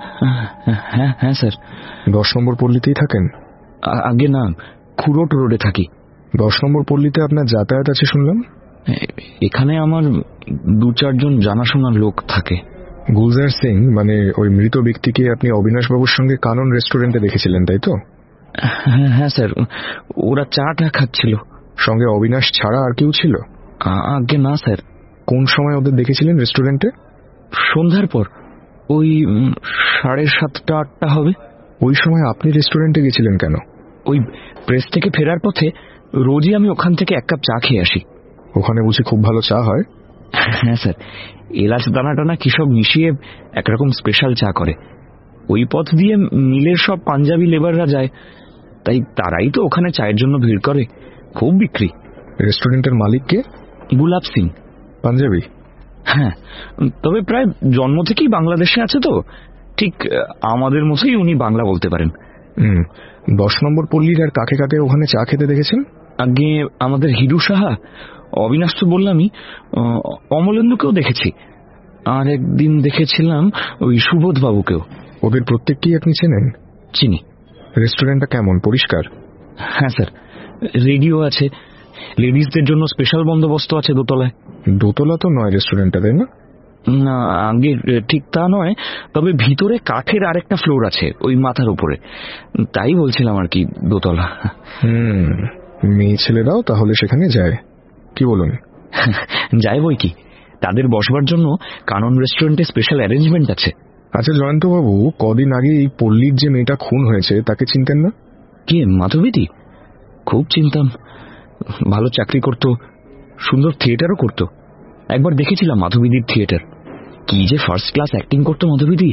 হ্যাঁ হ্যাঁ স্যার। দশ নম্বর পল্লীতেই থাকেন? আগে না, খুরোট রোডে থাকি। দশ নম্বর পল্লীতে আপনার যাতায়াত আছে শুনলাম। এখানে আমার দু চারজন জানাশোনার লোক থাকে। গুলজার সিং মানে ওই মৃত ব্যক্তিকে আপনি অবিনাশ বাবুর সঙ্গে কানন রেস্টুরেন্টে দেখেছিলেন, তাই তো? হ্যাঁ স্যার, ওরা চাটা খাচ্ছিল। সঙ্গে অবিনাশ ছাড়া আর কেউ ছিল? আগে না স্যার। কোন সময় ওদের দেখেছিলেন রেস্টুরেন্টে? সন্ধ্যার পর, ওই সাড়ে সাতটা আটটা হবে। ওই সময় আপনি রেস্টুরেন্টে গেছিলেন কেন? ওই প্রেস থেকে ফেরার পথে রোজই আমি ওখান থেকে এক কাপ চা খেয়ে আসি। ওখানে বুঝি খুব ভালো চা হয়? হ্যাঁ স্যার, এলাচ দানা টানা কি সব মিশিয়ে একরকম স্পেশাল চা করে। ওই পথ দিয়ে মিলের সব পাঞ্জাবি লেবাররা যায়, তাই তারাই তো ওখানে চায়ের জন্য ভিড় করে। খুব বিক্রি। রেস্টুরেন্টের মালিককে? গুলাব সিং। পাঞ্জাবি? হ্যাঁ, তবে প্রায় জন্ম থেকেই বাংলাদেশে আছে, তো ঠিক আমাদের মতোই উনি বাংলা বলতে পারেন। হুম। দশ নম্বর পল্লীর আর কাকে কাকে ওখানে চা খেতে দেখেছেন? আগে আমাদের হিরু সাহা, অবিনাশ তো বললামই, অমলেন্দুকেও দেখেছি, আর একদিন দেখেছিলাম ওই সুবোধ বাবুকেও। ওদের প্রত্যেককেই আপনি চেনেন? চিনি। রেস্টুরেন্টটা কেমন, পরিষ্কার? হ্যাঁ স্যার, রেডিও আছে, লেডিসদের জন্য স্পেশাল বন্দোবস্ত আছে দোতলায়। দোতলা তো নয় রেস্টুরেন্টটা, তাই না? না, আগে ঠিক তা নয়, তবে ভিতরে কাঠের আরেকটা ফ্লোর আছে ওই মাথার উপরে, তাই বলছিলাম আর কি, দোতলা। হুম। মেয়ে ছেলেরাও তাহলে সেখানে যায়, কি বলুন? যায় বই কি, তাদের বসবার জন্য কানন রেস্টুরেন্টে স্পেশাল অ্যারেঞ্জমেন্ট আছে। আচ্ছা জয়ন্তবাবু, কদিন আগে এই পল্লীর যে মেয়েটা খুন হয়েছে তাকে চিনতেন না? কে, মাধবীদি? খুব চিনতাম। ভালো চাকরি করত, সুন্দর থিয়েটারও করত। একবার দেখেছিলাম মাধবীদির থিয়েটার। কি যে ফার্স্ট ক্লাস অ্যাক্টিং করতো মাধবীদি,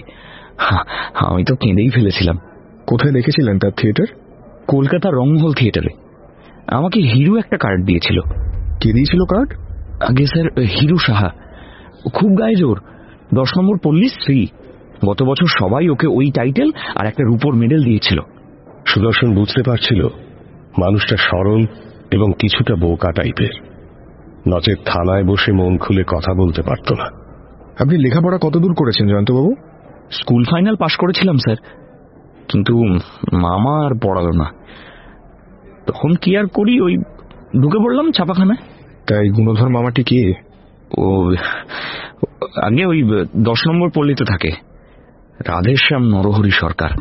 আমি তো কেঁদেই ফেলেছিলাম। কোথায় দেখেছিলেন তার থিয়েটার? কলকাতা রংমহল থিয়েটারে। আমাকে হিরু একটা কার্ড দিয়েছিল। কে দিয়েছিল কার্ড? আগে স্যার, হিরু সাহা। খুব গায়ে জোর, দশ নম্বর পল্লীর শ্রী। গত বছর সবাই ওকে ওই টাইটেল আর একটা রূপোর মেডেল দিয়েছিল। সুদর্শন বুঝতে পারছিল মানুষটা সরল এবং কিছুটা বোকা টাইপের, নচেত থানায় বসে মন খুলে কথা বলতে পারত না। আপনি লেখাপড়া কতদূর করেছেন জয়ন্তবাবু? স্কুল ফাইনাল পাশ করেছিলাম স্যার, কিন্তু মামা আর পড়ালো না। তখন কি আর করি, ওই ঢুকে পড়লাম ছাপাখানায়। তাই গুণধর মামাটি কে? ও আগে ওই দশ নম্বর পল্লীতে থাকে, রাধেশ্যাম নরহরি সরকার।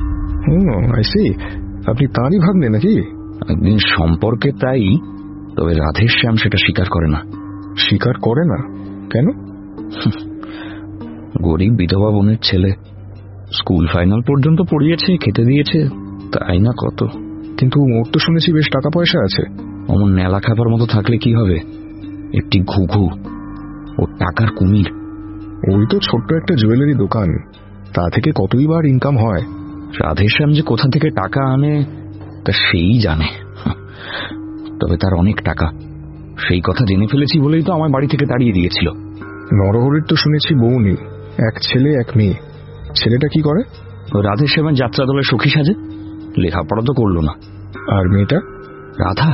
আপনি তাঁরই ভাগ্নে নাকি? একদিন সম্পর্কে তাই, তবে রাধেশ্যাম সেটা স্বীকার করে না। স্বীকার করে না কেন? গরিব বিধবা বোনের ছেলে, স্কুল ফাইনাল পর্যন্ত পড়িয়েছে, খেতে দিয়েছে, তাই না কত। কিন্তু ওর তো শুনেছি বেশ টাকা পয়সা আছে। অমন নেলা খাবার মতো থাকলে কি হবে, একটি ঘুঘু, ওর টাকার কুমির। ওই তো ছোট্ট একটা জুয়েলারি দোকান, তা থেকে কতই বার ইনকাম হয়। রাধেশ্যাম যে কোথা থেকে টাকা আনে তা সেই জানে, তবে তার অনেক টাকা, সেই কথা জেনে ফেলেছি বলেই তো আমার বাড়ি থেকে তাড়িয়ে দিয়েছিল। নরহরির তো শুনেছি বউ নেই, এক ছেলে এক মেয়ে। ছেলেটা কি করে? রাধেশ্যামের যাত্রা দলের সখী সাজে, লেখাপড়া তো করলো না। আর মেয়েটা? রাধা,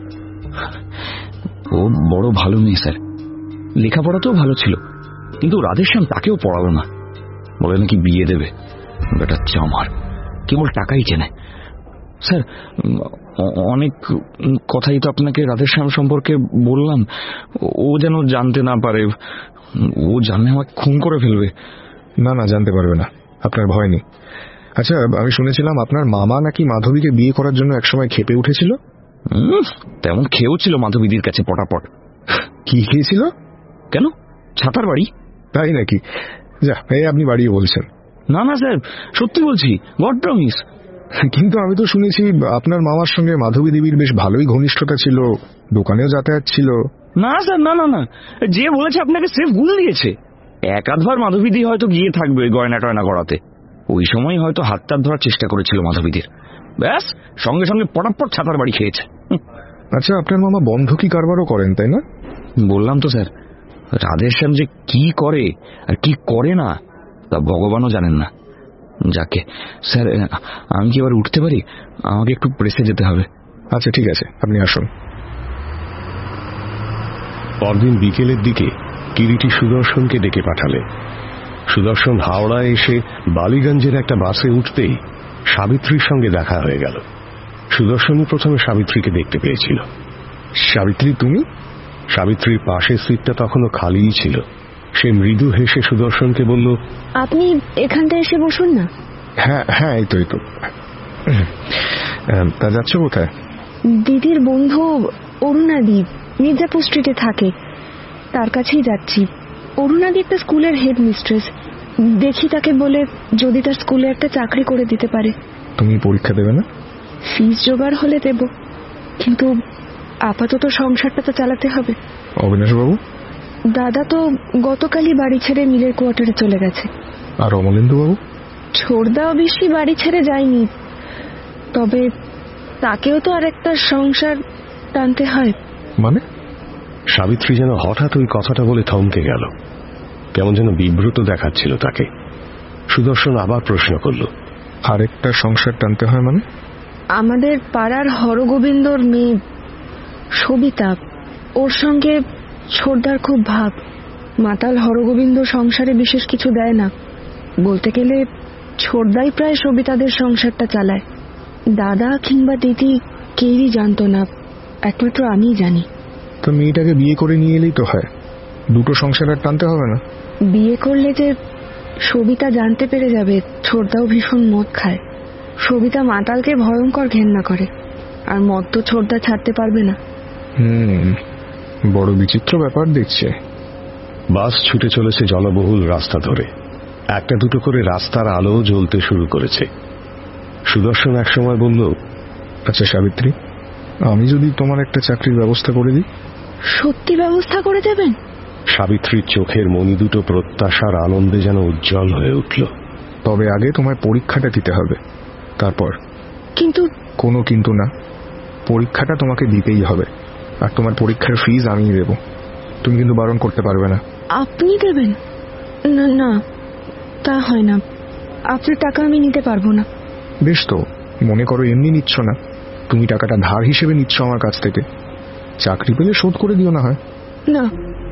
ও বড় ভালো মেয়ে স্যার, লেখাপড়াতেও ভালো ছিল, কিন্তু রাধেশ্যাম তাকেও পড়ালো না, বলে নাকি বিয়ে দেবে। বেটা চামার, কেবল টাকাই চেনে। স্যার, অনেক কথাই তো আপনাকে রাধেশ্যাম সম্পর্কে বললাম, ও যেন জানতে না পারে। ও জানলে আমাকে খুন করে ফেলবে। না না, জানতে পারবে না, আপনার ভয় নেই। আচ্ছা, আমি শুনেছিলাম আপনার মামা নাকি মাধবীকে বিয়ে করার জন্য একসময় খেপে উঠেছিল। তেমন খেয়েও ছিল মাধবীদের কাছে পটাপট। কি খেয়েছিল? কেন, ছাতার বাড়ি। তাই নাকি? যা, এই আপনি বাড়িয়ে বলছেন। না না স্যার, সত্যি বলছি, গড প্রমিস। কিন্তু আমি তো শুনেছি আপনার মামার সঙ্গে মাধবী দেবীর বেশ ভালোই ঘনিষ্ঠতা ছিল, দোকানেও যাতায়াত ছিল। না স্যার, না না না, যে বলেছে আপনাকে সেফ ভুল দিয়েছে। এক আধবার মাধবীদি হয়তো গিয়ে থাকবে ওই গয়না টয়না করাতে। ওই সময় হয়তো হাতটাত ধরার চেষ্টা করেছিল মাধবীদের, ব্যাস সঙ্গে সঙ্গে পটাপট ছাতার বাড়ি খেয়েছে। আচ্ছা, আপনার মামা বন্ধকি কারবারও করেন, তাই না? বললাম তো স্যার, রাধেশ্যাম যে কি করে আর কি করে না তা ভগবানও জানেন না। যাকে স্যার, আমি কি এবার উঠতে পারি? আমাকে একটু প্রেসে যেতে হবে। আচ্ছা ঠিক আছে, আপনি আসুন। পরদিন বিকেলের দিকে কিরিটি সুদর্শনকে ডেকে পাঠালে। সুদর্শন হাওড়ায় এসে বালিগঞ্জের একটা বাসে উঠতেই সাবিত্রীর সঙ্গে দেখা হয়ে গেল। সুদর্শনই প্রথমে সাবিত্রীকে দেখতে পেয়েছিল। সাবিত্রী, তুমি? সাবিত্রীর পাশের সিটটা তখনও খালিই ছিল। সে মৃদু হেসে সুদর্শনকে বলল, আপনি এখানটা এসে বসুন না। হ্যাঁ হ্যাঁ, এই তো এই তো। তা যাচ্ছ কোথায়? দিদির বন্ধু অরুণাদি মির্জাপুর স্ট্রিটে থাকে, তার কাছেই যাচ্ছি। অরুণাদি একটা স্কুলের হেড মিস্ট্রেস, দেখি তাকে বলে যদি তার স্কুলে একটা চাকরি করে দিতে পারে। তুমি পরীক্ষা দেবে না? ফিস জোগাড় হলে দেব, কিন্তু আপাতত সংসারটা তো চালাতে হবে। অবিনাশবাবু? দাদা তো গতকালই বাড়ি ছেড়ে মিলের কোয়ার্টারে চলে গেছে। আর অমলেন্দু বাবু? ছোড়দাও বেশি বাড়ি ছেড়ে যায়নি, তবে তাকেও তো আর একটা সংসার টানতে হয়। মানে? সাবিত্রী যেন হঠাৎ ওই কথাটা বলে থমকে গেল, কেমন যেন বিব্রত দেখাচ্ছিল তাকে। সুদর্শন আবার প্রশ্ন করল, আরেকটা সংসার টানতে হয় মানে? আমাদের পাড়ার হরগোবিন্দর মেয়ে সবিতা, ওর সঙ্গে ছোড়দার খুব ভাব। মাতাল হরগোবিন্দ সংসারে বিশেষ কিছু দেয় না, বলতে গেলে ছোড়দাই প্রায় সবিতাদের সংসারটা চালায়। দাদা কিংবা দিদি কেউই জানতো না, একমাত্র আমিই জানি। তো মেয়েটাকে বিয়ে করে নিয়ে এলেই তো হয়, দুটো সংসার আর টানতে হবে না। বিয়ে করলে যে সবিতা জানতে পেরে যাবে ছোড়দাও ভীষণ মদ খায়। সবিতা মাতালকে ভয়ঙ্কর ঘেন্না করে, আর মদ তো ছোড়দা ছাড়তে পারবে না। হুম, বড় বিচিত্র ব্যাপার দেখছে। বাস ছুটে চলেছে জনবহুল রাস্তা ধরে। একটা দুটো করে রাস্তার আলো জ্বলতে শুরু করেছে। সুদর্শন একসময় বলল, আচ্ছা সাবিত্রী, আমি যদি তোমার একটা চাকরির ব্যবস্থা করে দিই? সত্যি ব্যবস্থা করে দেবেন? সাবিত্রীর চোখের মণি দুটো প্রত্যাশার আনন্দে যেন উজ্জ্বল হয়ে উঠল। তবে আগে তোমায় পরীক্ষাটা দিতে হবে, তারপর। কিন্তু? কোনো কিন্তু না, পরীক্ষাটা তোমাকে দিতেই হবে, আর তোমার পরীক্ষার ফিজ আমিই দেব। তুমি কিন্তু বারণ করতে পারবে না। আপনি দেবেন? না না, তা হয় না, আপনার টাকা আমি নিতে পারবো না। বেশ তো, মনে করো এমনি নিচ্ছ না, তুমি টাকাটা ধার হিসেবে নিচ্ছ আমার কাছ থেকে। চাকরি পেলে শোধ করে দিও না হয়। না।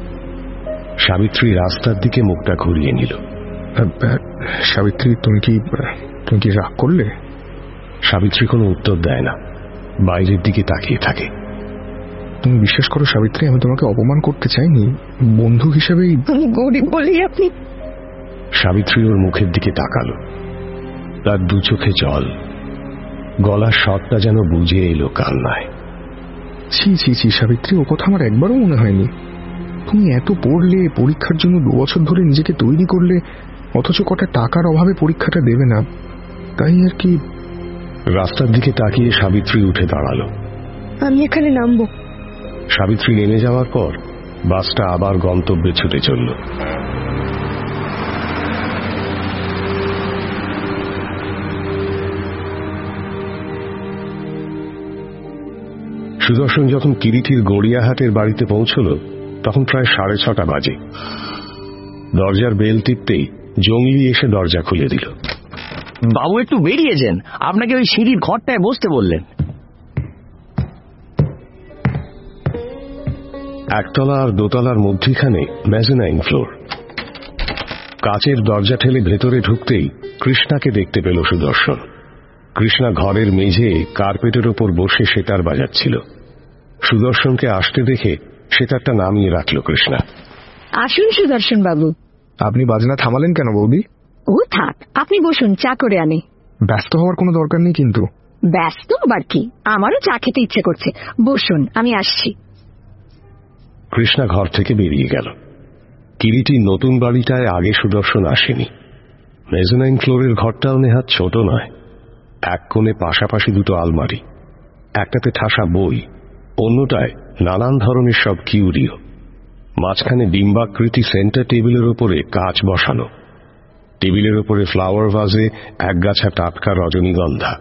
সাবিত্রী রাস্তার দিকে মুখটা ঘুরিয়ে নিল। সাবিত্রী, তুমি কি তুমি কি রাগ করলে? সাবিত্রী কোনো উত্তর দেয় না, বাইরের দিকে তাকিয়ে থাকে। তুমি বিশ্বাস করো সাবিত্রী, আমি তোমাকে অপমান করতে চাইনি, বন্ধু হিসেবেই। আমি গরিব বলি আপনি? সাবিত্রী ওর মুখের দিকে তাকালো, তার দু চোখে জল, গলার স্বরটা যেন বুঝে এলো কান্নায়। ছি ছি ছি সাবিত্রী, ও কথা আমার একবারও মনে হয়নি। তুমি এত পড়লে, পরীক্ষার জন্য দু বছর ধরে নিজেকে তৈরি করলে, অথচ কটা টাকার অভাবে পরীক্ষাটা দেবে না, তাই আর কি। রাস্তার দিকে তাকিয়ে সাবিত্রী উঠে দাঁড়ালো। আমি এখানে নামবো। সাবিত্রী নেমে যাওয়ার পর বাসটা আবার গন্তব্যে ছুটে চলল। সুদর্শন যখন কিরিটির গড়িয়াহাটের বাড়িতে পৌঁছল তখন প্রায় সাড়ে ছটা বাজে। দরজার বেল টিপতেই জঙ্গলি এসে দরজা খুলে দিল। বাবু একটু বেরিয়ে যান, আপনাকে ওই সিঁড়ির ঘরটায় বসতে বললেন। একতলা আর দোতলার মধ্যিখানে মেজানাইন ফ্লোর। কাচের দরজা ঠেলে ভেতরে ঢুকতেই কৃষ্ণাকে দেখতে পেল সুদর্শন। কৃষ্ণা ঘরের মেঝে কার্পেটের ওপর বসে সেতার বাজাচ্ছিল। সুদর্শনকে আসতে দেখে সেতারটা নামিয়ে রাখল কৃষ্ণা। আসুন সুদর্শন বাবু। আপনি বাজনা থামালেন কেন বৌদি? ও থাক, আপনি বসুন, চা করে আনে। ব্যস্ত হওয়ার কোনো দরকার নেই কিন্তু। ব্যস্ত আবার কি, আমারও চা খেতে ইচ্ছে করছে। বসুন, আমি আসছি। কৃষ্ণা ঘর থেকে বেরিয়ে গেল। কিরিটির নতুন বাড়িটায় আগে সুদর্শন আসেনি। মেজোনাইন ফ্লোরের ঘরটাও নেহাত ছোট নয়। এক কোণে পাশাপাশি দুটো আলমারি, একটাতে ঠাসা বই, অন্যটায় নানান ধরনের সব কিউরিও। মাঝখানে ডিম্বাকৃতি সেন্টার টেবিলের ওপরে কাঁচ বসানো। টেবিলের ওপরে ফ্লাওয়ার ভাজে একগাছা টাটকা রজনীগন্ধা।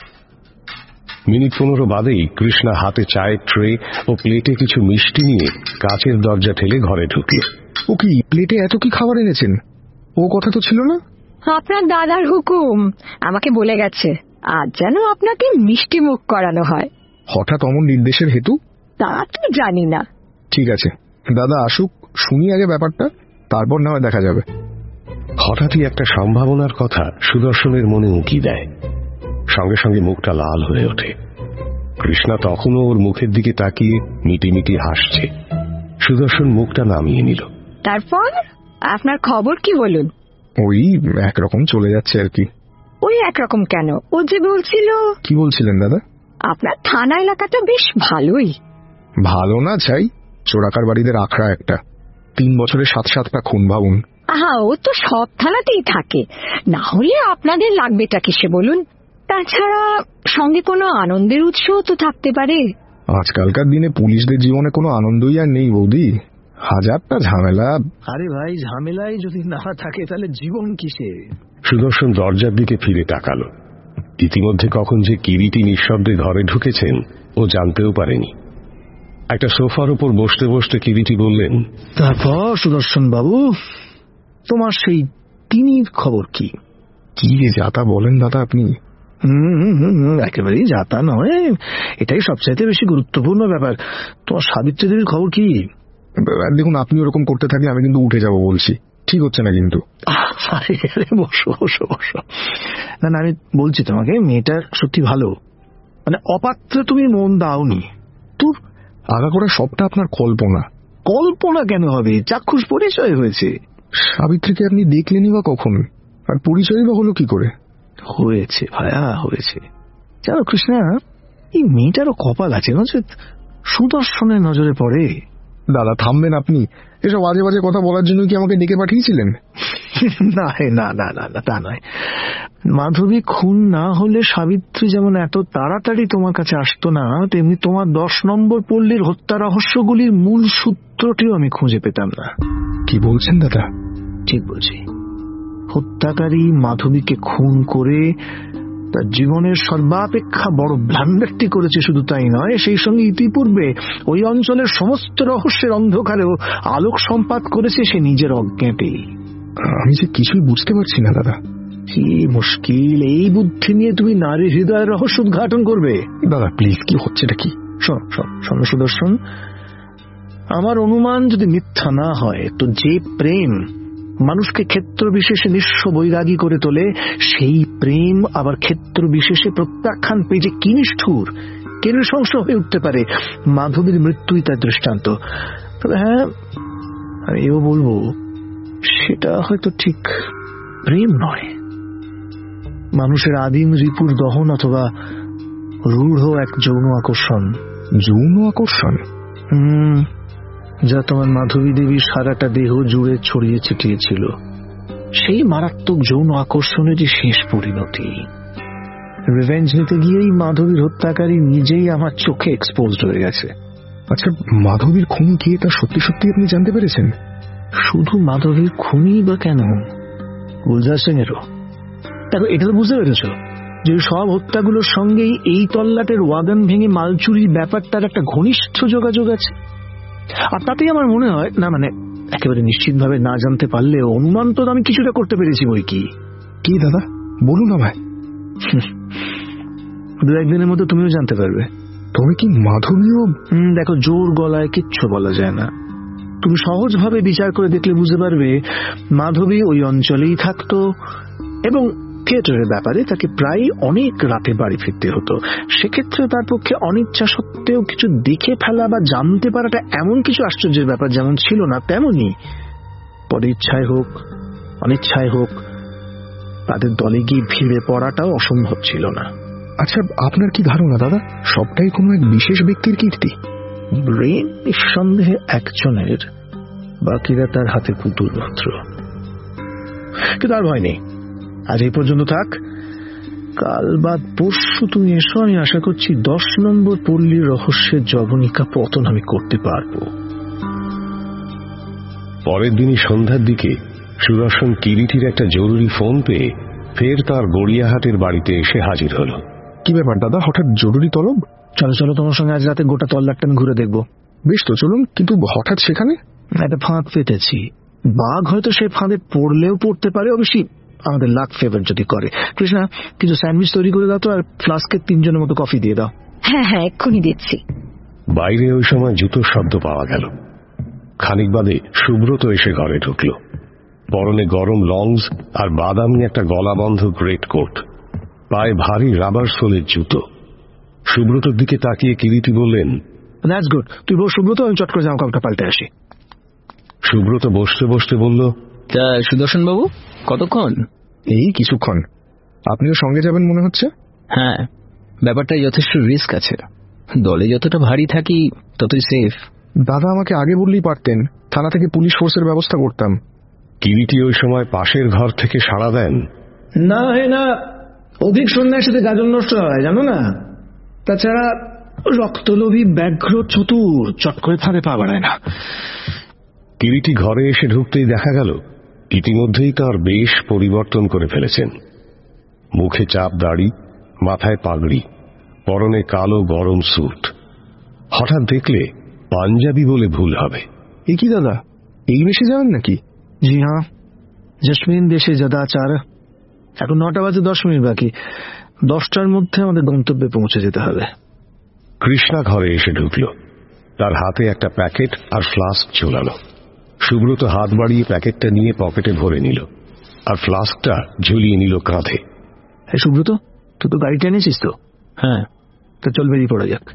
মিনিট পনেরো বাদেই কৃষ্ণা হাতে চায়ের ট্রে ও প্লেটে কিছু মিষ্টি নিয়ে কাঁচের দরজা ঠেলে ঘরে ঢুকল। ও কি প্লেটে এত কি খাবার এনেছেন? ও কথা তো ছিল না। আপনার দাদার হুকুম, আমাকে বলে গেছে আজ যেন আপনাকে মিষ্টি মুখ করানো হয়। হঠাৎ অমন নির্দেশের হেতু? তা তো জানি না। ঠিক আছে, দাদা আসুক, শুনি আগে ব্যাপারটা, তারপর না হয় দেখা যাবে। হঠাৎই একটা সম্ভাবনার কথা সুদর্শনের মনে উঁকি দেয়। সঙ্গে সঙ্গে মুখটা লাল হয়ে ওঠে। কৃষ্ণা তখনও ওর মুখের দিকে তাকিয়ে মিটিমিটি হাসছে। সুদর্শন মুখটা নামিয়ে নিল। তারপর আপনার খবর কি বলুন? ওই একরকম চলে যাচ্ছে আর কি। ওই একরকম কেন? ও যে বলছিল। কি বলছিলেন দাদা? আপনার থানা এলাকাটা বেশ ভালোই। ভালো না চাই, চোরাকার বাড়িদের আখড়া একটা। তিন বছরে সাত সাতটা খুন, ভাবুন। আহা, ও তো সব থানাতেই থাকে, না হলে আপনাদের লাগবেটা কিসে বলুন? তাছাড়া সঙ্গে কোনো আনন্দের উৎস তো থাকতে পারে। আজকালকার দিনে পুলিশদের জীবনে কোনো আনন্দই আর নেই বৌদি, হাজারটা ঝামেলা। আরে ভাই, ঝামেলাই যদি না থাকে তাহলে জীবন কিসে? সুদর্শন দরজার দিকে ফিরে তাকালো। ইতিমধ্যে কখন যে কিরিটি নিঃশব্দে ঘরে ঢুকেছেন ও জানতেও পারেনি। একটা সোফার উপর বসতে বসতে কিরিটি বললেন, তারপর সুদর্শন বাবু, তোমার সেই তিনির খবর কি? কি যে যাতা বলেন দাদা আপনি। হম একেবারেই যাতা নয়, এটাই সবচাইতে বেশি গুরুত্বপূর্ণ ব্যাপার। তোমার সাবিত্রী দেবীর খবর কি? দেখুন, আপনি ওরকম করতে থাকলে আমি কিন্তু উঠে যাব বলছি, ঠিক হচ্ছে না কিন্তু। বসো বসো বসো। না না, আমি বলছি তোমাকে, মেয়েটা সত্যি ভালো, মানে অপাত্রে তুমি মন দাওনি। তোর আগা করে সবটা আপনার কল্পনা। কল্পনা কেন হবে? চাক্ষুষ পরিচয় হয়েছে। সাবিত্রীকে আপনি দেখলেনই বা কখন, আর পরিচয় বা হলো কি করে? হয়েছে ভায়া, হয়েছে। জানো কৃষ্ণা, এই মেয়েটারও কপাল আছে, সুদর্শনের নজরে পড়ে। দাদা থামবেন আপনি, এসব বাজে বাজে কথা বলার জন্য কি আমাকে ডেকে পাঠিয়েছিলেন? না না না না না, তা নয়। মাধবী খুন না হলে সাবিত্রী যেমন এত তাড়াতাড়ি তোমার কাছে আসতো না, তেমনি তোমার দশ নম্বর পল্লীর হত্যা রহস্যগুলির মূল সূত্রটিও আমি খুঁজে পেতাম না। কি বলছেন দাদা? ঠিক বলছি। হত্যাকারী মাধবীকে খুন করে তার জীবনের সর্বাপেক্ষা বড় ব্লান্ডারটি করেছে। শুধু তাই নয়, সেই সঙ্গে ইতিপূর্বে ওই অঞ্চলের সমস্ত রহস্যের অন্ধকারেও আলোক সম্পাত করেছে সে নিজের অজ্ঞাতেই। আমি যে কিছুই বুঝতে পারছি না দাদা। কি মুশকিল, এই বুদ্ধি নিয়ে তুমি নারী হৃদয়ের রহস্য উদ্ঘাটন করবে? দাদা প্লিজ, কি হচ্ছেটা কি? শোনো শোনো সুদর্শন, আমার অনুমান যদি মিথ্যা না হয়, তো যে প্রেম মানুষকে ক্ষেত্র বিশেষে নিঃস্ব বৈরাগী করে তোলে, সেই প্রেম আবার ক্ষেত্র বিশেষে প্রত্যাখ্যান পেয়ে যে কি নিষ্ঠুর, কে নৃশংস হয়ে উঠতে পারে, মাধবীর মৃত্যুই তার দৃষ্টান্ত। তবে হ্যাঁ, আমি এও বলবো, সেটা হয়তো ঠিক প্রেম নয়, মানুষের আদিম রিপুর দহন অথবা রূঢ় এক যৌন আকর্ষণ। যৌন আকর্ষণ? হম যা তোমার মাধবী দেবীর সারাটা দেহ জুড়ে ছড়িয়ে ছিটিয়েছিল, সেই মারাত্মক যৌন আকর্ষণেরই শেষ পরিণতি। রিভেঞ্জ নিতে গিয়েই মাধবীর হত্যাকারী নিজেই আমার চোখে এক্সপোজড হয়ে গেছে। আচ্ছা, মাধবীর খুন কি তা সত্যি সত্যি আপনি জানতে পেরেছেন? শুধু মাধবীর খুনই বা কেন, গুলজার সিং এরও। দেখো, এটা তো বুঝতে পেরেছ যে সব হত্যাগুলোর সঙ্গেই এই তল্লাটের ওয়াগন ভেঙে মাল চুরির ব্যাপারটার একটা ঘনিষ্ঠ যোগাযোগ আছে। আর তাতেই আমার মনে হয়, না মানে একেবারে নিশ্চিতভাবে না জানতে পারলেও অনুমান তো আমি কিছুটা করতে পেরেছি। বই কি কি দাদা বলুন আমায়। দু একদিনের মধ্যে তুমিও জানতে পারবে। তবে কি মাধবীও? দেখো, জোর গলায় কিচ্ছু বলা যায় না। তুমি সহজভাবে বিচার করে দেখলে বুঝতে পারবে মাধবী ওই অঞ্চলেই থাকতো এবং থিয়েটারের ব্যাপারে তাকে প্রায় অনেক রাতে বাড়ি ফিরতে হতো। সেক্ষেত্রে তার পক্ষে অনিচ্ছা সত্ত্বেও কিছু দেখে ফেলা বা জানতে পারাটা এমন কিছু আশ্চর্যের ব্যাপার যেমন ছিল না, তেমনি পরে ইচ্ছায় হোক অনিচ্ছায় হোক তাদের দলে গিয়ে ভিড়ে পড়াটাও অসম্ভব ছিল না। আচ্ছা, আপনার কি ধারণা দাদা, সবটাই কোনো এক বিশেষ ব্যক্তির কীর্তি? ব্রেন নিঃসন্দেহে একজনের, বাকিরা তার হাতে পুতুল মাত্র। কিন্তু আর ভয় নেই, আজ এই পর্যন্ত থাক। কাল বাদ পরশু তুমি এসো, আমি আশা করছি দশ নম্বর পল্লীর রহস্যের জবনিকা পতন আমি করতে পারবো। পরের দিনই সন্ধ্যার দিকে সুদর্শন কিরিটির একটা জরুরি ফোন পেয়ে ফের তার গড়িয়াহাটের বাড়িতে এসে হাজির হল। কি ব্যাপার দাদা, হঠাৎ জরুরি তলব? চলো চলো, তোমার সঙ্গে আজ রাতে গোটা তল্লাটটা আমি ঘুরে দেখবো। বেশ তো, চলুন। কিন্তু হঠাৎ সেখানে? একটা ফাঁদ পেতেছি, বাঘ হয়তো সেই ফাঁদে পড়লেও পড়তে পারে, অবশ্যই আমাদের লাক ফেভার যদি করে। কৃষ্ণা, কিছু স্যান্ডউইচ তৈরি করে দাও তো, আর ফ্লাস্কে তিনজনের মতো কফি দিয়ে দাও। হ্যাঁ হ্যাঁ, এক্ষুনি দিচ্ছি। বাইরে ওই সময় জুতোর শব্দ পাওয়া গেল। খানিক বাদে সুব্রত এসে ঘরে ঢুকল। পরনে গরম লংস আর বাদামি একটা গলাবন্ধ গ্রেট কোট, পায়ে ভারী রাবার সোলের জুতো। সুব্রতর দিকে তাকিয়ে কিরিটি বললেন, দ্যাটস গুড, তুই বস সুব্রত, আমি চট করে জামা কাপড়টা পাল্টে আসি। সুব্রত বসতে বসতে বলল, তা সুদর্শন বাবু কতক্ষণ? এই কিছুক্ষণ। আপনিও সঙ্গে যাবেন মনে হচ্ছে? হ্যাঁ, ব্যাপারটা যথেষ্ট রিস্ক আছে। দলে যতটা ভারী থাকি ততই সেফ। দাদা আমাকে আগে বললেই পারতেন, থানা থেকে পুলিশ ফোর্সের ব্যবস্থা করতাম। কিরিটি ওই সময় পাশের ঘর থেকে সাড়া দেন, না হে না, অধিক সন্ধ্যার সাথে গাজন নষ্ট হয় জানো না। তাছাড়া রক্তলোভী ব্যাঘ্র চতুর, চট করে ফাঁদে পা বাড়ায় না। কিরিটি ঘরে এসে ঢুকতেই দেখা গেল ইতিমধ্যেই তার বেশ পরিবর্তন করে ফেলেছেন। মুখে চাপ দাড়ি, মাথায় পাগড়ি, পরনে কালো গরম স্যুট। হঠাৎ দেখলে পাঞ্জাবি বলে ভুল হবে। এ কি দাদা, এই বেশে যাবেন নাকি? জি হ্যাঁ, জসমিন দেশে যদাচার। এখন নটা বাজে দশ মিনিট বাকি, দশটার মধ্যে আমাদের গন্তব্যে পৌঁছে যেতে হবে। কৃষ্ণা ঘরে এসে ঢুকল। তার হাতে একটা প্যাকেট আর ফ্লাস্ক ঝোলানো। সুব্রত হাত বাড়িয়ে প্যাকেটটা নিয়ে পকেটে ভরে নিল, আর ফ্লাস্কটা ঝুলিয়ে নিল কাঁধে। হ্যাঁ সুব্রত, তুই তো গাড়িটা এনেছিস তো? হ্যাঁ, তা চল বেরিয়ে পড়া যাক।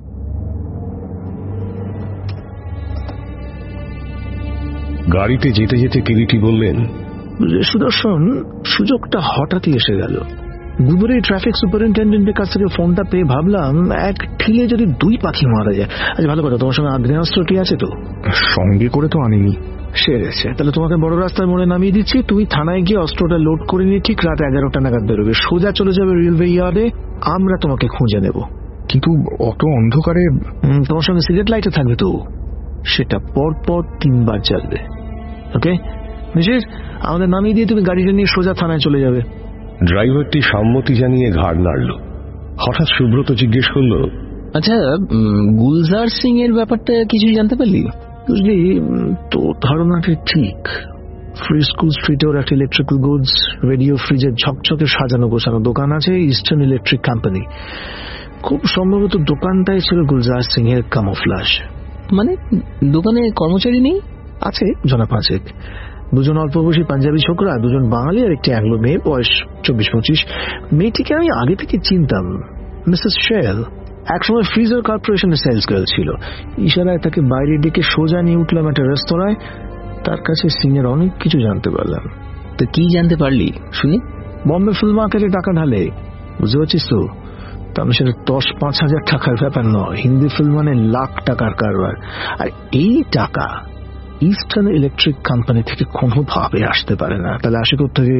গাড়িতে যেতে যেতে কিরিটি বললেন, সুদর্শন, সুযোগটা হঠাৎই এসে গেল। দুপুরে ট্রাফিক সুপারিনটেন্ডেন্টের কাছ থেকে ফোনটা পেয়ে ভাবলাম এক ঠিলে যদি দুই পাখি মারা যায়। আচ্ছা ভালো কথা, তোমার সঙ্গে আগ্নেয়াস্ত্রটি আছে তো? সঙ্গে করে তো আনিনি। সেরেছে, তাহলে তোমাকে বড় রাস্তার মোড়ে নামিয়ে দিচ্ছি। তুমি থানায় গিয়ে অস্ত্রটা লোড করে নিয়ে ঠিক রাত এগারোটা নাগাদ বেরোবে, সোজা চলে যাবে রেলওয়ে ইয়ার্ডে। আমরা তোমাকে খুঁজে নেব। কিন্তু অত অন্ধকারে? তোমার সঙ্গে সিগারেট লাইটে থাকবে তো, সেটা পর পর তিনবার জ্বালবে। ওকে মিসেস, আমাদের নামিয়ে দিয়ে তুমি গাড়িটা নিয়ে সোজা থানায় চলে যাবে। ড্রাইভারটি সম্মতি জানিয়ে ঘাড় নাড়ল। হঠাৎ সুব্রত জিজ্ঞেস করল, আচ্ছা গুলজার সিং এর ব্যাপারটা কিছু জানতে পারলি? বুঝলি, তো ধারণাটা ঠিক। ফ্রি স্কুল স্ট্রিটে ওর একটা ইলেকট্রিক্যাল গুডস, রেডিও, ফ্রিজের ঝকঝকে সাজানো গোছানো দোকান আছে, ইস্টার্ন ইলেকট্রিক কোম্পানি। খুব সম্ভবত দোকানটাই ছিল গুলজার সিং এর কামোফ্লাজ। মানে দোকানে কর্মচারী নেই? আছে জনা পাঁচেক, দুজন অল্প বয়সী পাঞ্জাবি ছোকরা, দুজন বাঙালি আর একটি অ্যাংলো মেয়ে, বয়স চব্বিশ পঁচিশ। মেয়েটিকে আমি আগে থেকে চিনতাম, মিসেস শেল। একসময় ফ্রিজার কর্পোরেশনের সেলস গার্ল ছিল। ইশারায় তাকে বাইরে ডেকে সোজা নিয়ে উঠলাম একটা রেস্তোরাঁয়। তার কাছে সিং এর অনেক কিছু জানতে পারলাম। তো কি জানতে পারলি শুনি? বম্বে ফিল্ম মার্কেটে টাকা ঢালে, বুঝতে পারছিস তো? তাহলে সেটা দশ পাঁচ হাজার টাকার ব্যাপার নয়, হিন্দি ফিল্ম মানে লাখ টাকার কারবার। আর এই টাকা ইস্টার্ন ইলেকট্রিক কোম্পানি থেকে কোনোভাবে আসতে পারে না। তাহলে আসে কোত্থেকে?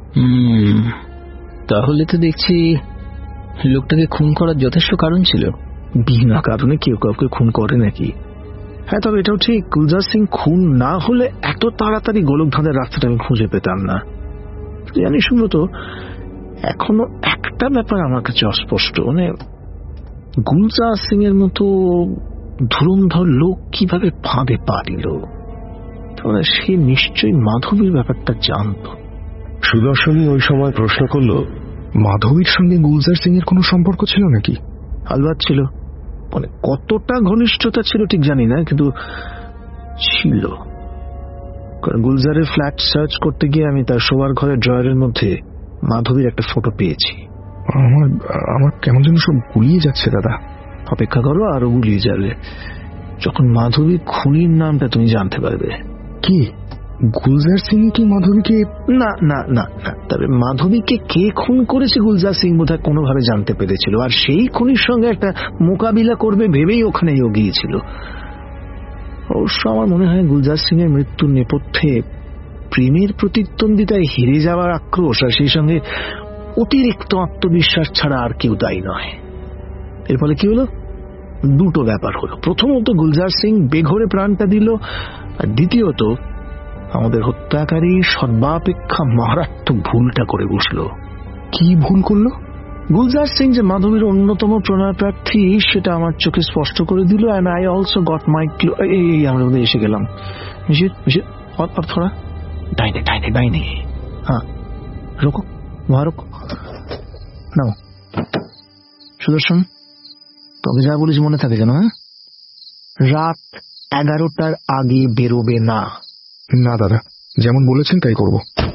তাহলে তো দেখছি লোকটাকে খুন করার যথেষ্ট কারণ ছিল। বিনা কারণে কেউ কাউকে খুন করে নাকি? হ্যাঁ, তবে এটাও ঠিক, গুলজার সিং খুন না হলে এত তাড়াতাড়ি গোলকধাঁধের রাস্তাটা আমি খুঁজে পেতাম না। জানি সুব্রত, এখনো একটা ব্যাপার আমার কাছে অস্পষ্ট, মানে গুলজার সিং এর মতো ধুরন্ধর লোক কিভাবে ফাঁদে পা দিল? তাহলে সে নিশ্চয়ই মাধবীর ব্যাপারটা জানত। সুদর্শনী ওই সময় প্রশ্ন করল, মাধবীর সঙ্গে গুলজার সিং এর কোনো সম্পর্ক ছিল নাকি? আলবাত ছিল, মানে কতটা ঘনিষ্ঠতা ছিল ঠিক জানি না, কিন্তু ছিল। কারণ গুলজারের ফ্ল্যাট সার্চ করতে গিয়ে আমি তার শোয়ার ঘরের ড্রয়ারের মধ্যে মাধবীর একটা ফটো পেয়েছি। আমার আমার কেমন যেন সব গুলিয়ে যাচ্ছে দাদা। অপেক্ষা করো, আরো গুলিয়ে যাবে যখন মাধবীর খুনির নামটা তুমি জানতে পারবে। কি গুলজার সিং কি মাধবীকে? না না না না, তবে মাধবীকে কে খুন করেছে গুলজার সিং বোধহয় কোনোভাবে জানতে পেরেছিল, আর সেই খুনির সঙ্গে একটা মোকাবিলা করবে ভেবেই ওখানে গিয়েছিল। অবশ্য আমার মনে হয় গুলজার সিং এর মৃত্যুর নেপথ্যে প্রেমের প্রতিদ্বন্দ্বিতায় হেরে যাওয়ার আক্রোশ আর সেই সঙ্গে অতিরিক্ত আত্মবিশ্বাস ছাড়া আর কেউ দায়ী নয়। এর ফলে কি হলো? দুটো ব্যাপার হলো। প্রথমত গুলজার সিং বেঘরে প্রাণটা দিল, আর দ্বিতীয়ত আমাদের হত্যাকারী সর্বাপেক্ষা মারাত্মক ভুলটা করে বসলো। কি ভুল করলো? গুলজার সিং যে মাধবীর অন্যতম প্রণয় প্রার্থী সেটা আমার চোখে স্পষ্ট করে দিল। And I also got my clue. এই আমরা মধ্যে এসে গেলাম। মিশির মিশির থোড়া ডাইনে ডাইনে ডাইনে। হ্যাঁ রোকো वहां রোকো। নাও সুদর্শন, তবে যা বলিস মনে থাকে যেন। হ্যাঁ, রাত এগারোটার আগে বেরোবে না। না দাদা, যেমন বলেছেন তাই করব।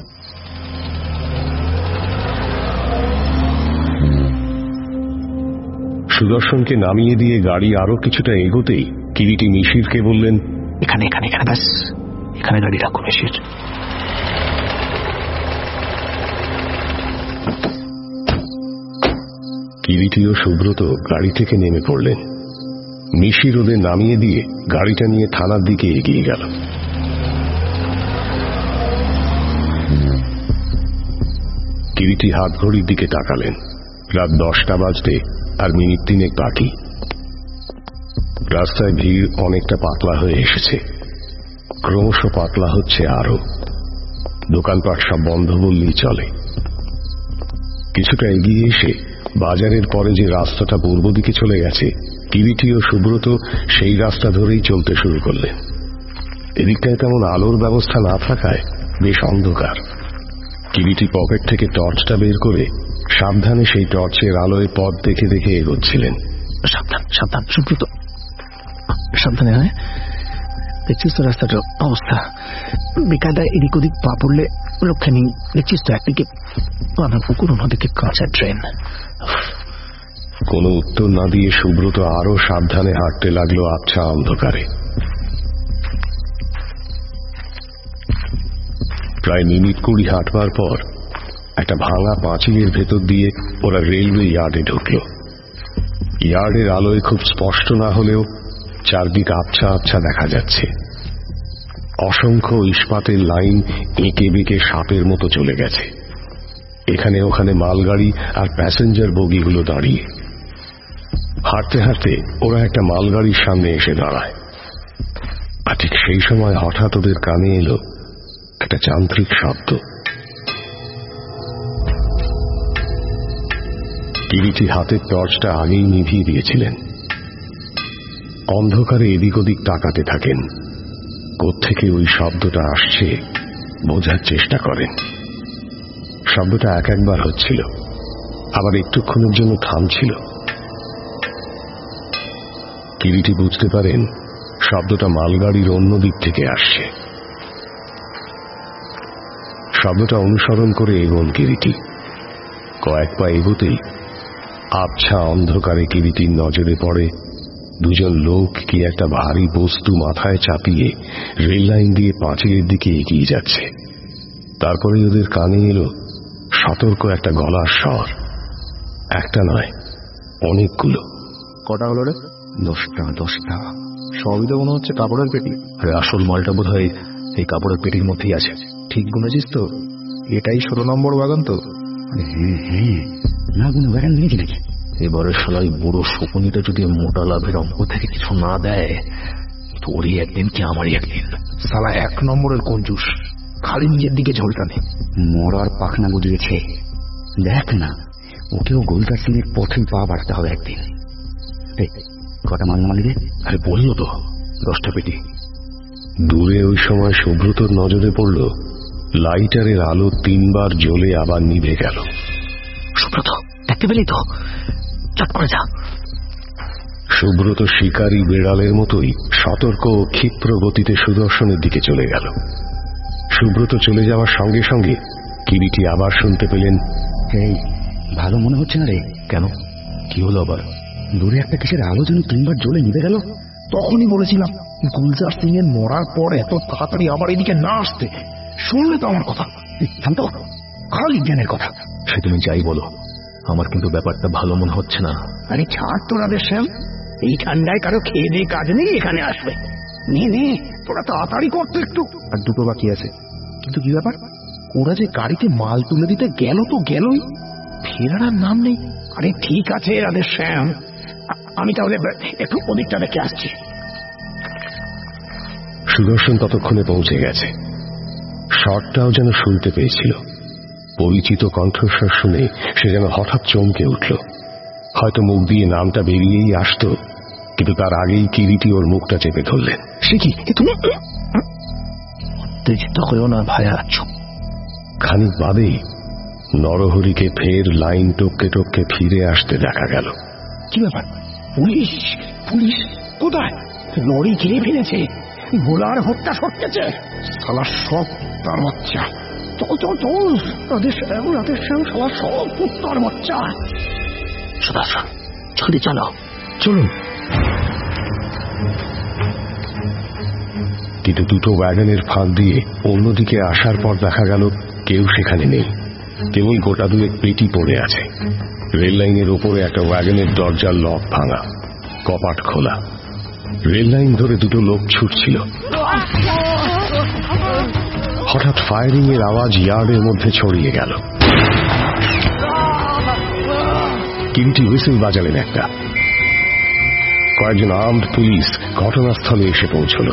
সুদর্শনকে নামিয়ে দিয়ে গাড়ি আরো কিছুটা এগোতেই কিরিটি মিশিরকে বললেন, এখানে এখানে এখানে ব্যাস, এখানে গাড়ি রাখো মিশির। কিরিটি ও সুব্রত গাড়ি থেকে নেমে পড়লেন। মিশির ওদের নামিয়ে দিয়ে গাড়িটা নিয়ে থানার দিকে এগিয়ে গেল। কিরিটি হাত ঘড়ির দিকে তাকালেন। রাত দশটা বাজতে আর মিনিট তিনেক বাকি। রাস্তায় ভিড় অনেকটা পাতলা হয়ে এসেছে, ক্রমশ পাতলা হচ্ছে আরো। দোকানপাট সব বন্ধ বললেই চলে। কিছুটা এগিয়ে এসে বাজারের পরে যে রাস্তাটা পূর্ব দিকে চলে গেছে, কিরিটি ও সুব্রত সেই রাস্তা ধরেই চলতে শুরু করলেন। এদিকটায় তেমন আলোর ব্যবস্থা না থাকায় বেশ অন্ধকার। কিরিটি পকেট থেকে টর্চটা বের করে সাবধানে সেই টর্চের আলোয় পথ দেখে দেখে এগোচ্ছিলেন। সাবধান সাবধান সুব্রত, সাবধানে। হ্যাঁ, দেখছিস তো রাস্তাটার অবস্থা, বেকায়দায় এদিক ওদিক পা পড়লে রক্ষা নেই। দেখছিস তো একদিকে পানা পুকুর, অন্যদিকে কাঁচা ট্রেন। কোনো উত্তর না দিয়ে সুব্রত আরো সাবধানে হাঁটতে লাগলো আবছা অন্ধকারে। প্রায় মিনিট কুড়ি হাঁটবার পর একটা ভাঙা পাঁচিলের ভেতর দিয়ে ওরা রেলওয়ে ইয়ার্ডে ঢুকল। ইয়ার্ডের আলোয় খুব স্পষ্ট না হলেও চারদিক আবছা আবছা দেখা যাচ্ছে। অসংখ্য ইস্পাতের লাইন এঁকে বেঁকে সাপের মতো চলে গেছে। এখানে ওখানে মালগাড়ি আর প্যাসেঞ্জার বগিগুলো দাঁড়িয়ে। হাঁটতে হাঁটতে ওরা একটা মালগাড়ির সামনে এসে দাঁড়ায়। আর ঠিক সেই সময় হঠাৎ ওদের কানে এলো একটা যান্ত্রিক শব্দ। কিরিটি হাতের টর্চটা আগেই নিভিয়ে দিয়েছিলেন। অন্ধকারে এদিক ওদিক তাকাতে থাকেন। কোত্থেকে ওই শব্দটা আসছে বোঝার চেষ্টা করেন। শব্দটা এক একবার হচ্ছিল, আবার একটুক্ষণের জন্য থামছিল। কিরিটি বুঝতে পারেন শব্দটা মালগাড়ির অন্য দিক থেকে আসছে। শব্দটা অনুসরণ করে এগোন কিরিটি। কয়েক পা এগোতেই আবছা অন্ধকারে কিরিটির নজরে পড়ে দুজন লোক কি একটা ভারী বস্তু মাথায় চাপিয়ে রেল লাইন দিয়ে পাঁচিলের দিকে এগিয়ে যাচ্ছে। তারপরে ওদের কানে এলো সতর্ক একটা গলার স্বর। একটা নয়, অনেকগুলো। কটা হলো রে? দশটা। দশটা সবই তো মনে হচ্ছে কাপড়ের পেটি। আরে আসল মালটা বোধ হয় এই কাপড়ের পেটির মধ্যেই আছে। ঠিক গুনেছিস তো? এটাই ষোলো নম্বর বাগান তো? হ্যাঁ হ্যাঁ, না কোনো বাগান নিয়েছি নাকি? এবারে শালাই বুড়ো শকুনিটা যদি মোটা লাভের অঙ্ক থেকে কিছু না দেয়, তোরই একদিন কি আমারই একদিন। শালা এক নম্বরের কঞ্জুস, খালি নিজের দিকে ঝোলটা নেই। মরার পাখনা বুঝিয়েছে। দেখ না, ওকেও গোলদার সিং এর পথে পা বাড়তে হবে একদিন। কটা মাল মালি রে? আরে বললো তো দশটা পেটি। দূরে ওই সময় সুব্রতর নজরে পড়ল লাইটারের আলো তিনবার জ্বলে আবার নিভে গেল। সুব্রত দেখতে পেলি তো? চট করে যা। সুব্রত শিকারী বেড়ালের মতোই সতর্ক ও ক্ষিপ্র গতিতে সুদর্শনের দিকে চলে গেল। সুব্রত চলে যাওয়ার সঙ্গে সঙ্গে কিরিটি আবার শুনতে পেলেন, এই ভালো মনে হচ্ছে না রে। কেন, কি হলো আবার? দূরে একটা কিসের আলো যেন তিনবার জ্বলে নিভে গেল। তখনই বলেছিলাম গুলজার সিং এর মরার পর এত তাড়াতাড়ি আবার এদিকে না আসতে। শুনলে তো আমার কথা, শান্ত খালি জ্ঞানের কথা। সে তুমি যাই বলো, আমার কিন্তু ব্যাপারটা ভালো মনে হচ্ছে না। আরে ছাড় তোরা শ্যাম, এই ঠান্ডায় কারো খেয়ে দিয়ে কাজ নেই, এখানে আসবে। নে নে তোরা তাড়াতাড়ি করতে একটু। আর দুটো বাকি আছে। কিন্তু কি ব্যাপার, ওরা যে গাড়িতে মাল তুলে দিতে গেল তো গেলই, ফেরার আর নাম নেই। আরে ঠিক আছে রাধে শ্যাম, আমি তাহলে একটু ওদিকটা দেখে আসছি। সুদর্শন ততক্ষণে পৌঁছে গেছে। শটটাও যেন শুনতে পেয়েছিল। পরিচিত কণ্ঠস্বর শুনে সে যেন হঠাৎ চমকে উঠল। হয়তো মুখ দিয়ে নামটা বেরিয়েই আসত, কিন্তু তার আগেই কিরিটি ওর মুখটা চেপে ধরলেন। সে কি, তুমি উত্তেজিত হয়েও না ভায়া। খানিক বাদেই নরহরিকে ফের লাইন টপকে টপকে ফিরে আসতে দেখা গেল। কি ব্যাপার, পুলিশ? পুলিশ কোথায়? লরি ঘিরে ফেলেছে, গোলার হত্যা সটকেছে। শালা সব তার বাচ্চা। চল চল চল রাধে শ্যাম, রাধে শ্যাম, শালা সব কুত্তার বাচ্চা। সুদর্শন জলদি চলো, চলুন। কিন্তু দুটো ওয়াগনের ফাঁক দিয়ে অন্যদিকে আসার পর দেখা গেল কেউ সেখানে নেই। কেবল গোটা দুয়েক পেটি পড়ে আছে। রেল লাইনের ওপরে একটা ওয়াগনের দরজার লক ভাঙা, কপাট খোলা। রেল লাইন ধরে দুটো লোক ছুটছিল। হঠাৎ ফায়ারিং এর আওয়াজ ইয়ার্ডের মধ্যে ছড়িয়ে গেল। কিরিটি হুইসেল বাজালেন একটা। কয়েকজন আর্মড পুলিশ ঘটনাস্থলে এসে পৌঁছল।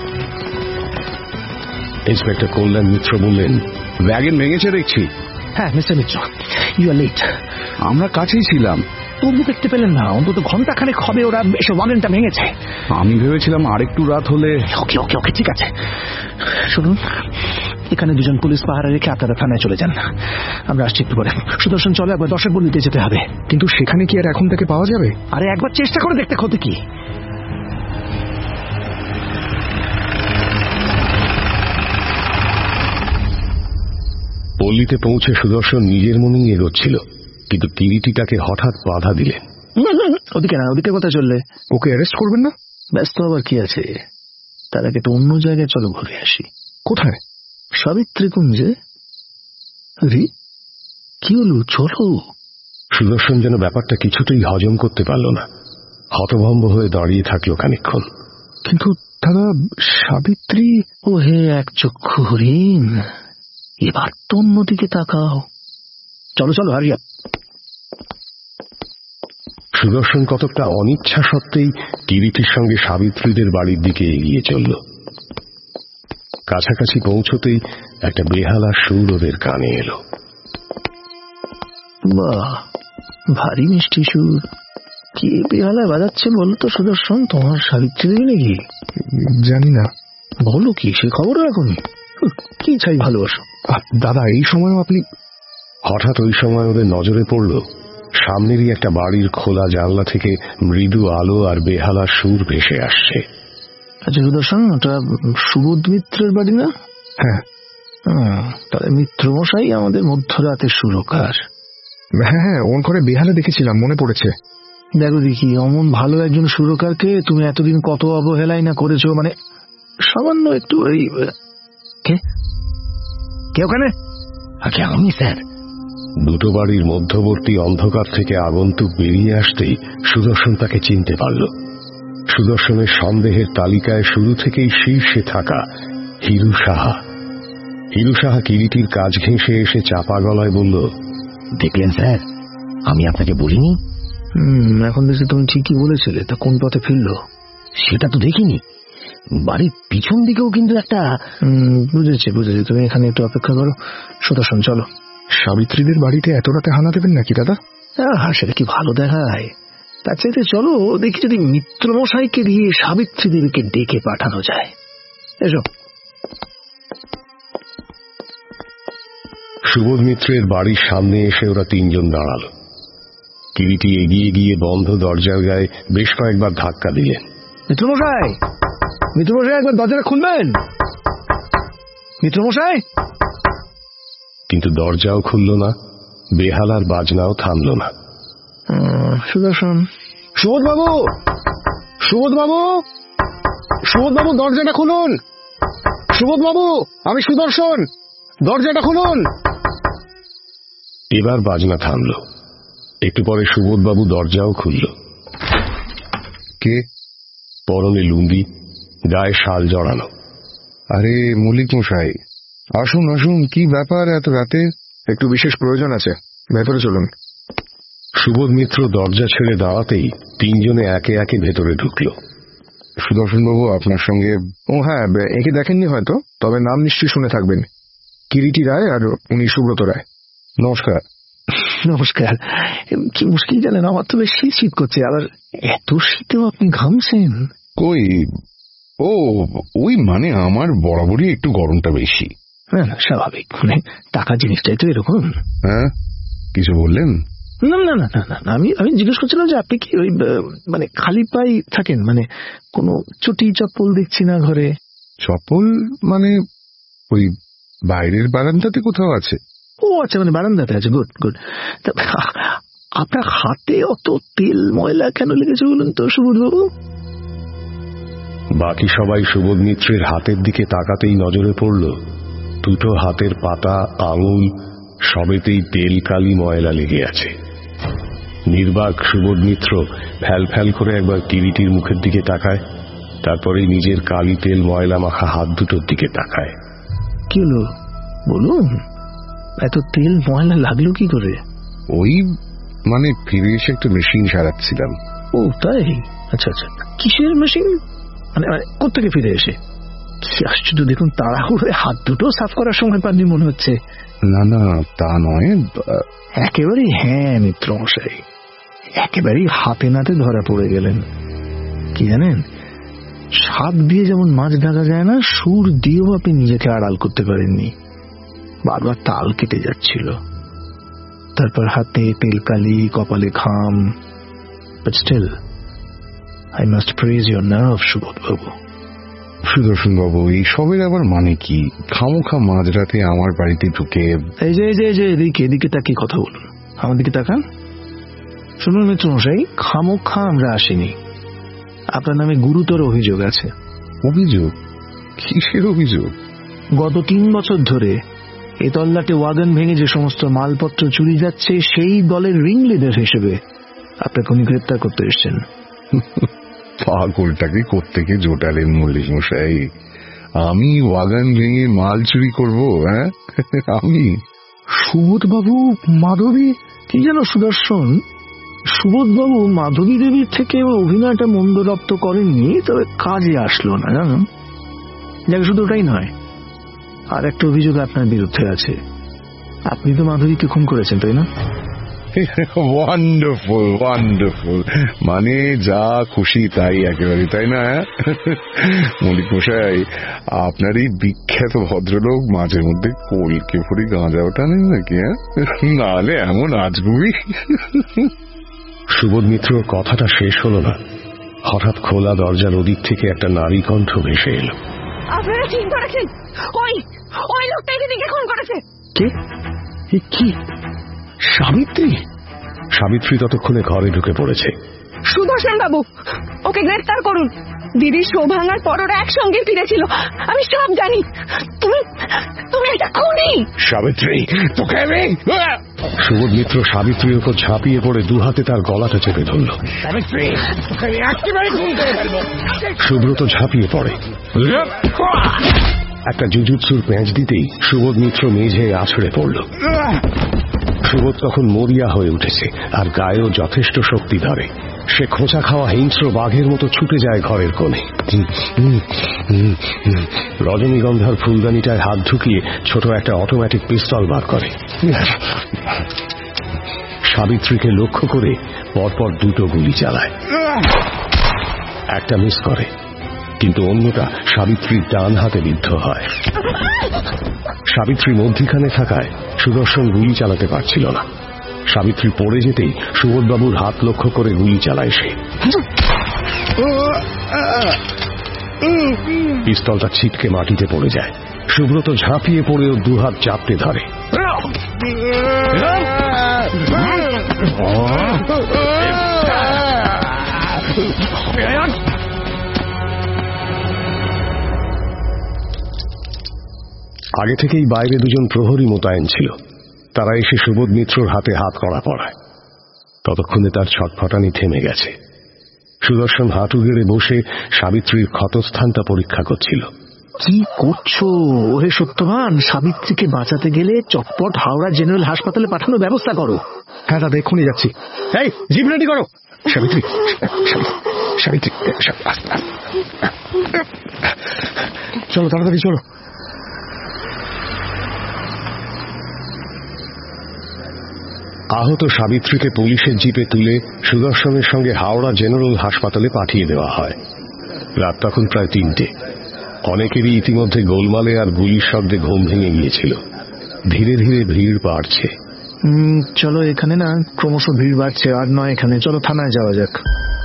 ইন্সপেক্টর কল্যাণ মিত্র বললেন, ওয়াগন ভেঙেছে দেখছি। হ্যাঁ mister Mitra, you are late. আমরা কাছেই ছিলাম। তবু দেখতে পেলেন না? অন্তত ঘন্টা খানেক হবে ওরা এসে ওয়াগনটা ভেঙেছে। আমি ভেবেছিলাম আরেকটু রাত হলে। ওকে ওকে ওকে ঠিক আছে। শুনুন, এখানে দুজন পুলিশ পাহারা রেখে আপনারা থানায় চলে যান, আমরা আসছি একটু পরে। সুদর্শন চলে, একবার দশের বলিতে যেতে হবে। কিন্তু সেখানে কি আর এখন তাকে পাওয়া যাবে? আরে একবার চেষ্টা করে দেখতে, ক্ষতি কি? পল্লীতে পৌঁছে সুদর্শন নিজের মনেই এগোচ্ছিল, কিন্তু কিরিটি তাকে হঠাৎ বাধা দিলেন। ওদিকে না, ওদিকে কোথায় চললে? ওকে অ্যারেস্ট করবেন না? ব্যস্ত আবার কি আছে, তার আগে তো অন্য জায়গায় চলো ঘুরে আসি। কোথায়? সাবিত্রী কুঞ্জে। রে কি হলো, চলো। সুদর্শন যেন ব্যাপারটা কিছুতেই হজম করতে পারল না। হতভম্ব হয়ে দাঁড়িয়ে থাকলো খানিকক্ষণ। কিন্তু দাদা, সাবিত্রী। ও হে এক চক্ষু হরিণ, এবার তো অন্যদিকে তাকাও। চলো চলো, হারিয়া। সুদর্শন কতকটা অনিচ্ছা সত্ত্বেই কিরিটির সঙ্গে সাবিত্রীদের বাড়ির দিকে এগিয়ে চলল। কাছাকাছি পৌঁছতেই একটা বেহালা সুর ওদের কানে এলো। বাহ, ভারী মিষ্টি সুর। কে বেহালা বাজাচ্ছে বলতো সুদর্শন? তোমার সাবিত্রী দেবী নাকি? জানি না। বলো কি, সে খবর এখনই? কি চাই ভালোবাসো? দাদা, এই সময়ও আপনি? হঠাৎ ওই সময় ওদের নজরে পড়ল সামনেরই একটা বাড়ির খোলা জানলা থেকে মৃদু আলো আর বেহালা সুর ভেসে আসছে। আচ্ছা সুদর্শন, ওটা সুবোধ মিত্রের বাড়ি না? হ্যাঁ। তাহলে মিত্র মশাই আমাদের মধ্যরাতের সুরকার। হ্যাঁ হ্যাঁ, ওন করে বেহালা দেখেছিলাম, মনে পড়েছে। দেখো দেখি, অমন ভালো একজন সুরকারকে তুমি এতদিন কত অবহেলাই না করেছো। মানে সামান্য একটু এই। কে কে ওখানে? আমি স্যার। দুটো বাড়ির মধ্যবর্তী অন্ধকার থেকে আগন্তুক বেরিয়ে আসতেই সুদর্শন তাকে চিনতে পারল। সুদর্শনের সন্দেহের তালিকায় শুরু থেকেই শীর্ষে থাকা হিরু সাহা। হিরু সাহা কিরিটির কাজ ঘেঁষে এসে চাপা গলায় বলল, দেখলেন স্যার, আমি আপনাকে বলিনি? হুম এখন দেখছি তুমি ঠিকই বলেছিলে। তা কোন পথে ফিরলো? সেটা তো দেখিনি। বাড়ির পিছন দিকেও কিন্তু একটা। বুঝেছি বুঝেছি, তুমি এখানে একটু অপেক্ষা করো। সুদর্শন চলো। সাবিত্রীদের বাড়িতে এত রাতে হানা দেবেন নাকি দাদা? হ্যাঁ, সেটা কি ভালো দেখায়? তার চাইতে চলো দেখি যদি মিত্রমশাইকে দিয়ে সাবিত্রী দেবীকে ডেকে পাঠানো যায়। এসো। সুবোধ মিত্রের বাড়ির সামনে এসে ওরা তিনজন দাঁড়াল। কিরিটি এগিয়ে গিয়ে বন্ধ দরজার গায়ে বেশ কয়েকবার ধাক্কা দিলেন। মিত্রমশাই, মিত্রমশাই একবার দরজাটা খুলবেন। মিত্রমশাই। কিন্তু দরজাও খুলল না, বেহালার বাজনাও থামল না। সুদর্শন, সুবোধ বাবু, সুবোধ বাবু, সুবোধ বাবু, দরজাটা খুলুন। সুবোধ বাবু, আমি সুদর্শন, দরজাটা খুলুন। এবার বাজনা থামল। একটু পরে সুবোধবাবু দরজাও খুলল। কে? পরনে লুঙ্গি, গায়ে শাল জড়ানো। আরে মল্লিক মশাই, আসুন আসুন, কি ব্যাপার এত রাতে? একটু বিশেষ প্রয়োজন আছে, ভেতরে চলুন। সুবোধ মিত্র দরজা ছেড়ে দাঁড়াতেই তিনজনে একে একে ভেতরে ঢুকল। সুদর্শন বাবু আপনার সঙ্গে। ও হ্যাঁ, একে দেখেননি হয়তো, তবে নাম নিশ্চয়ই শুনে থাকবেন। কিরিটি রায় আর উনি সুব্রত রায়। নমস্কার। নমস্কার। কি মুশকিল জানেন, আমার তো বেশ শীত করছে, আবার এত শীতেও আপনি ঘামছেন। কই, ও ওই মানে আমার বরাবরই একটু গরমটা বেশি। হ্যাঁ, স্বাভাবিক, মানে টাকা জিনিসটাই তো এরকম। হ্যাঁ, কিছু বললেন? না না না না না, আমি আমি জিজ্ঞেস করছিলাম যে আপনি কি ওই মানে খালি পাই থাকেন, মানে কোনো চটি চপ্পল দেখছি না ঘরে। চপ্পল মানে ওই বাইরের বারান্দাতে কোথাও আছে। ও আচ্ছা, মানে বারান্দাতে আছে। Good good. আপনার হাতে অত তেল ময়লা কেন লেগেছে বলুন তো সুবোধ বাবু? বাকি সবাই সুবোধ মিত্রের হাতের দিকে তাকাতেই নজরে পড়ল দুটো হাতের পাতা, আঙুল সবেতেই তেল কালি ময়লা লেগে আছে। নির্বাক সুবোধ মিত্র ফ্যাল ফ্যাল করে একবার কিরিটির মুখের দিকে তাকায়, তারপরে নিজের কালি তেল ময়লা মাখা হাত দুটোর দিকে তাকায়। কি হলো বলুন, এত তেল ময়লা লাগলো কি করে? ওই মানে ফিরে এসে একটা মেশিন সারাচ্ছিলাম। ও তাই? আচ্ছা আচ্ছা, কিসের মেশিন? মানে কোত্থেকে ফিরে এসে? কি আশ্চর্য, দেখুন তাড়াহুড়ো হাত দুটো সাফ করার সময় পাননি মনে হচ্ছে। না না, তা নয়। একেবারেই হ্যাঁ মিত্র মশাই, একেবারেই হাতে নাতে ধরা পড়ে গেলেন। কি জানেন, শাক দিয়ে যেমন মাছ ঢাকা যায় না, সুর দিয়েও আপনি নিজেকে আড়াল করতে পারেননি। বারবার তাল কেটে যাচ্ছিল, তারপর হাতে তেলকালি, কপালে ঘাম। But still I must praise your nerve Subodh babu. Sudarshan বাবু, এই সবের আবার মানে কি? খামোখা মাঝরাতে আমার বাড়িতে ঢুকে। এই যে এই যে এদিকে এদিকে তাকিয়ে কথা বলুন, আমার দিকে তাকান। শুনুন মিত্র মশাই, খামোখা আমরা আসিনি, আপনার নামে গুরুতর অভিযোগ আছে। অভিযোগ? কিসের অভিযোগ? গত তিন বছর ধরে এ তল্লাটে ওয়াগন ভেঙে যে সমস্ত মালপত্র চুরি যাচ্ছে, সেই দলের রিং লিডার হিসেবে আপনাকে উনি গ্রেপ্তার করতে এসছেন। পাগলটাকে কোত্থেকে জোটালেন মল্লিক মশাই? আমি ওয়াগন ভেঙে মাল চুরি করবো? হ্যাঁ, আমি? সুবোধ বাবু মাধবী, কি যেন সুদর্শন, সুবোধ বাবু মাধবী দেবীর থেকে অভিনয়টা মন্দ রপ্ত করেননি, তবে কাজে আসলো না জানো। যাক, শুধু ওটাই নয়, আর একটা অভিযোগ আপনার বিরুদ্ধে আছে। আপনি তো মাধবীকে খুন করেছেন, তাই না? ওয়ান্ডারফুল ওয়ান্ডারফুল, মানে যা খুশি তাই একেবারে, তাই না? মল্লিক মশাই, আপনার এই বিখ্যাত ভদ্রলোক মাঝে মধ্যে কলকে ভরি গাঁজা ওঠানেন নাকি? হ্যাঁ, নাহলে এমন আজগুবি। সুবোধ মিত্র কথাটা শেষ হলো না, হঠাৎ খোলা দরজার ওদিক থেকে একটা নারী কণ্ঠ ভেসে এলো। আপনারা ঠিক করেছেন, ওই ওই লোকটাই দিদিকে খুন করেছে। কে? কি? সাবিত্রী? সাবিত্রী ততক্ষণে ঘরে ঢুকে পড়েছে। সুদর্শন বাবু, ওকে গ্রেফতার করুন। দিদির শো ভাঙার পর ওরা একসঙ্গে ফিরেছিল, আমি সব জানি। তুমি তুমি এটা খুনি। সাবিত্রী, তোকে আমি। সুবোধ মিত্র সাবিত্রীর উপর ঝাঁপিয়ে পড়ে দু হাতে তার গলাটা চেপে ধরল। সুব্রত ঝাঁপিয়ে পড়ে, একটা জুজুৎসুর প্যাঁচ দিতেই সুবোধ মিত্র মেঝে আছড়ে পড়ল। সুবোধ তখন মরিয়া হয়ে উঠেছে, আর গায়েও যথেষ্ট শক্তি ধরে। সে খোঁচা খাওয়া হিংস্র বাঘের মতো ছুটে যায় ঘরের কোণে। রজনীগন্ধার ফুলদানিটায় হাত ঢুকিয়ে ছোট একটা অটোমেটিক পিস্তল বার করে। সাবিত্রীকে লক্ষ্য করে পরপর দুটো গুলি চালায়। একটা মিস করে, কিন্তু অন্যটা সাবিত্রীর ডান হাতে বিদ্ধ হয়। সাবিত্রী মধ্যিখানে থাকায় সুদর্শন গুলি চালাতে পারছিল না। সাবিত্রী পড়ে যেতেই সুবোধবাবুর হাত লক্ষ্য করে গুলি চালায় সে। পিস্তলটা ছিটকে মাটিতে পড়ে যায়। সুব্রত ঝাঁপিয়ে পড়ে ওর দুহাত চাপতে ধরে। আগে থেকেই বাইরে দুজন প্রহরী মোতায়েন ছিল। তারা এসে সুবোধ মিত্রর হাতে হাত কড়া পড়ায়। ততক্ষণে তার ছটফটানি থেমে গেছে। সুদর্শন হাঁটু গেড়ে বসে সাবিত্রীর ক্ষতস্থানটা পরীক্ষা করছিল। কি করছো ওহে সত্যবান? সাবিত্রীকে বাঁচাতে গেলে চটপট হাওড়া জেনারেল হাসপাতালে পাঠানোর ব্যবস্থা করো। হ্যাঁ দাদা, এক্ষুনি যাচ্ছি। এই জিপ রেডি করো। সাবিত্রী, সাবিত্রী, চলো তাড়াতাড়ি চলো। আহত সাবিত্রীকে পুলিশের জিপে তুলে সুদর্শনের সঙ্গে হাওড়া জেনারেল হাসপাতালে পাঠিয়ে দেওয়া হয়। রাত তখন প্রায় তিনটে। অনেকেরই ইতিমধ্যে গোলমালে আর গুলির শব্দে ঘুম ভেঙে গিয়েছিল। ধীরে ধীরে ভিড় বাড়ছে। চলো, এখানে না ক্রমশ ভিড় বাড়ছে, আর নয় এখানে, চলো থানায় যাওয়া যাক।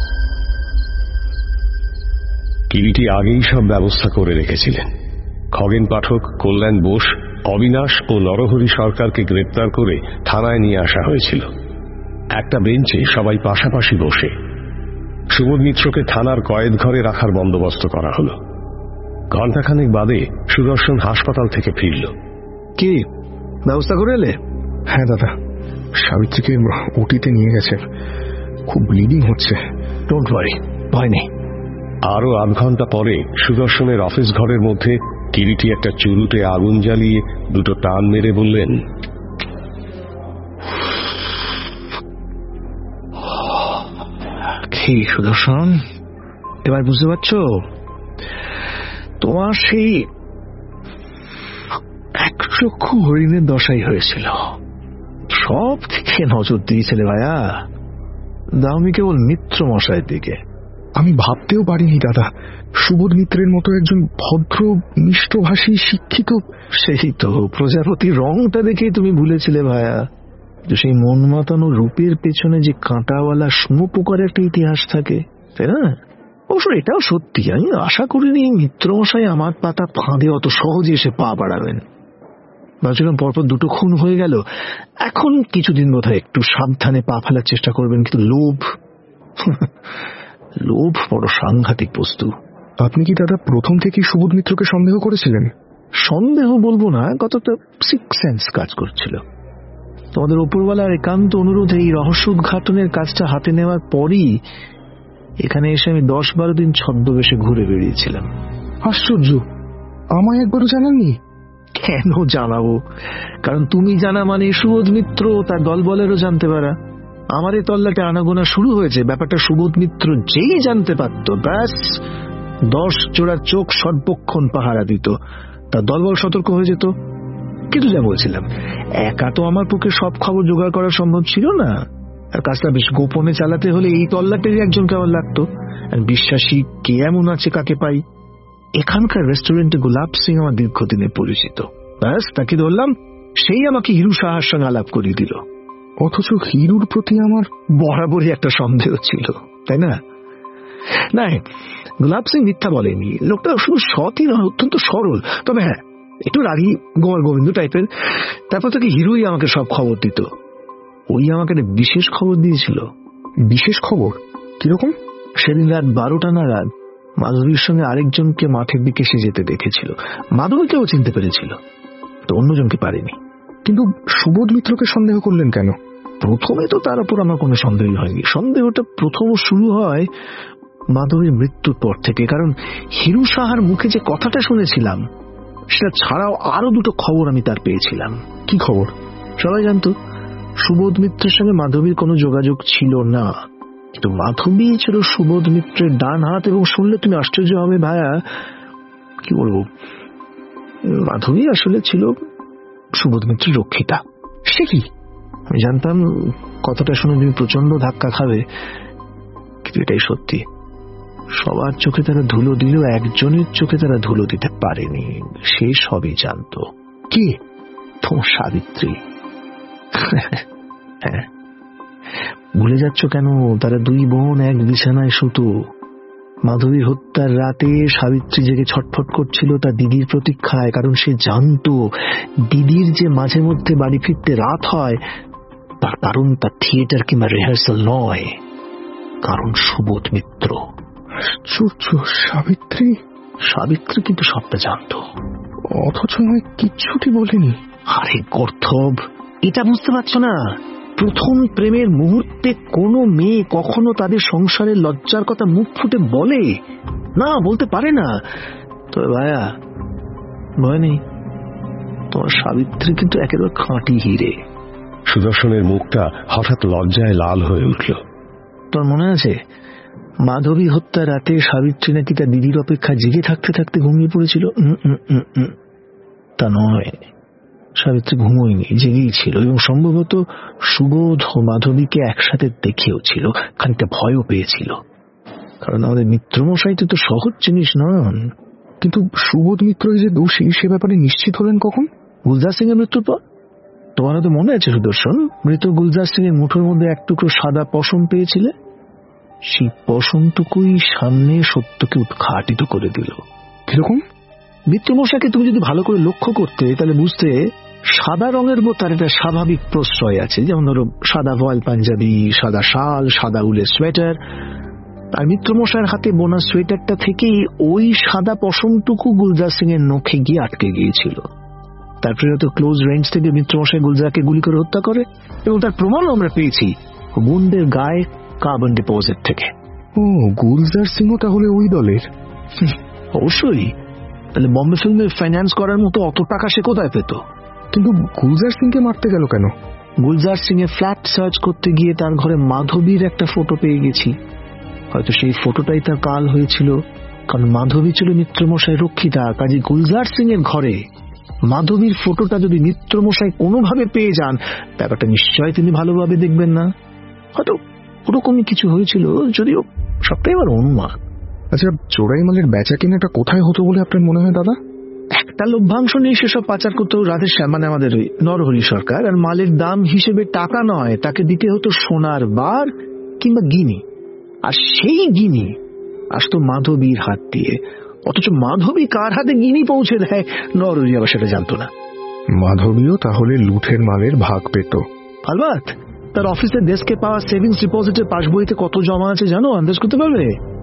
কিরিটি আগেই সব ব্যবস্থা করে রেখেছিলেন। খগেন পাঠক, কল্যাণ বোস, অবিনাশ ও নরহরি সরকারকে গ্রেপ্তার করে থানায় নিয়ে আসা হয়েছিল। একটা বেঞ্চে সবাই পাশাপাশি বসে। সুবোধ মিত্রকে থানার কয়েদ ঘরে রাখার বন্দোবস্ত করা হলো। ঘণ্টাখানেক বাদে সুদর্শন হাসপাতাল থেকে ফিরল। কি ব্যবস্থা করে এলে? হ্যাঁ দাদা, সাবিত্রীকে ওটিতে নিয়ে গেছে, খুব ব্লিডিং হচ্ছে। ডোন্ট ওয়ারি, ভয় নেই। আরো আধ ঘন্টা পরে সুদর্শনের অফিস ঘরের মধ্যে কিরিটি একটা চুরুটে আগুন জ্বালিয়ে দুটো টান মেরে বললেন, কি সুদর্শন, এবার বুঝতে পারছো তোমার সেই এক চক্ষু হরিণের দশাই হয়েছিল। সব দিকে নজর দিয়েছিলে ভাইয়া, দামি কেবল মিত্র মশাইয়ের দিকে। আমি ভাবতেও পারিনি দাদা, সুবোধ মিত্রের মতো একজন ভদ্র মিষ্টভাষী শিক্ষিত। সেই তো প্রজাপতির রংটা দেখেই তুমি ভুলেছিলে ভাইয়া, সেই মন মাতানো রূপের পেছনে যে কাঁটাওয়ালা শুঁয়োপোকার একটা ইতিহাস থাকে, তাই না? অবশ্য এটাও সত্যি, আমি আশা করিনি মিত্রমশাই আমার পাতা ফাঁদে অত সহজে এসে পা বাড়াবেন। ভাবছিলাম পরপর দুটো খুন হয়ে গেল, এখন কিছুদিন বোধহয় একটু সাবধানে পা ফেলার চেষ্টা করবেন, কিন্তু লোভ লোভ বড় সাংঘাতিক বস্তু। আপনি কি দাদা প্রথম থেকেই সুবোধ মিত্রকে সন্দেহ করেছিলেন? সন্দেহ বলবো না, কতটা সিক্স সেন্স কাজ করছিল। তোমাদের ওপরওয়ালার একান্ত অনুরোধে এই রহস্য উদ্ঘাটনের কাজটা হাতে নেওয়ার পরই এখানে এসে আমি দশ বারো দিন ছদ্মবেশে ঘুরে বেরিয়েছিলাম। আশ্চর্য, আমায় একবারও জানাননি? কেন জানাবো? কারণ তুমি জানা মানে সুবোধ মিত্র তার দলবলেরও জানতে পারা। আমার এই তল্লাটে আনাগোনা শুরু হয়েছে, ব্যাপারটা সুবোধ মিত্র যেই জানতে পারত, ব্যাস দশ জোড়া চোখ সর্বক্ষণ পাহারা দিত, তার দলবল সতর্ক হয়ে যেত। কিন্তু যা বলছিলাম, একা তো আমার পক্ষে সব খবর জোগাড় করা সম্ভব ছিল না, আর কাজটা বেশ গোপনে চালাতে হলে এই তল্লাটেরই একজনকে আমার লাগতো। আর বিশ্বাসী কে এমন আছে কাকে পাই? এখানকার রেস্টুরেন্টে গোলাপ সিং আমার দীর্ঘদিনের পরিচিত, ব্যাস তাকে ধরলাম, সেই আমাকে হিরু সাহার সঙ্গে আলাপ করিয়ে দিল। অথচ হিরুর প্রতি আমার বরাবরই একটা সন্দেহ ছিল, তাই না? না, গোলাপ সিং মিথ্যা বলেনি, লোকটা শুধু সৎই নয়, অত্যন্ত সরল, তবে হ্যাঁ একটু রাগী গোয়াল গোবিন্দ টাইপের। তারপর থেকে হিরুই আমাকে সব খবর দিত। ওই আমাকে একটা বিশেষ খবর দিয়েছিল। বিশেষ খবর? কিরকম? সেদিন রাত বারোটা নাগাদ মাধবীর সঙ্গে আরেকজনকে মাঠের দিকে সে যেতে দেখেছিল। মাধবীকেও চিনতে পেরেছিল, তো অন্যজনকে পারেনি। কিন্তু সুবোধ মিত্রকে সন্দেহ করলেন কেন? প্রথমে তো তার উপর আমার কোনো সন্দেহ হয়নি। সন্দেহটা প্রথম শুরু হয় মাধবীর মৃত্যুর পর থেকে, কারণ হিরু সাহার মুখে যে কথাটা শুনেছিলাম সেটা ছাড়াও আরো দুটো খবর আমি তার পেয়েছিলাম। কি খবর? সবাই জানতো সুবোধ মিত্রের সঙ্গে মাধবীর কোনো যোগাযোগ ছিল না, কিন্তু মাধবী ছিল সুবোধ মিত্রের ডান হাত, এবং শুনলে তুমি আশ্চর্য হবে ভাইয়া, কি বলবো, মাধবী আসলে ছিল সুবোধ মিত্রের রক্ষিতা। সে কি? আমি জানতাম কথাটা শুনে তুমি প্রচন্ড ধাক্কা খাবে, কিন্তু এটাই সত্যি। সবার চোখে তারা ধুলো দিল, একজনের চোখে তারা ধুলো দিতে পারেনি, সে সবই জানত। কে? তোমার সাবিত্রী। হ্যাঁ, ভুলে যাচ্ছ কেন? তারা দুই বোন এক বিছানায় শুতো। মাধবীর হত্যার রাতে সাবিত্রী জেগে ছটফট করছিল তার দিদির প্রতীক্ষায়, কারণ সে জানত দিদির যে মাঝে মধ্যে বাড়ি ফিরতে রাত হয় তার কারণ তার থিয়েটার কিংবা রিহার্সাল নয়, কারণ সুবোধ মিত্র। সাবিত্রী সাবিত্রী কিন্তু সবটা জানত, অথচ নয় কিচ্ছুটি বলেনি। আরে গর্ধব, এটা বুঝতে পারছো না? প্রথম প্রেমের মুহূর্তে কোনো মেয়ে কখনো তাদের সংসারের লজ্জার কথা মুখ ফুটে বলে না, বলতে পারে না। তবে ভাইয়া ভয় নেই, তোমার সাবিত্রী কিন্তু একেবারে খাঁটি হিরে। সুদর্শনের মুখটা হঠাৎ লজ্জায় লাল হয়ে উঠল। তোর মনে আছে মাধবী হত্যা রাতে সাবিত্রী নাকি তার দিদির অপেক্ষা জেগে থাকতে থাকতে ঘুমিয়ে পড়েছিল? তা নয়, সাবিত্রী ঘুমোয়নি, জেগেই ছিল, এবং সম্ভবত সুবোধ ও মাধবীকে একসাথে দেখেও ছিল, খানিকটা ভয়ও পেয়েছিল। কারণ আমাদের মিত্রমশাই তো সহজ জিনিস নন। কিন্তু সুবোধ মিত্র যে দোষী সে ব্যাপারে নিশ্চিত হলেন কখন? গুলজার সিং এর মৃত্যুর পর। তোমার তো মনে আছে সুদর্শন, মৃত গুলজার সিং এর মুঠোর মধ্যে এক টুকরো সাদা পশম পেয়েছিলে? সেই পশমটুকুই সামনে সত্যকে উদ্ঘাটিত করে দিল। কিরকম? মিত্রমশাইকে তুমি যদি ভালো করে লক্ষ্য করতে তাহলে বুঝতে সাদা রঙের মতো তার একটা স্বাভাবিক প্রশ্রয় আছে, যেমন ধরো সাদা ভয়েল পাঞ্জাবি, সাদা শাল, সাদা উলের সোয়েটার। আর মিত্রমশাইয়ের হাতে বোনা সোয়েটারটা থেকেই ওই সাদা পশমটুকু গুলজার সিং এর নখে গিয়ে আটকে গিয়েছিল। তারপরে তো ক্লোজ রেঞ্জ থেকে মিত্রমশাই গুলজারকে গুলি করে হত্যা করে, এবং তার প্রমাণও আমরা পেয়েছি গুন্ডের গায়ে কার্বন ডিপোজিট থেকে। ও, গুলজার সিংও তাহলে ওই দলের? অবশ্যই, তাহলে বম্বে ফিল্মে ফাইন্যান্স করার মতো অত টাকা সে কোথায় পেত? কিন্তু গুলজার সিংকে মারতে গেল কেন? গুলজার সিং এর ফ্ল্যাট সার্চ করতে গিয়ে তার ঘরে মাধবীর একটা ফটো পেয়ে গেছি। হয়তো সেই ফটোটাই তার কাল হয়েছিল, কারণ মাধবী ছিল মিত্রমশাই রক্ষিতা। কাজী গুলজার সিং এর ঘরে মাধবীর ফটোটা যদি মিত্রমশাই কোনোভাবে পেয়ে যান, ব্যাপারটা নিশ্চয় তিনি ভালোভাবে দেখবেন না। হয়তো ওরকমই কিছু হয়েছিল, যদিও সবটাই আমার অনুমান। আচ্ছা, চোরাই মালের বেচা কেনাটা কোথায় হতো বলে আপনার মনে হয় দাদা? একটা লভ্যাংশ নিয়ে সেসব পাচার করতে রাধে শ্যাম, মানে আমাদের ওই নরহরি সরকার, আর মালের দাম হিসেবে টাকা নয়, তাকে দিতে হতো সোনার বার কিংবা গিনি। আর সেই গিনি আসতো মাধবীর হাত দিয়ে, অথচ মাধবী কার হাতে গিনি পৌঁছে দেয় নরহরি আবার সেটা জানতো না। মাধবীও তাহলে লুঠের মালের ভাগ পেত? আলবাত। তার অফিসের ডেস্কে পাওয়া সেভিংস ডিপোজিটের পাসবইতে কত জমা আছে জানো? আন্দাজ করতে পারবে?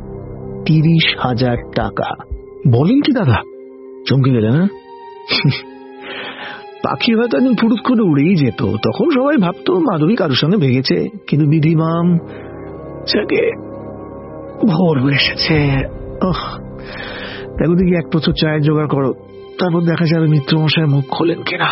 তিরিশ হাজার টাকা। বলেন কি দাদা? চমকে গেলে না? পাখি হয়তো একদিন ফুরুত করে উড়েই যেত, তখন সবাই ভাবতো মাধবী কারোর সঙ্গে ভেগেছে। কিন্তু বিধিমাম যাকে ভোর হয়ে এসেছে। দেখো দেখি এক প্রচুর চায়ের জোগাড় করো, তারপর দেখা যাবে মিত্রমশাই মুখ খোলেন কিনা।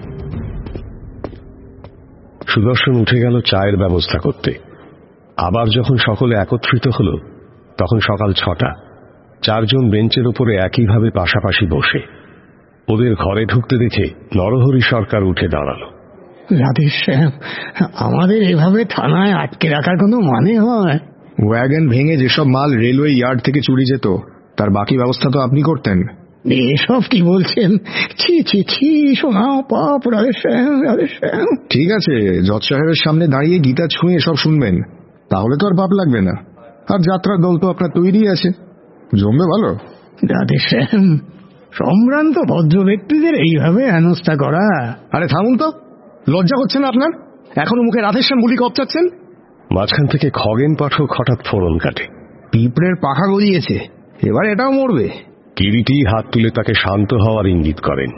সুদর্শন উঠে গেল চায়ের ব্যবস্থা করতে। আবার যখন সকলে একত্রিত হল, তখন সকাল ছটা। চারজন বেঞ্চের উপরে একইভাবে পাশাপাশি বসে। ওদের ঘরে ঢুকতে দেখে নরহরি সরকার উঠে দাঁড়ালো। রাধেশ্যাম, আমাদের এভাবে থানায় আটকে রাখার কোনো মানে হয়? ওয়াগন ভেঙে যেসব মাল রেলওয়ে ইয়ার্ড থেকে চুরি যেত, তার বাকি ব্যবস্থা তো আপনি করতেন। এসব কি বলছেন? ছি ছি ছি, শোনা পাপ। রাধেশ্যাম, রাধেশ্যাম। ঠিক আছে, জজ সাহেবের সামনে দাঁড়িয়ে গীতা ছুঁয়ে সব শুনবেন, তাহলে তো আর পাপ লাগবে না। আর যাত্রার দল তো আপনার তৈরি আছে, জমবে ভালো। রাধেশ্যাম, সম্ভ্রান্ত ভদ্র ব্যক্তিদের এইভাবে হেনস্থা করা। আরে থামুন তো, লজ্জা হচ্ছে না আপনার? এখনো মুখে রাধেশ্যাম বলি কপচাচ্ছেন। মাঝখান থেকে খগেন পাঠক হঠাৎ ফোড়ন কাটে। পিঁপড়ের পাখা গলিয়েছে, এবার এটাও মরবে। কিরিটি হাত তুলে তাকে শান্ত হওয়ার ইঙ্গিত করেন।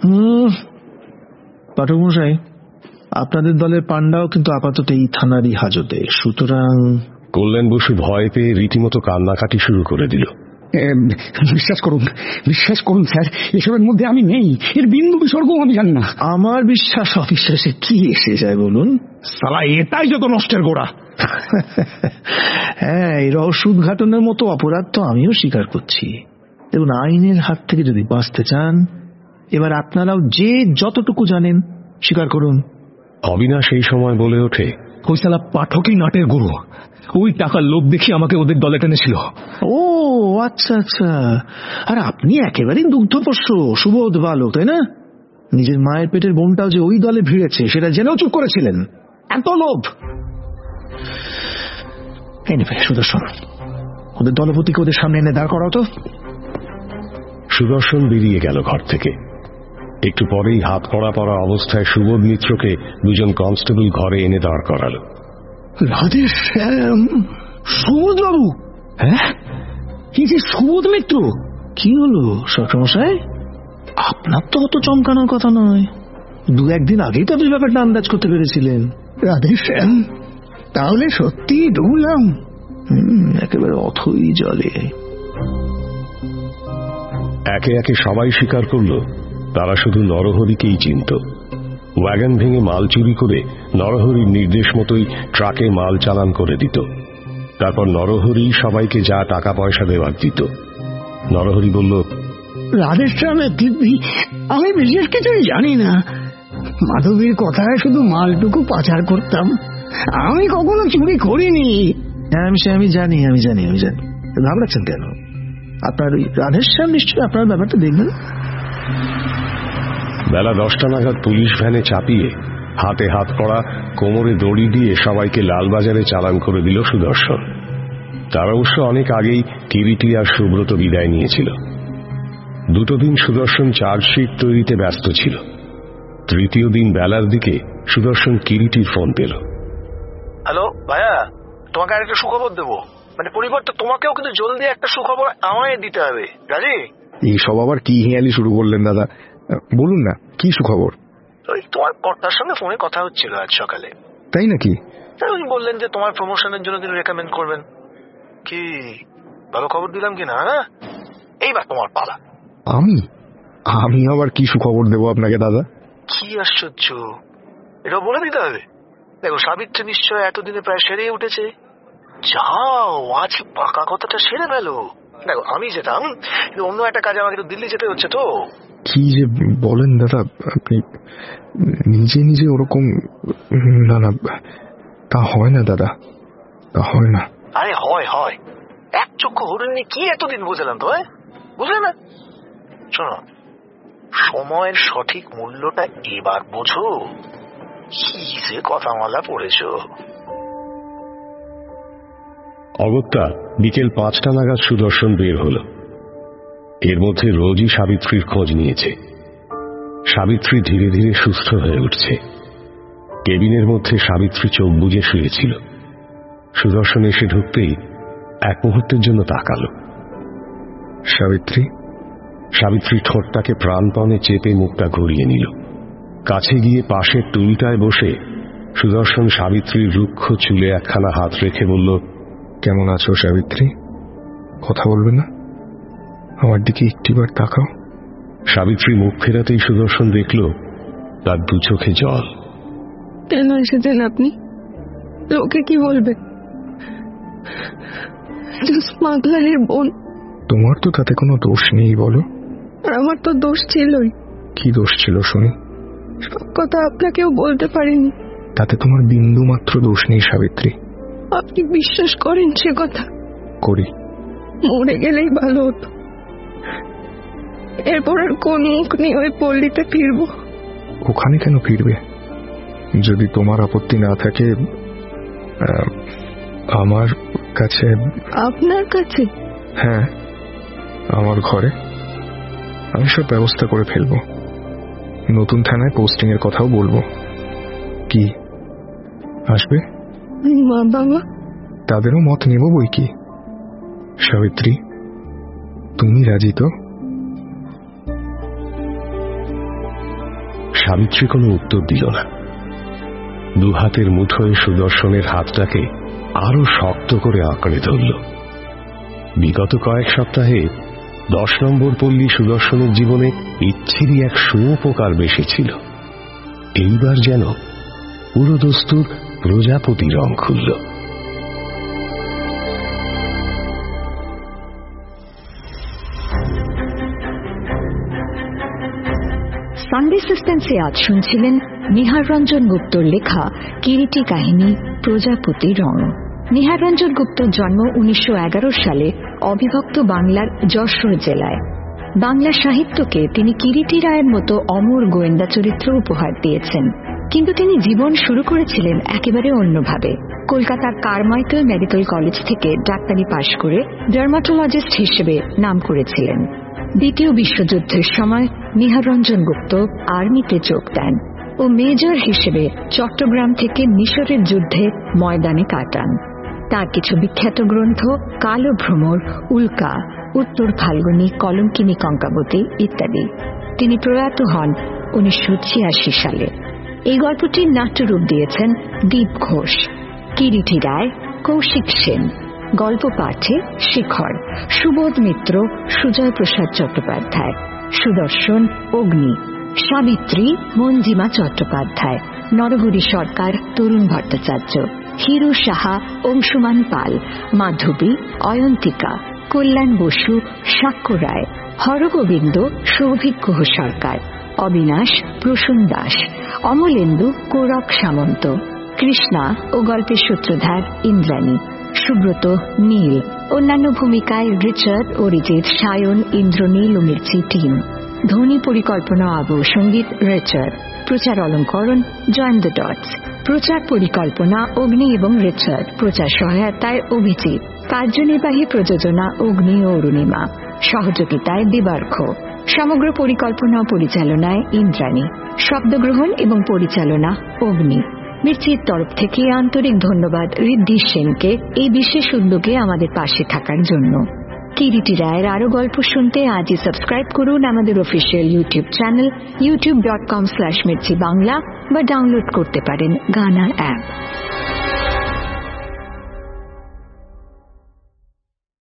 পাঠক মশাই, আপনাদের দলের পান্ডাও কিন্তু আপাতত এই থানারই হাজতে, সুতরাং। কল্যাণ বসু ভয় পেয়ে রীতিমতো কান্নাকাটি শুরু করে দিল। বিশ্বাস করুন, বিশ্বাস করুন স্যার, এসবের মধ্যে আমি নেই, এর বিন্দু বিসর্গ আমি জানি না। আমার বিশ্বাস অবিশ্বাসে কি এসে যায় বলুন? সালা এটাই যত নষ্টের গোড়া। হ্যাঁ, এই রহস্য উদ্ঘাটনের মতো অপরাধ তো আমিও স্বীকার করছি। দেখুন, আইনের হাত থেকে যদি বাঁচতে চান, এবার আপনারাও যে যতটুকু জানেন স্বীকার করুন। অবিনাশ এই সময় বলে ওঠে, ওই শালা পাঠকই নাটের গুরু, ওই টাকার লোভ দেখি আমাকে ওদের দলে টেনেছিল। ও আচ্ছা আচ্ছা, আর আপনি একেবারেই দুগ্ধপোষ্য সুবোধ বালক, তাই না? নিজের মায়ের পেটের বোনটাও যে ওই দলে ভিড়েছে সেটা জেনেও চুপ করেছিলেন। এত লোভ! সুদর্শন, ওদের দলপতিকে ওদের সামনে এনে দাঁড় করাও তো। সুদর্শন বেরিয়ে গেল ঘর থেকে। একটু পরেই হাত কড়া পড়া অবস্থায় সুবোধ মিত্রকে দুজন কনস্টেবল ঘরে এনে দাঁড় করালো। রাধে শ্যাম, সুবোধ বাবু। হ্যাঁ, কি যে সুবোধ মিত্র, কি হলো সরকারমশাই? আপনার তো অত চমকানোর কথা নয়, দু একদিন আগেই তো আপনি ব্যাপারটা আন্দাজ করতে পেরেছিলেন। রাধে শ্যাম, তাহলে সত্যি ডুবলাম একেবারে অথই জলে। একে একে সবাই স্বীকার করল তারা শুধু নরহরিকেই চিনত। ওয়াগন ভেঙে মাল চুরি করে নরহরির নির্দেশ মতোই ট্রাকে মাল চালান করে দিত। তারপর নরহরি সবাইকে যা টাকা পয়সা দেওয়ার দিত। নরহরি বলল, রাধেশ্যামের দিব্যি আমি বিশেষ কিছুই জানি না, মাধবীর কথায় শুধু মালটুকু পাচার করতাম, আমি কখনো চুরি করিনি। হ্যাঁ আমি সে আমি জানি আমি জানি আমি জানি ঘাবড়াচ্ছেন কেন? আপনার ওই রাধেশ্যাম নিশ্চয়ই আপনার ব্যাপারটা দেখবেন। বেলা দশটা নাগাদ পুলিশ ভ্যানে চাপিয়ে হাতে হাত করা, কোমরে দড়ি দিয়ে সবাইকে লালবাজারে চালান করে দিল সুদর্শন। তার অবশ্য অনেক আগেই কিরিটি আর সুব্রত বিদায় নিয়েছিল। দুটো দিন সুদর্শন চার্জশিট তৈরিতে ব্যস্ত ছিল। তৃতীয় দিন বেলার দিকে সুদর্শন কিরিটির ফোন পেল। হ্যালো ভাইয়া, তোমাকে আর একটা সুখবর দেবো, মানে পরিবর্তে তোমাকেও কিন্তু জলদি একটা সুখবর আমায় দিতে হবে। রাজি? এই সব আবার কি হিয়ালি শুরু করলেন দাদা, বলুন না কি সুখবর? ওই তোমার কর্তার সঙ্গে ফোনে কথা হচ্ছিল আজ সকালে। তাই নাকি? উনি বললেন যে তোমার প্রমোশনের জন্য তিনি রেকমেন্ড করবেন। কি ভালো খবর দিলাম কিনা? হ্যাঁ, এইবার তোমার পালা। আমি আমি আবার কি সুখবর দেবো আপনাকে দাদা? কি আশ্চর্য, এটা বলে দিতে হবে। দেখো, সাবিত্রী নিশ্চয় এতদিনে প্রায় সেরে উঠেছে। যাও আজ পাকা কথাটা সেরে ফেলো। দেখো, আমি যেতাম, কিন্তু অন্য একটা কাজে আমাকে তো দিল্লি যেতে হচ্ছে। তো কি যে বলেন দাদা, আপনি নিজে নিজে ওরকম? না না, তা হয় না দাদা, তা হয় না। আরে হয় হয়, এক চক্ষু হরিণ কি এতদিন বুঝলাম তো, বুঝলে না? শোনো, সময়ের সঠিক মূল্যটা এবার বোঝো। কি যে কথামালা পড়েছ। অগত্যা বিকেল পাঁচটা নাগাদ সুদর্শন বের হল। এর মধ্যে রোজই সাবিত্রীর খোঁজ নিয়েছে। সাবিত্রী ধীরে ধীরে সুস্থ হয়ে উঠছে। কেবিনের মধ্যে সাবিত্রী চোখ বুজে শুয়েছিল। সুদর্শন এসে ঢুকতেই এক মুহূর্তের জন্য তাকালো। সাবিত্রী? সাবিত্রী ঠোঁটটাকে প্রাণপণে চেপে মুখটা ঘুরিয়ে নিল। কাছে গিয়ে পাশের টুলটায় বসে সুদর্শন সাবিত্রীর রুক্ষ চুলে একখানা হাত রেখে বলল, কেমন আছো সাবিত্রী? কথা বলবে না? আমার দিকে একটিবার তাকাও। সাবিত্রী মুখ ফেরাতেই সুদর্শন দেখল তার দু চোখে জল। কেন এসেছেন আপনি? লোকে কি বলবে? স্মাগলারের বোন। তোমার তো তাতে কোনো দোষ নেই বলো। আমার তো দোষ ছিলই। কি দোষ ছিল শুনি? সব কথা আপনাকেও বলতে পারিনি। তাতে তোমার বিন্দু মাত্র দোষ নেই সাবিত্রী। আপনি বিশ্বাস করেন সে কথা? করি। মরে গেলেই ভালো হতো। এরপর আর কোন মুখ নিয়ে ওই পল্লীতে ফিরবো? ওখানে কেন ফিরবে? যদি তোমার আপত্তি না থাকে আমার কাছে। আপনার কাছে? হ্যাঁ, আমার ঘরে। আমি সব ব্যবস্থা করে ফেলবো। নতুন থানায় পোস্টিং এর কথাও বলবো। কি আসবে? মা বাবা? তাদেরও মত নেব বই কি। সাবিত্রী, তুমি রাজি তো? সাবিত্রী কোনো উত্তর দিল না। দু হাতের মুঠোয় সুদর্শনের হাতটাকে আরো শক্ত করে আঁকড়ে ধরল। বিগত কয়েক সপ্তাহে দশ নম্বর পল্লী সুদর্শনের জীবনে ইচ্ছেরই এক শুঁয়োপোকার বেশি ছিল। এইবার যেন পুরো দস্তুর প্রজাপতি রং খুলল। সানডে সাসপেন্সে আজ শুনছিলেন নিহার রঞ্জন গুপ্তর লেখা কিরিটি কাহিনী প্রজাপতি রং। নিহার রঞ্জন গুপ্তর জন্ম উনিশশো এগারো সালে অবিভক্ত বাংলার যশোর জেলায়। বাংলা সাহিত্যকে তিনি কিরিটি রায়ের মতো অমর গোয়েন্দা চরিত্র উপহার দিয়েছেন, কিন্তু তিনি জীবন শুরু করেছিলেন একেবারে অন্যভাবে। কলকাতার কারমাইকেল মেডিকেল কলেজ থেকে ডাক্তারি পাশ করে ডার্মাটোলজিস্ট হিসেবে নাম করেছিলেন। দ্বিতীয় বিশ্বযুদ্ধের সময় নিহার রঞ্জন গুপ্ত আর্মিতে যোগ দেন ও মেজর হিসেবে চট্টগ্রাম থেকে মিশরের যুদ্ধে ময়দানে কাটান। তার কিছু বিখ্যাত গ্রন্থ কালো ভ্রমর, উল্কা, উত্তর ফাল্গুনী, কলঙ্কিনী কঙ্কাবতী ইত্যাদি। তিনি প্রয়াত হন উনিশশো ছিয়াশি সালে। এই গল্পটির নাট্যরূপ দিয়েছেন দীপ ঘোষ, কিরিটি রায়, কৌশিক সেন, গল্প পাঠে শিখর, সুবোধ মিত্র, সুজয় প্রসাদ চট্টোপাধ্যায়, সুদর্শন অগ্নি, সাবিত্রী মঞ্জিমা চট্টোপাধ্যায়, নরহরি সরকার, তরুণ ভট্টাচার্য, হিরু সাহা, অংশুমান পাল, মাধবী, অয়ন্তিকা, কল্যাণ বসু, সাক্ষ্য রায়, হরগোবিন্দ, সৌভিক গুহ সরকার, অবিনাশ, প্রসূন দাস, অমলেন্দু, কৌরব সামন্ত, কৃষ্ণা ও গল্পের সূত্রধার ইন্দ্রাণী, সুব্রত, নীল। অন্যান্য ভূমিকায় রিচার্ড, অরিজিৎ, সায়ন, ইন্দ্রনীল ও মির্চি টিম। ধ্বনি পরিকল্পনা আবহ সঙ্গীত রিচার্ড। প্রচার অলঙ্করণ জয়েন দ্য ডটস। প্রচার পরিকল্পনা অগ্নি এবং রিচার্ড। প্রচার সহায়তায় অভিজিৎ। কার্যনির্বাহী প্রযোজনা অগ্নি ও অরুণিমা। সহযোগিতায় দিবার্ঘ। সমগ্র পরিকল্পনা ও পরিচালনায় ইন্দ্রাণী। শব্দগ্রহণ এবং পরিচালনা অগ্নি। মির্চির তরফ থেকে আন্তরিক ধন্যবাদ ঋদ্ধি সেনকে এই বিশেষ উদ্যোগে আমাদের পাশে থাকার জন্য। কিরিটি রায়ের আরো গল্প শুনতে আজই সাবস্ক্রাইব করুন আমাদের official YouTube channel YouTube dot com slash Mirchi Bangla বা ডাউনলোড করতে পারেন গানা অ্যাপ।